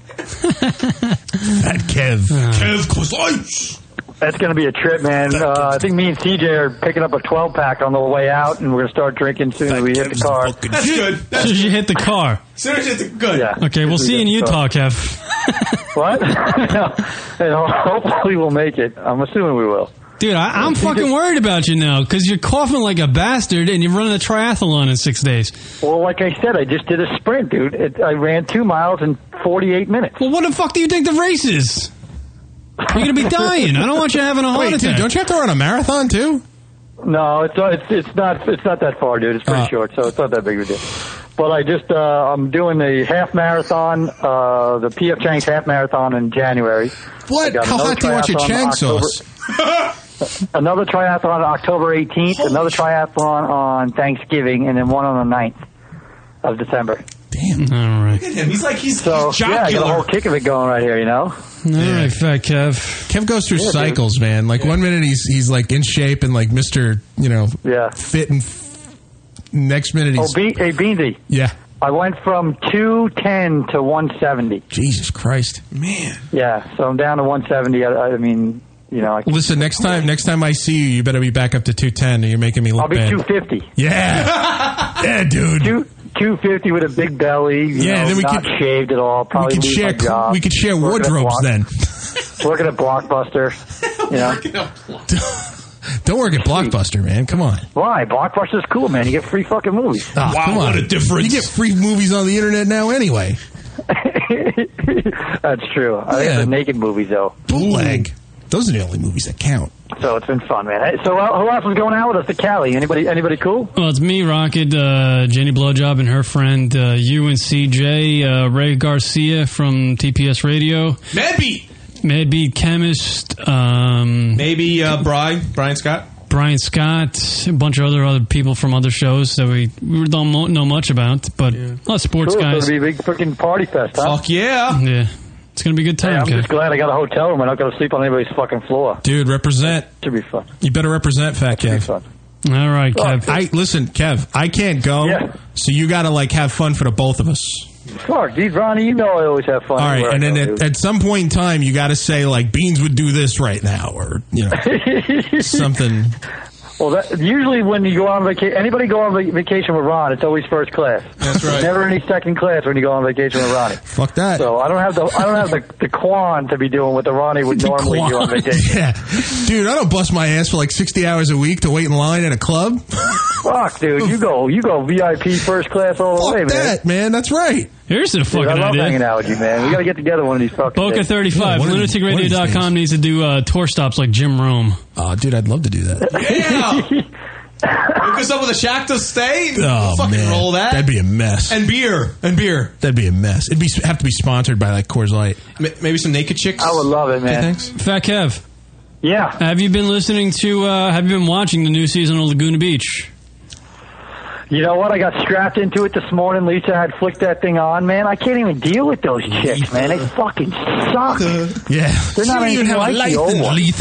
That Kev. Kev Coors Lights. That's going to be a trip, man. I think me and CJ are picking up a 12-pack on the way out, and we're going to start drinking soon as we hit the car. That's good. As soon as you hit the car. Soon as you hit the good. Yeah. Okay, we'll see you in Utah, Kev. What? Hopefully we'll make it. I'm assuming we will. Dude, I'm fucking worried about you now because you're coughing like a bastard and you're running a triathlon in 6 days. Well, like I said, I just did a sprint, dude. I ran 2 miles in 48 minutes. Well, what the fuck do you think the race is? You're going to be dying. I don't want you having a heart attack. Dude, don't you have to run a marathon too? No, it's not that far, dude. It's pretty short, so it's not that big of a deal. But I just I'm doing the half marathon, the PF Chang's half marathon in January. What? How hot do you want your Chang sauce? Another triathlon on October 18th, another triathlon on Thanksgiving, and then one on the 9th of December. Damn. All right. Look at him. He's like, he's Yeah, I got a whole kick of it going right here, you know? All right, Fat Kev. Kev goes through Yeah, cycles, man. Like 1 minute he's like in shape and like Mr. Fit, and next minute he's Hey, Beansy. yeah. I went from 210 to 170. Jesus Christ, man. Yeah, so I'm down to 170. I mean, you know. Listen, next time I see you, you better be back up to 210. Or you're making me look I'll be bad. 250. Yeah, yeah, dude. 250 with a big belly. You know, then we not shaved at all. Probably we could lose share my job. we could share Working at wardrobes then. Working at Blockbuster. You know. Don't work at Blockbuster, man. Come on. Why? Blockbuster's cool, man. You get free fucking movies. Oh, come on. what a difference. You get free movies on the internet now anyway. That's true. I think the naked movies, though. Bootleg. Those are the only movies that count. So it's been fun, man. Hey, so who else is going out with us to Cali? Anybody cool? Well, it's me, Rocket, Jenny Blowjob, and her friend, you and CJ, Ray Garcia from TPS Radio. Mad Beat Chemist. Maybe Brian Scott. Brian Scott, a bunch of other people from other shows that we don't know much about, but a lot of sports Cool. guys. So it'll be a big freaking party fest, huh? Fuck yeah. Yeah. It's going to be a good time, I'm Kev. just glad I got a hotel room. I'm not going to sleep on anybody's fucking floor. Dude, represent. Should be fun. You better represent, Fat Kev. Fun. All right, Kev. Listen, Kev, I can't go, so you got to like have fun for the both of us. Fuck, geez, Ronnie, you know I always have fun. All right, everywhere and I then go, dude. at some point in time, you got to say like Beans would do this right now, or something. Well, usually when you go on vacation, anybody go on vacation with Ron, it's always first class. That's right. Never any second class when you go on vacation with Ronnie. Fuck that. So I don't have the quan to be doing what the Ronnie would normally do on vacation. Yeah, dude, I don't bust my ass for like 60 hours a week to wait in line at a club. Fuck, dude, you go VIP first class all the way, man. That, man, that's right. Here's a fucking I love idea. hanging out with you, man. We got to get together one of these fucking Boca days. 35, lunaticradio.com needs to do tour stops like Jim Rome. Oh, dude, I'd love to do that. Yeah. Hook us up with a shack to stay. Oh, Fucking man. roll that. That'd be a mess. And beer. That'd be a mess. It'd have to be sponsored by like Coors Light. Maybe some naked chicks. I would love it, man. Fat Kev. Yeah. Have you been listening to, have you been watching the new season of Laguna Beach? You know what? I got strapped into it this morning. Lisa had flicked that thing on, man. I can't even deal with those chicks, man. They fucking suck. Yeah. They're not anything like the old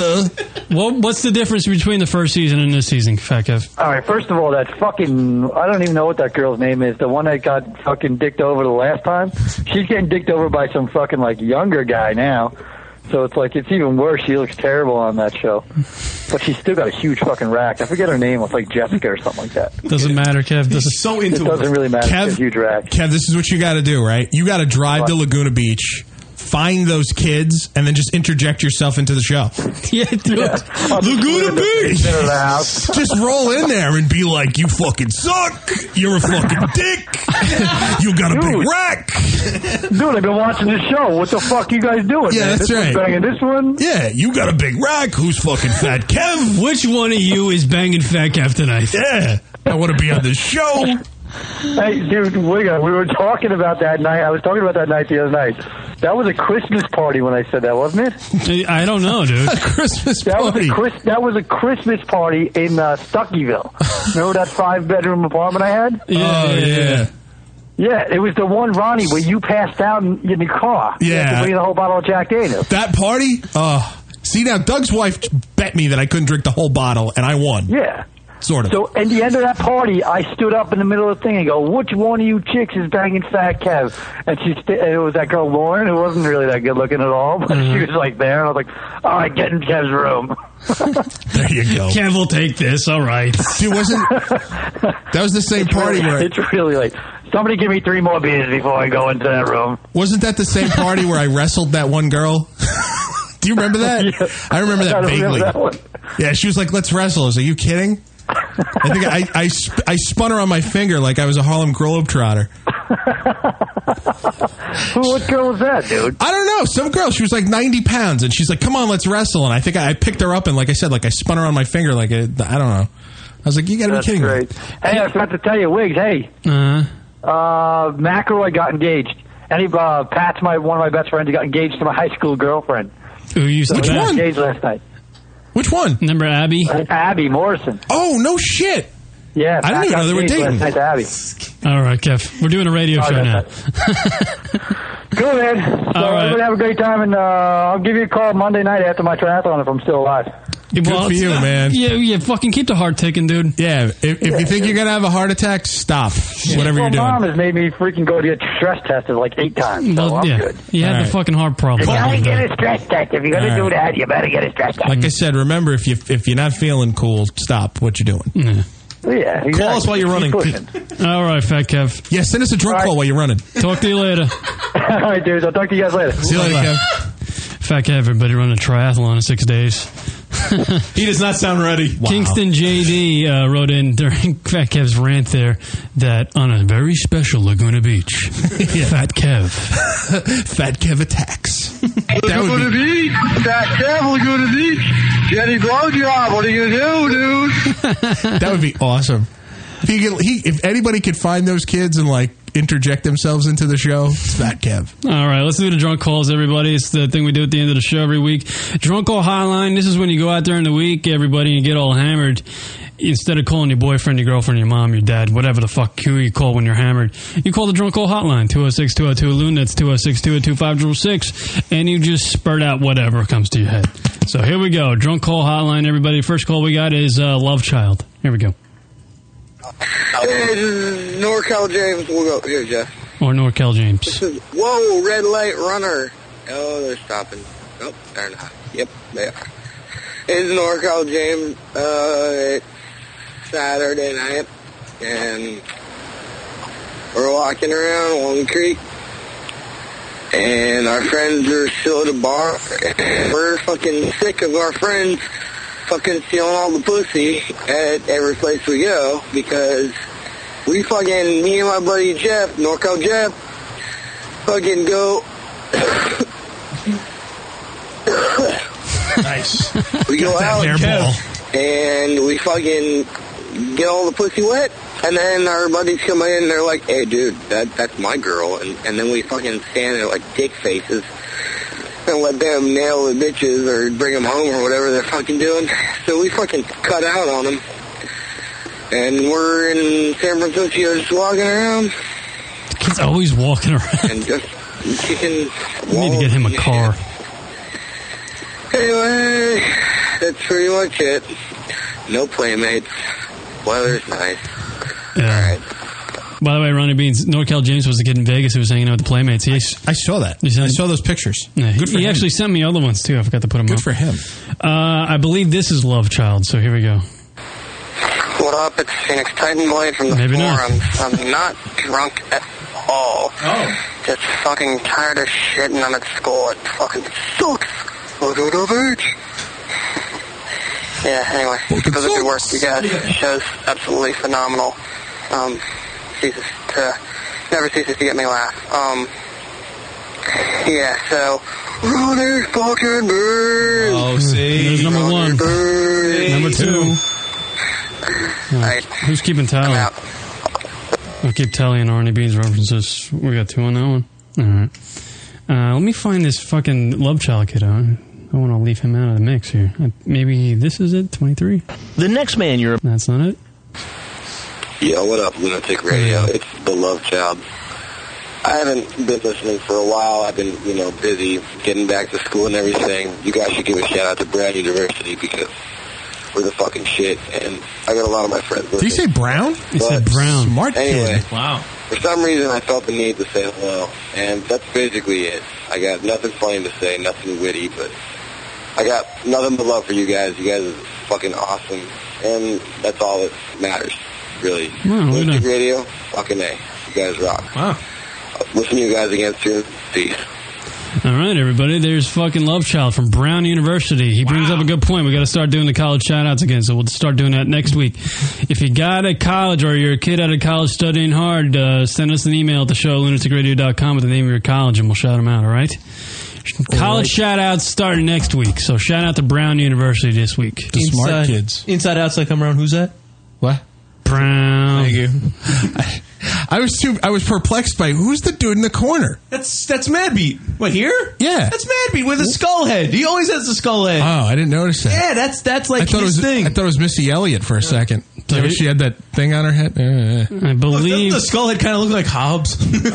ones. What's the difference between the first season and this season, Fat Kev? All right, first of all, that fucking, I don't even know what that girl's name is. The one that got fucking dicked over the last time. She's getting dicked over by some fucking, like, younger guy now. So it's like, it's even worse. She looks terrible on that show. But she's still got a huge fucking rack. I forget her name. It's like Jessica or something like that. Doesn't matter, Kev. It doesn't really matter. It's a huge rack. Kev, this is what you got to do, right? You got to drive to Laguna Beach, find those kids, and then just interject yourself into the show. Yeah, do it. Laguna Beach! Just roll in there and be like, you fucking suck! You're a fucking dick! You got a big rack! Dude, I've been watching this show. What the fuck you guys doing? Yeah, man? that's this right. One's banging this one? Yeah, you got a big rack. Who's fucking Fat Kev? Which one of you is banging Fat Kev tonight? Yeah, I want to be on this show. Hey, dude, we were talking about that night. I was talking about that night the other night. That was a Christmas party when I said that, wasn't it? I don't know, dude. A Christmas party. That was a Christmas party in Stuckyville. Remember that 5-bedroom apartment I had? Yeah. Yeah, it was the one, Ronnie, where you passed out in the car. Yeah. You had to bring the whole bottle of Jack Daniels. That party? See, now, Doug's wife bet me that I couldn't drink the whole bottle, and I won. Yeah. Sort of. So, at the end of that party, I stood up in the middle of the thing and go, which one of you chicks is banging Fat Kev? And it was that girl, Lauren, who wasn't really that good looking at all, but she was like there, and I was like, all right, get in Kev's room. There you go. Kev will take this, all right. Dude, that was the same party where... It's really like, somebody give me 3 more beers before I go into that room. Wasn't that the same party where I wrestled that one girl? Do you remember that? Yeah. I remember that vaguely. Remember that one. Yeah, she was like, let's wrestle. I was like, are you kidding? I think I spun her on my finger like I was a Harlem Globetrotter. What girl was that, dude? I don't know. Some girl. She was like 90 pounds, and she's like, come on, let's wrestle. And I think I picked her up, and like I said, like I spun her on my finger like I don't know. I was like, you got to be kidding me. Hey, I forgot to tell you, Wiggs, hey. McElroy got engaged. Pat's one of my best friends, got engaged to my high school girlfriend. Who used to Engaged last night. Which one? Remember Abby? Abby Morrison. Oh, no shit. Yeah. I didn't even know they were dating. Nice Abby. All right, Kev. We're doing a radio show now. Cool, man. So everybody have a great time, and I'll give you a call Monday night after my triathlon if I'm still alive. Good for you, man. Yeah, fucking keep the heart ticking, dude. Yeah, if you think you're going to have a heart attack, stop. Whatever you're doing. My mom has made me freaking go to get stress tested like 8 times, so I'm good. You had the fucking heart problem. You gotta get a stress test. If you're gonna do that, you better get a stress test. Like I said, remember, if you're not feeling cool, stop what you're doing. Yeah. Yeah, exactly. Call us while you're running. All right, Fat Kev. Yeah, send us a drunk call while you're running. Talk to you later. All right, dudes. I'll talk to you guys later. See you later, Kev. Fat Kev, everybody running a triathlon in 6 days. He does not sound ready. Wow. Kingston JD wrote in during Fat Kev's rant there that on a very special Laguna Beach, Fat Kev. Fat Kev attacks. Laguna Beach. Fat Kev, Laguna Beach. Getting blowjob. What are you gonna do, dude? That would be awesome. If anybody could find those kids and like interject themselves into the show, it's Fat Kev. All right, let's do the drunk calls, everybody. It's the thing we do at the end of the show every week. Drunk call hotline. This is when you go out there in the week, everybody, and you get all hammered. Instead of calling your boyfriend, your girlfriend, your mom, your dad, whatever the fuck you call when you're hammered, you call the drunk call hotline, 206-202-LUN. That's 206-202-5006, and you just spurt out whatever comes to your head. So here we go. Drunk call hotline, everybody. First call we got is Love Child. Here we go. Hey, this is NorCal James. We'll go here, Jeff. Or NorCal James. This is, whoa, red light runner. Oh, they're stopping. Nope, they're not. Yep, they are. It's NorCal James. It's Saturday night, and we're walking around Long Creek, and our friends are still at a bar, and we're fucking sick of our friends fucking stealing all the pussy at every place we go, because we fucking, me and my buddy Jeff, NorCal Jeff, fucking go. Nice. We go out and we fucking get all the pussy wet, and then our buddies come in and they're like, hey dude, that's my girl, and then we fucking stand there like dick faces and let them nail the bitches or bring them home or whatever they're fucking doing. So we fucking cut out on them, and we're in San Francisco just walking around. The kid's always walking around. And just kicking We need to get him a car. Anyway, that's pretty much it. No playmates. Weather's nice. Yeah. All right. By the way, Ronnie Beans, NorCal James was the kid in Vegas who was hanging out with the Playmates. I saw that. I saw those pictures. Yeah, Good for he him. actually sent me other ones, too. I forgot to put them up. Good for him. I believe this is Love Child, so here we go. What up? It's Phoenix Titan Boy from the Maybe not. forums. I'm not drunk at all. Oh. Just fucking tired of shit, and I'm at school. It fucking sucks. I'll go to the beach. Yeah, anyway. Keep up the good work, you guys. The show's absolutely phenomenal. Never ceases to get me laugh. Yeah, so Ronnie fucking Bird. Oh, see? There's number one. Number two. Right. Who's keeping tally? I'll keep tallying Arnie Beans references. We got 2 on that one. All right. Let me find this fucking Love Child kid out. I want to leave him out of the mix here. Maybe this is it, 23? The next man you're... That's not it? Yo, what up, Lunatic Radio? It's the Love Child. I haven't been listening for a while. I've been, busy getting back to school and everything. You guys should give a shout out to Brown University because we're the fucking shit, and I got a lot of my friends listening. Did he say Brown? He said Brown. Smart anyway, kid. Wow. For some reason, I felt the need to say hello, and that's basically it. I got nothing funny to say, nothing witty, but I got nothing but love for you guys. You guys are fucking awesome, and that's all that matters, really. Lunatic Radio, fucking A. You guys rock. Wow. Listen to you guys again soon. Peace. All right, everybody. There's fucking Love Child from Brown University. He brings up a good point. We got to start doing the college shout-outs again, so we'll start doing that next week. If you got a college or you're a kid out of college studying hard, send us an email at the show, lunaticradio.com, with the name of your college, and we'll shout them out, all right? College shout-outs starting next week, so shout out to Brown University this week. The smart kids. Inside, outside, come around. Who's that? What? Brown. Thank you. I was perplexed by who's the dude in the corner. That's Madbeat. What, here? Yeah. That's Madbeat with a skull head. He always has a skull head. Oh, I didn't notice that. Yeah, that's like his thing. I thought it was Missy Elliott for a second. Maybe she had that thing on her head. I believe the skull head kind of looked like Hobbs.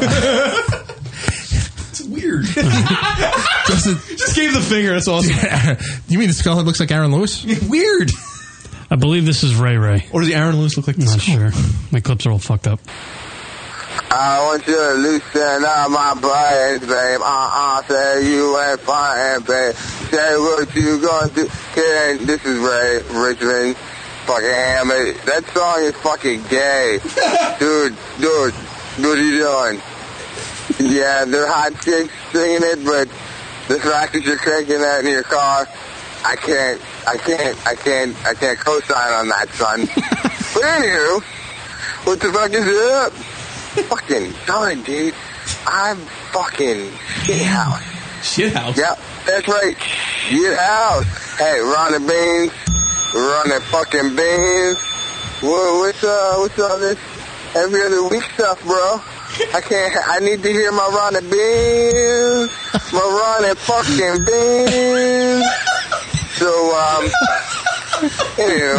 It's weird. Just gave the finger. That's awesome. You mean the skull head looks like Aaron Lewis? Weird. I believe this is Ray Ray. Or does Aaron Lewis look like this? Not sure. My clips are all fucked up. I want you to loosen up my buttons, babe. Say you ain't fine, babe. Say what you gonna do. Kid, this is Ray Richmond. Fucking hammer. That song is fucking gay. Dude, what are you doing? Yeah, they're hot chicks singing it, but the fact that you're cranking that in your car, I can't co-sign on that, son. But anywho, what the fuck is up? Fucking done, dude. I'm fucking shithouse. Shithouse? Yep, that's right. Shithouse. Hey, Ronnie Beans. Ronnie fucking Beans. What's all this every other week stuff, bro? I need to hear my Ronnie Beans. My Ronnie fucking Beans. So, anywho,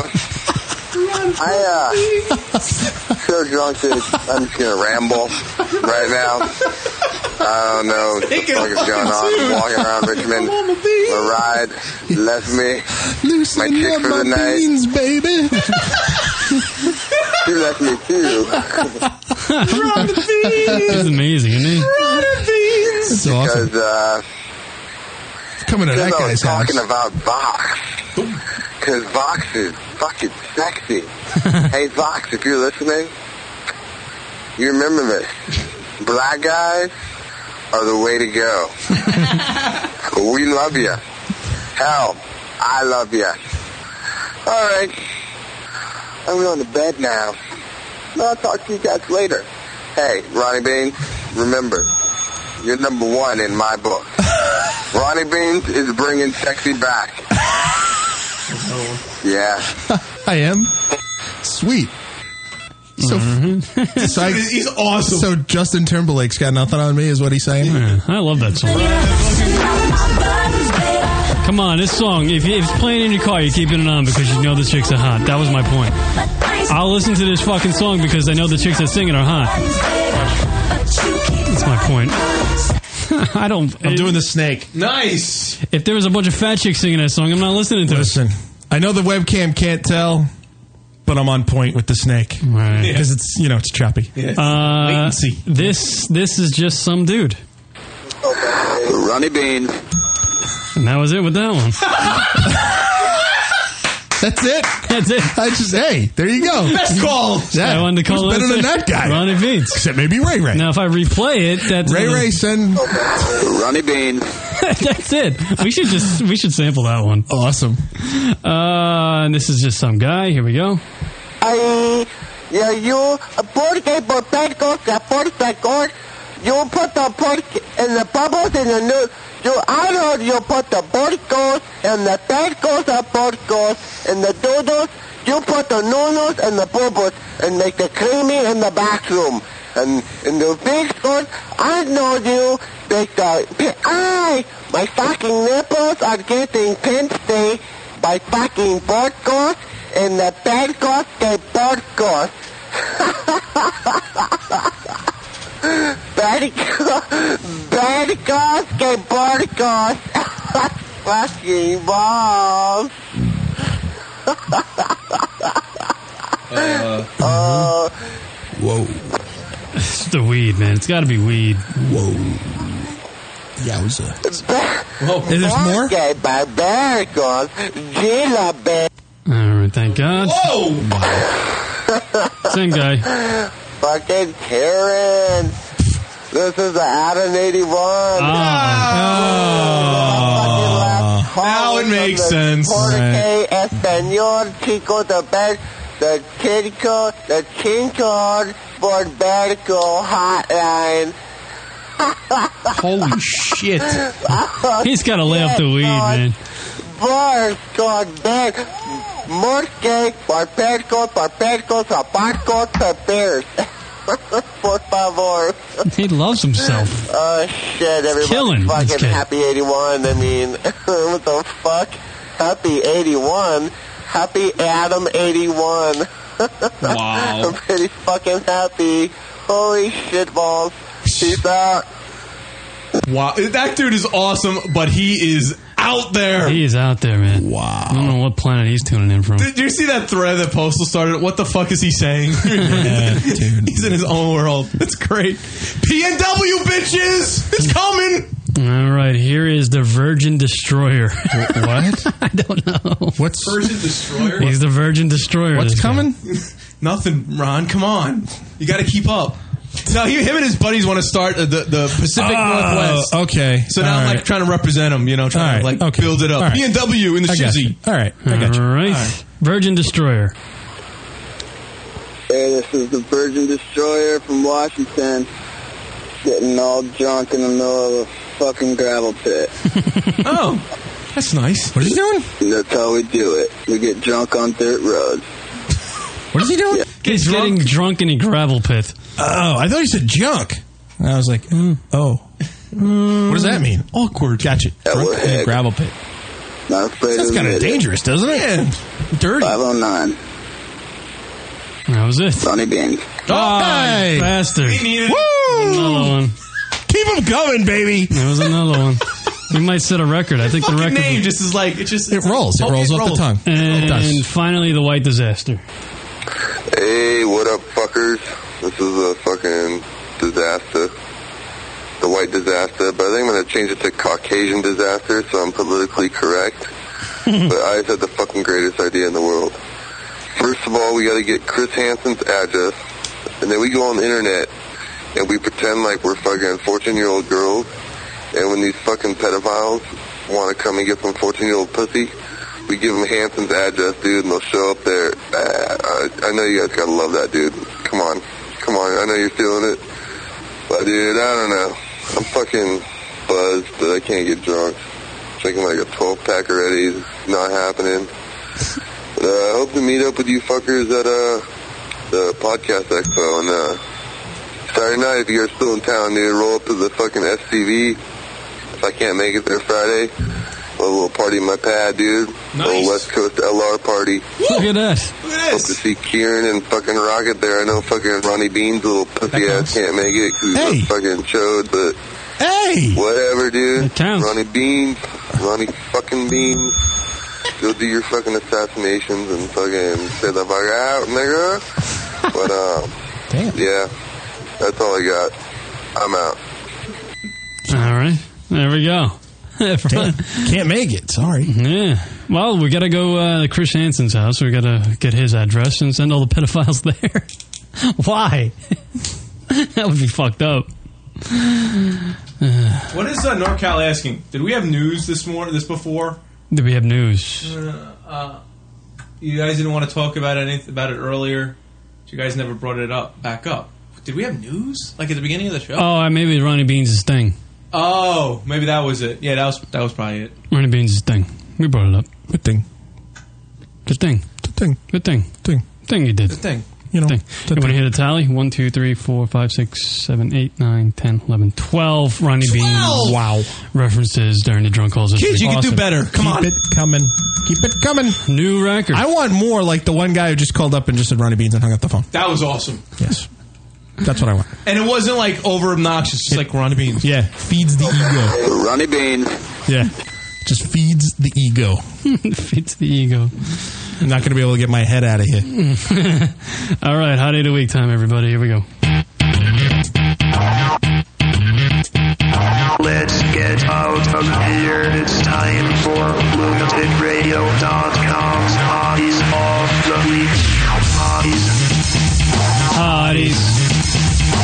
so drunk that I'm just gonna ramble right now. I don't know what the fuck is going on. Walking around Richmond, a ride left me. My chick for the night, beans, baby. She left me too. He's amazing, isn't he? That's awesome. Because coming to that I was guy's house. talking about Vox. Because Vox is fucking sexy. Hey, Vox, if you're listening, you remember this. Black guys are the way to go. We love you. Hell, I love you. All right. I'm going to bed now. I'll talk to you guys later. Hey, Ronnie Beans, remember, you're number one in my book. Ronnie Beans is bringing sexy back. Yeah. I am. Sweet. So, he's awesome. So Justin Timberlake's got nothing on me, is what he's saying? Yeah, I love that song. Come on, this song, if it's playing in your car, you're keeping it on because you know the chicks are hot. That was my point. I'll listen to this fucking song because I know the chicks that sing it are hot. That's my point. I'm doing the snake. Nice. If there was a bunch of fat chicks singing that song, I'm not listening to it. Listen, I know the webcam can't tell, but I'm on point with the snake. Right. Because it's, it's choppy. Yeah. Wait and see. This is just some dude. Ronnie Beans. And that was it with that one. That's it. Hey, there you go. Best call. Yeah, I wanted to call better than that guy. Ronnie Beans. Except maybe Ray Ray. Now, if I replay it, that's Ray send Ronnie Beans. That's it. We should sample that one. Awesome. And this is just some guy. Here we go. You put the pork in the bubbles in the noodle. I know you put the porcos and the tacos and porcos and the doodles. You put the noodles and the bubbles and make the creamy in the bathroom. And in the big scores, I know you make the... my fucking nipples are getting pinched by fucking porcos and the tacos and porcos. Barcos que porcos. Fucking balls. Whoa. It's the weed, man. It's got to be weed. Whoa. Yowza. Whoa. Is there more? All right, thank God. Whoa! Same guy. Fucking Karen. This is the Adam 81. Now it makes sense. Porque Espanol, chico, the Chinchon Borberco hotline. Holy shit. He's got to lay off the weed, man. Morque, Barberco, Bears. Por favor. He loves himself. Oh, shit. Everybody's killing this fucking kid. happy 81. I mean, what the fuck? Happy 81? Happy Adam 81. Wow. I'm pretty fucking happy. Holy shit balls. Peace out. Wow, that dude is awesome, but he is out there. He is out there, man. Wow. I don't know what planet he's tuning in from. Did you see that thread that Postal started? What the fuck is he saying? Yeah, dude. He's in his own world. That's great. PNW, bitches! It's coming! All right, here is the Virgin Destroyer. What? I don't know. What's Virgin Destroyer? He's the Virgin Destroyer. What's this guy. coming? Nothing, Ron. Come on. You got to keep up. No, him and his buddies want to start the Pacific Northwest. Okay. So now I'm like trying to represent him, you know, trying to like build it up. All right. PNW in the I got you. shizzy. All right. I got you. All right. Virgin Destroyer. Hey, this is the Virgin Destroyer from Washington. Getting all drunk in the middle of a fucking gravel pit. Oh, that's nice. What is he doing? That's how we do it. We get drunk on dirt roads. What is he doing? Yeah. He's getting drunk in a gravel pit. Oh, I thought you said junk. And I was like, oh. What does that mean? Awkward. Gotcha. Drunk in a gravel pit. Not afraid That's to kind of admit it. dangerous, doesn't it? Yeah. Dirty. 509. That was it. Ronnie Beans. Oh, hey. bastard. We needed Another one. Keep them coming, baby. There was another one. We might set a record. I think the record. name just is like it rolls. It rolls off the tongue. And finally, the White Disaster. Hey, what up, fuckers? This is a fucking disaster. The White Disaster, but I think I'm going to change it to Caucasian Disaster, so I'm politically correct. But I just had the fucking greatest idea in the world. First of all, we got to get Chris Hansen's address, and then we go on the internet, and we pretend like we're fucking 14-year-old girls, and when these fucking pedophiles want to come and get some 14-year-old pussy, we give them Hansen's address, dude, and they'll show up there. I know you guys gotta love that, dude. Come on. I know you're feeling it. But, dude, I don't know. I'm fucking buzzed, but I can't get drunk. Drinking like a 12-pack already is not happening. But I hope to meet up with you fuckers at the Podcast Expo. And Saturday night, if you're still in town, dude, roll up to the fucking SCV. If I can't make it there Friday, a little party in my pad, dude. Nice. A little West Coast LR party. Look at that. Hope to see Kieran and fucking Rocket there. I know fucking Ronnie Beans, little pussy ass, can't make it because he's a fucking chode, but whatever, dude. Ronnie Beans, Ronnie fucking Beans. Go do your fucking assassinations and fucking say the fuck out, nigga. But, yeah, that's all I got. I'm out. All right. There we go. Can't make it. Sorry. Yeah. Well, we got to go to Chris Hansen's house. We got to get his address and send all the pedophiles there. Why? That would be fucked up. What is NorCal asking? Did we have news this before? Did we have news? You guys didn't want to talk about it earlier. You guys never brought it back up. Did we have news like at the beginning of the show? Oh, maybe Ronnie Beans' thing. Oh, maybe that was it. Yeah, that was probably it. Ronnie Beans' thing. We brought it up. Good thing. Good thing. Good thing. Good thing. Thing. Thing you did. Good thing. You know. You want to hear the tally? 1, 2, 3, 4, 5, 6, 7, 8, 9, 10, 11, 12 Ronnie Beans. Wow. References during the drunk calls. Kids, you can do better. Come on. Keep it coming. Keep it coming. New record. I want more like the one guy who just called up and just said Ronnie Beans and hung up the phone. That was awesome. Yes. That's what I want. And it wasn't like over obnoxious, just like Ronnie Beans. Yeah. Feeds the ego. Ronnie Beans. Yeah. Just feeds the ego. Feeds the ego. I'm not going to be able to get my head out of here. All right. Hot 8 of week time, everybody. Here we go. Let's get out of here. It's time for lunaticradio.com's Hotties of the Week. Hotties.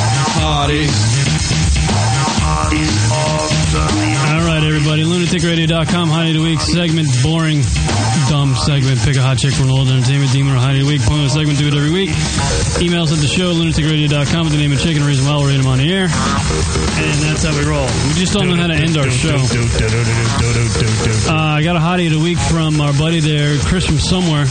Hotties of the Week. All right, everybody. LunaticRadio.com. lunaticradio.com. Hottie of the Week segment. Boring, dumb segment. Pick a hot chick from Old Entertainment, Demon, or Hottie of the Week. Pointless segment. Do it every week. Emails at the show, lunaticradio.com with the name of chicken. Reason why we'll read them on the air. And that's how we roll. We just don't know how to end our show. I got a Hottie of the Week from our buddy there, Chris from somewhere.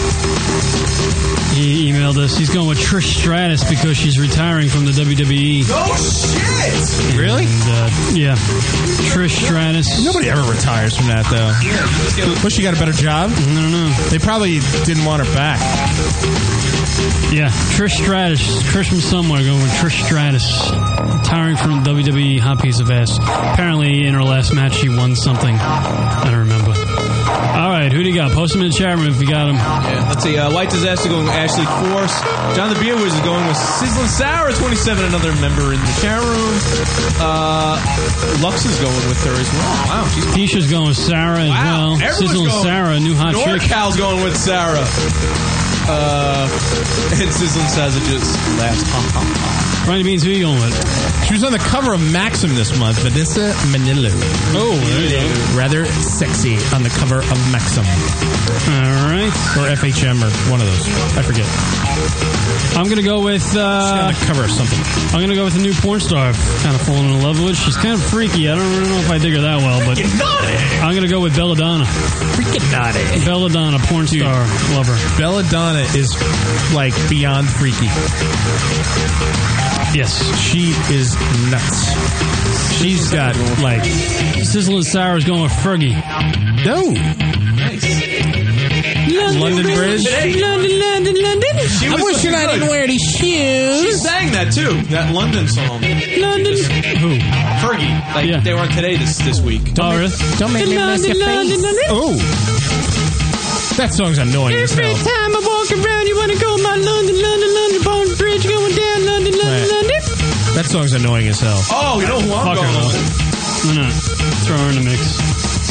He emailed us. He's going with Trish Stratus because she's retiring from the WWE. Oh, shit! Really? And, yeah. Trish Stratus. Nobody ever retires from that, though. Yeah. Wish she got a better job. I don't know. They probably didn't want her back. Yeah. Trish Stratus. Chris from somewhere going with Trish Stratus. Retiring from WWE. Hot piece of ass. Apparently, in her last match, she won something. I don't remember. All right, who do you got? Post them in the chat room if you got them. Yeah, let's see. White Disaster going with Ashley Force. John the Beer Wiz is going with Sizzling Sour 27, another member in the chat room. Lux is going with her as well. Wow, Keisha's going with Sarah as well. Sizzling Sarah, a new hot chick. NorCal's going with Sarah. And Sizzling Sausages last. Ronnie Beans, who are you going with? She was on the cover of Maxim this month, Vanessa Manillo. Oh, there you go. Rather sexy on the cover of Maxim. All right. Or FHM or one of those. I forget. I'm going to go with... She's on the cover of something. I'm going to go with a new porn star I've kind of fallen in love with. She's kind of freaky. I don't really know if I dig her that well, but... I'm going to go with Belladonna. Freaking naughty. Belladonna, porn star lover. Belladonna is, like, beyond freaky. Yes. She is nuts. She's got, like... Sizzling Sour is going with Fergie. No. Nice. London Bridge. London. I wish I didn't wear these shoes. She sang that too. That London song. London. Who? Fergie. Like they were on Today this week. Don't make me mess your face. Oh. That song's annoying as hell. Every time I walk around, you want to go my London Bond Bridge going down London. That song's annoying as hell. Oh, you know who I'm going with? Why not? Throw her in the mix.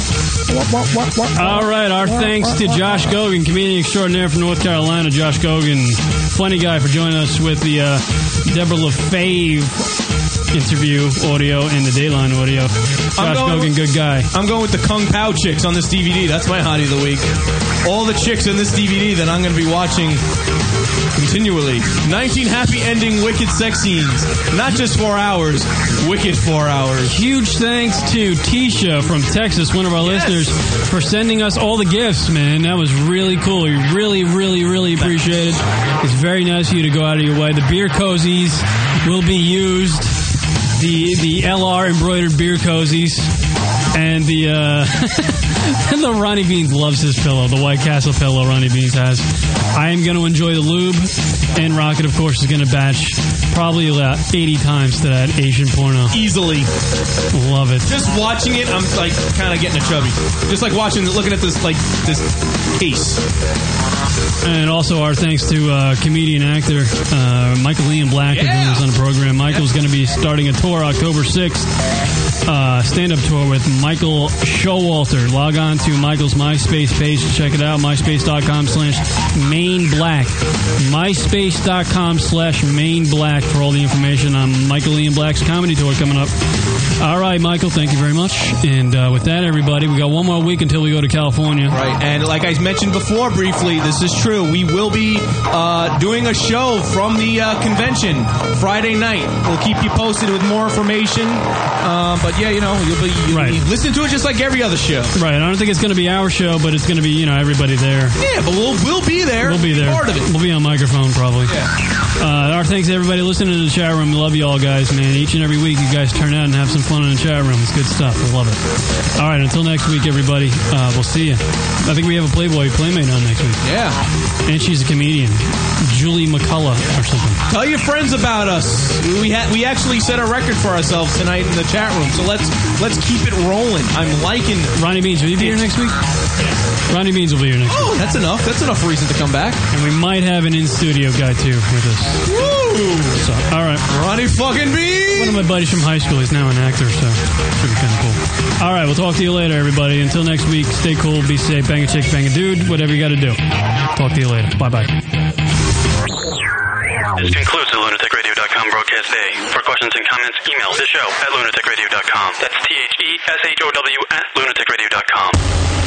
All right, our thanks to Josh Gogan, comedian extraordinaire from North Carolina. Josh Gogan, funny guy, for joining us with the Deborah LaFave interview audio and the Dateline audio. Josh Gogan, good guy. I'm going with the Kung Pao chicks on this DVD. That's my hottie of the week. All the chicks in this DVD that I'm going to be watching continually. 19 happy ending wicked sex scenes. Not just 4 hours, wicked 4 hours. Huge thanks to Tisha from Texas, one of our listeners, for sending us all the gifts, man. That was really cool. We really, really, really appreciate it. It's very nice of you to go out of your way. The beer cozies will be used. The LR embroidered beer cozies. And the and the Ronnie Beans loves his pillow, the White Castle pillow Ronnie Beans has. I am going to enjoy the lube, and Rocket, of course, is going to batch probably about 80 times to that Asian porno. Easily. Love it. Just watching it, I'm like kind of getting a chubby. Just like looking at this case. And also our thanks to comedian actor Michael Ian Black for joining us on the program. Michael's going to be starting a tour October 6th. Stand-up tour with Michael Showalter. Log on to Michael's MySpace page to check it out. MySpace.com/MainBlack. MySpace.com/MainBlack for all the information on Michael Ian Black's comedy tour coming up. All right, Michael, thank you very much. And with that, everybody, we got one more week until we go to California. Right, and like I mentioned before briefly, this is true. We will be doing a show from the convention Friday night. We'll keep you posted with more information. But yeah, you'll be listen to it just like every other show. Right. I don't think it's going to be our show, but it's going to be everybody there. Yeah, but we'll be there. We'll be there. Part of it. We'll be on microphone probably. Yeah. Our thanks to everybody listening to the chat room. We love you all, guys, man. Each and every week, you guys turn out and have some fun in the chat room. It's good stuff. I love it. All right. Until next week, everybody. We'll see you. I think we have a Playboy Playmate on next week. Yeah. And she's a comedian, Julie McCullough or something. Tell your friends about us. We actually set a record for ourselves tonight in the chat room. So let's keep it rolling. I'm liking Ronnie Beans. Will you be here next week? Ronnie Beans will be here next week. Oh, that's enough. That's enough reason to come back. And we might have an in-studio guy, too, with us. Woo! So, all right. Ronnie fucking Beans! One of my buddies from high school. He's now an actor, so should be kind of cool. All right, we'll talk to you later, everybody. Until next week, stay cool, be safe, bang a chick, bang a dude, whatever you got to do. Talk to you later. Bye-bye. This concludes the lunaticradio.com broadcast. broadcast day. For questions and comments, email the show at lunaticradio.com. That's THESHOW at lunaticradio.com.